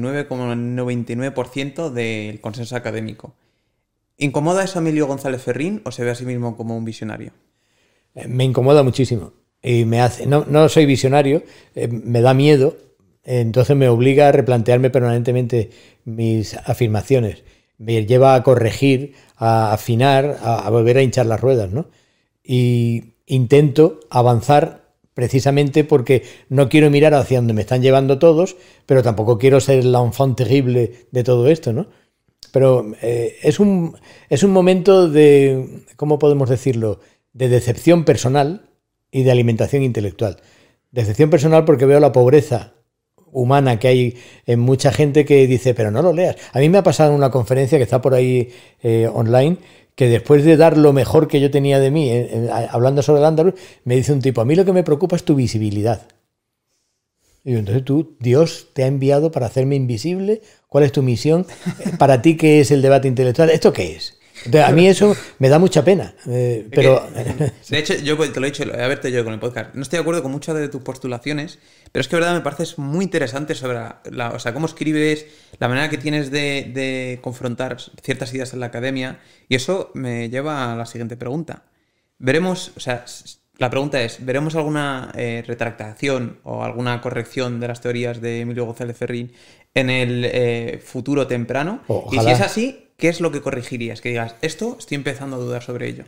99,99% del consenso académico. ¿Incomoda eso a Emilio González Ferrín o se ve a sí mismo como un visionario? Me incomoda muchísimo y me hace, no soy visionario, me da miedo, entonces me obliga a replantearme permanentemente mis afirmaciones, me lleva a corregir, a afinar, a volver a hinchar las ruedas, ¿no? Y intento avanzar precisamente porque no quiero mirar hacia donde me están llevando todos, pero tampoco quiero ser el enfant terrible de todo esto, ¿no? Pero es un momento de, ¿cómo podemos decirlo?, de decepción personal y de alimentación intelectual. Decepción personal porque veo la pobreza humana que hay en mucha gente que dice, pero no lo leas. A mí me ha pasado en una conferencia que está por ahí online, que después de dar lo mejor que yo tenía de mí, hablando sobre el Al-Ándalus, me dice un tipo, a mí lo que me preocupa es tu visibilidad. Y digo, entonces Dios te ha enviado para hacerme invisible. ¿Cuál es tu misión? Para ti, ¿qué es el debate intelectual? ¿Esto qué es? Entonces, a mí eso me da mucha pena. Pero de hecho, yo te lo he dicho, a verte yo con el podcast. No estoy de acuerdo con muchas de tus postulaciones, pero es que verdad me parece muy interesante sobre o sea, cómo escribes, la manera que tienes de confrontar ciertas ideas en la academia, y eso me lleva a la siguiente pregunta. Veremos, o sea, la pregunta es, ¿veremos alguna retractación o alguna corrección de las teorías de Emilio González Ferrín en el futuro temprano? Ojalá. Y si es así, ¿qué es lo que corregirías? Que digas, esto estoy empezando a dudar sobre ello.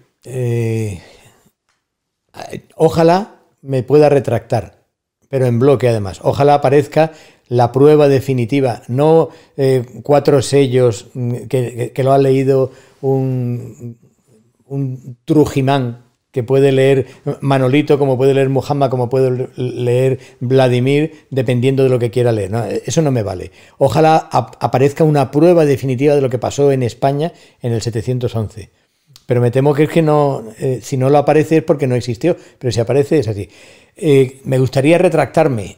Ojalá me pueda retractar, pero en bloque además. Ojalá aparezca la prueba definitiva, no 4 sellos que lo ha leído un Trujimán, que puede leer Manolito, como puede leer Muhammad, como puede leer Vladimir, dependiendo de lo que quiera leer. No, eso no me vale. Ojalá aparezca una prueba definitiva de lo que pasó en España en el 711. Pero me temo que es que no, si no lo aparece es porque no existió, pero si aparece es así. ¿Me gustaría retractarme?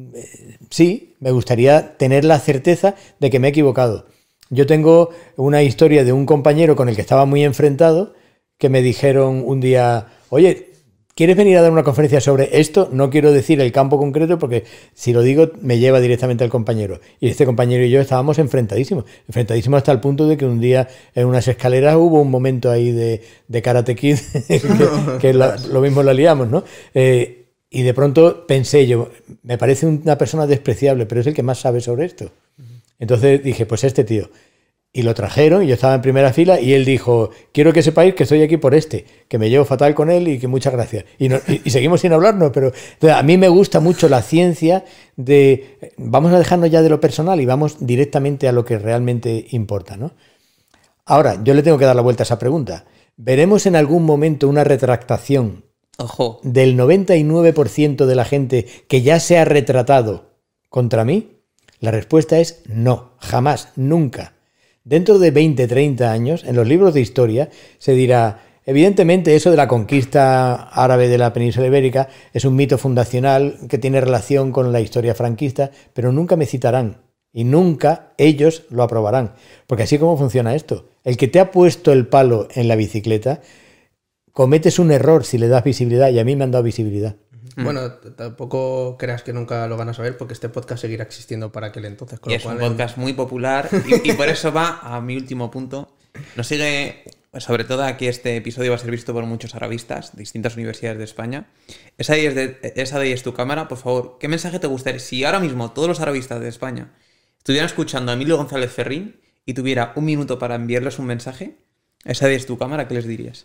Sí, me gustaría tener la certeza de que me he equivocado. Yo tengo una historia de un compañero con el que estaba muy enfrentado, que me dijeron un día, oye, ¿quieres venir a dar una conferencia sobre esto? No quiero decir el campo concreto porque si lo digo me lleva directamente al compañero. Y este compañero y yo estábamos enfrentadísimos hasta el punto de que un día en unas escaleras hubo un momento ahí de Karate Kid que lo mismo la liamos, ¿no? Y de pronto pensé yo, me parece una persona despreciable, pero es el que más sabe sobre esto. Entonces dije, pues este tío. Y lo trajeron, y yo estaba en primera fila, y él dijo, quiero que sepáis que estoy aquí por que me llevo fatal con él y que muchas gracias. Y seguimos sin hablarnos, pero a mí me gusta mucho la ciencia de, vamos a dejarnos ya de lo personal y vamos directamente a lo que realmente importa, ¿no? Ahora, yo le tengo que dar la vuelta a esa pregunta. ¿Veremos en algún momento una retractación del 99% de la gente que ya se ha retratado contra mí? La respuesta es no, jamás, nunca. Dentro de 20, 30 años, en los libros de historia, se dirá, evidentemente eso de la conquista árabe de la península ibérica es un mito fundacional que tiene relación con la historia franquista, pero nunca me citarán y nunca ellos lo aprobarán. Porque así como funciona esto, el que te ha puesto el palo en la bicicleta, cometes un error si le das visibilidad, y a mí me han dado visibilidad. Bueno, tampoco creas que nunca lo van a saber porque este podcast seguirá existiendo para aquel entonces. Y es un podcast muy popular y por eso va a mi último punto. Nos sigue, sobre todo aquí este episodio va a ser visto por muchos arabistas de distintas universidades de España. Esa de ahí es tu cámara, por favor. ¿Qué mensaje te gustaría? Si ahora mismo todos los arabistas de España estuvieran escuchando a Emilio González Ferrín y tuviera un minuto para enviarles un mensaje, esa de ahí es tu cámara, ¿qué les dirías?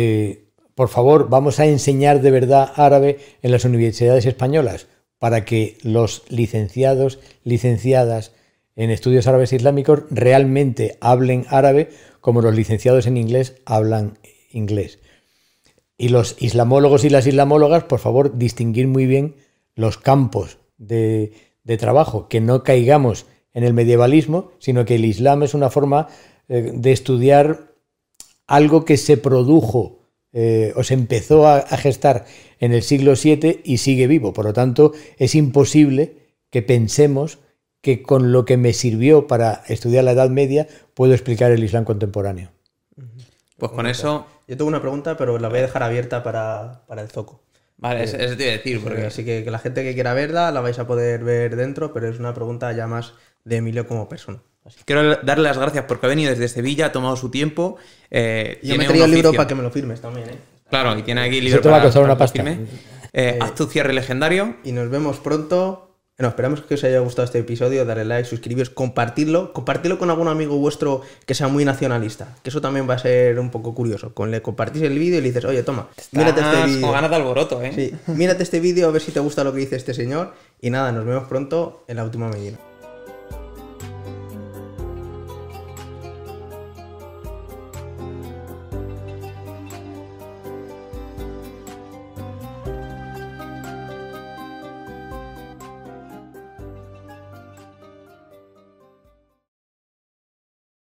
Por favor, vamos a enseñar de verdad árabe en las universidades españolas para que los licenciados, licenciadas en estudios árabes islámicos realmente hablen árabe como los licenciados en inglés hablan inglés. Y los islamólogos y las islamólogas, por favor, distinguir muy bien los campos de trabajo, que no caigamos en el medievalismo, sino que el Islam es una forma de estudiar algo que se produjo o se empezó a gestar en el siglo VII y sigue vivo. Por lo tanto, es imposible que pensemos que con lo que me sirvió para estudiar la Edad Media puedo explicar el Islam contemporáneo. Pues con eso... Yo tengo una pregunta, pero la voy a dejar abierta para el zoco. Vale, eso te iba a decir. Porque... Así que la gente que quiera verla la vais a poder ver dentro, pero es una pregunta ya más de Emilio como persona. Quiero darle las gracias porque ha venido desde Sevilla, ha tomado su tiempo. Yo me he traído el libro para que me lo firmes también, ¿eh? Claro, y tiene aquí el libro para que una pasta. Haz tu cierre legendario. Y nos vemos pronto. Bueno, esperamos que os haya gustado este episodio. Darle like, suscribiros, compartirlo con algún amigo vuestro que sea muy nacionalista. Que eso también va a ser un poco curioso. Le compartís el vídeo y le dices, oye, toma, mírate este vídeo. Con ganas de alboroto, ¿eh? Sí, mírate este vídeo a ver si te gusta lo que dice este señor. Y nada, nos vemos pronto en La Última Medina.